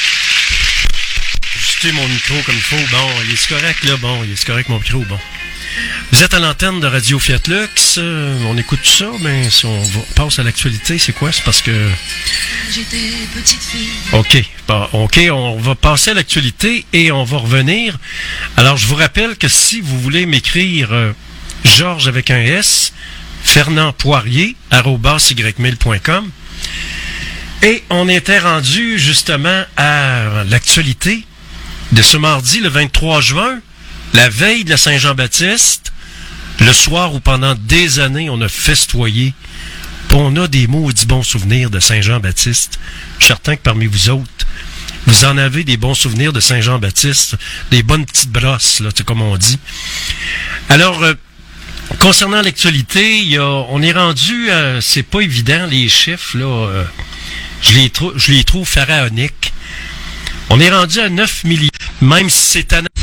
Ajuster mon micro comme il faut. Bon, il est correct, là. Bon, il est correct, mon micro. Bon. Vous êtes à l'antenne de Radio Fiat Lux. On écoute tout ça, mais si on passe à l'actualité, c'est quoi? C'est parce que... J'étais petite fille. OK. Bon, OK, on va passer à l'actualité et on va revenir. Alors, je vous rappelle que si vous voulez m'écrire Georges avec un S, Fernand Poirier, @ymail.com. Et on était rendu justement à l'actualité de ce mardi, le 23 juin, la veille de la Saint-Jean-Baptiste, le soir où pendant des années on a festoyé. On a des maudits bons souvenirs de Saint-Jean-Baptiste. Je suis certain que parmi vous autres, vous en avez des bons souvenirs de Saint-Jean-Baptiste, des bonnes petites brosses, là, comme on dit. Alors, concernant l'actualité, on est rendu, c'est pas évident, les chiffres, là, je les trouve pharaoniques. On est rendu à 9 millions, même si c'est à...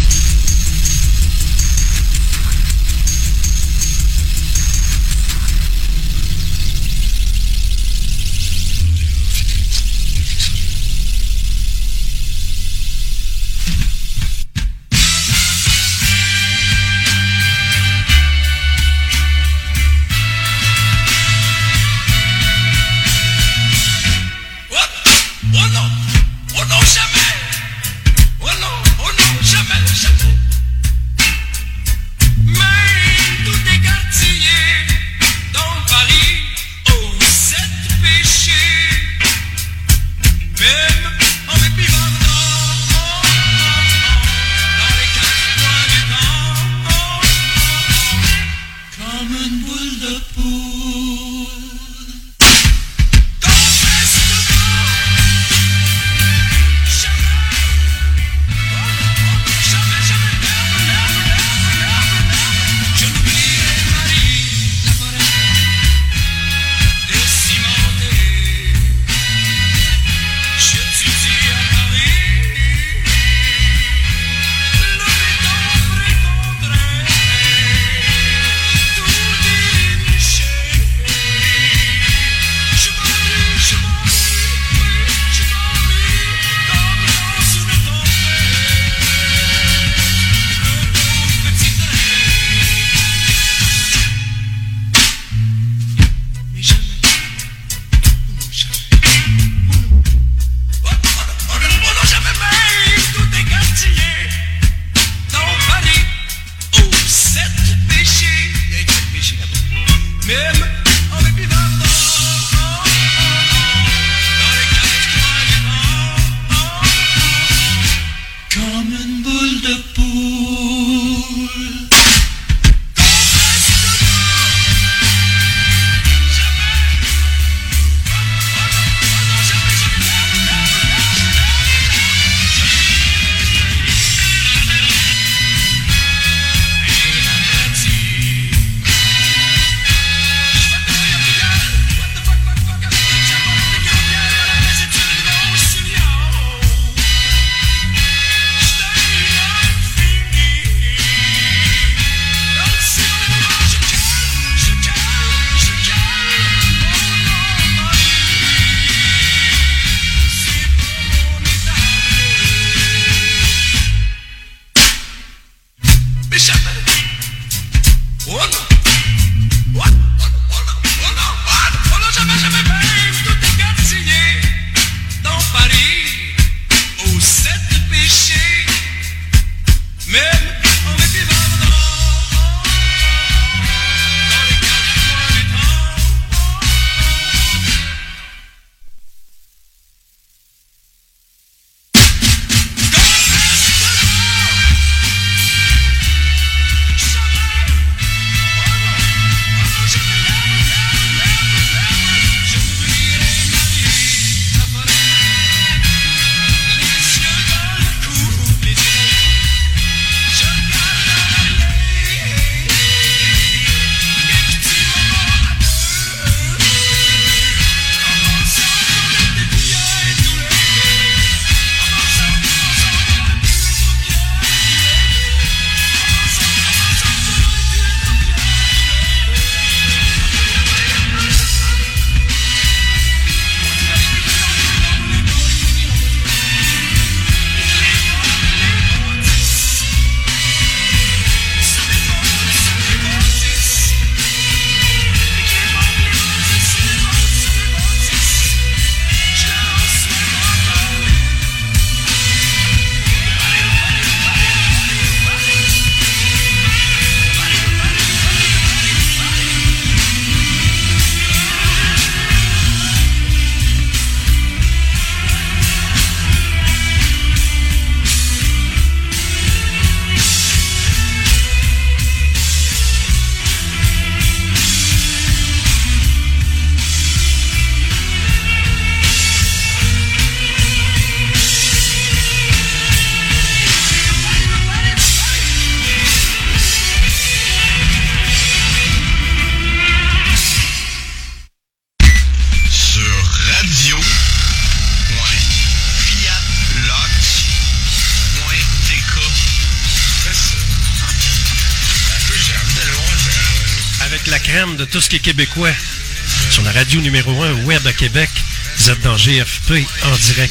la crème de tout ce qui est québécois. Sur la radio numéro 1 web à Québec, vous êtes dans GFP en direct.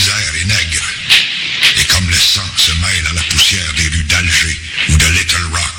sang se mêle à la poussière des rues d'Alger ou de Little Rock.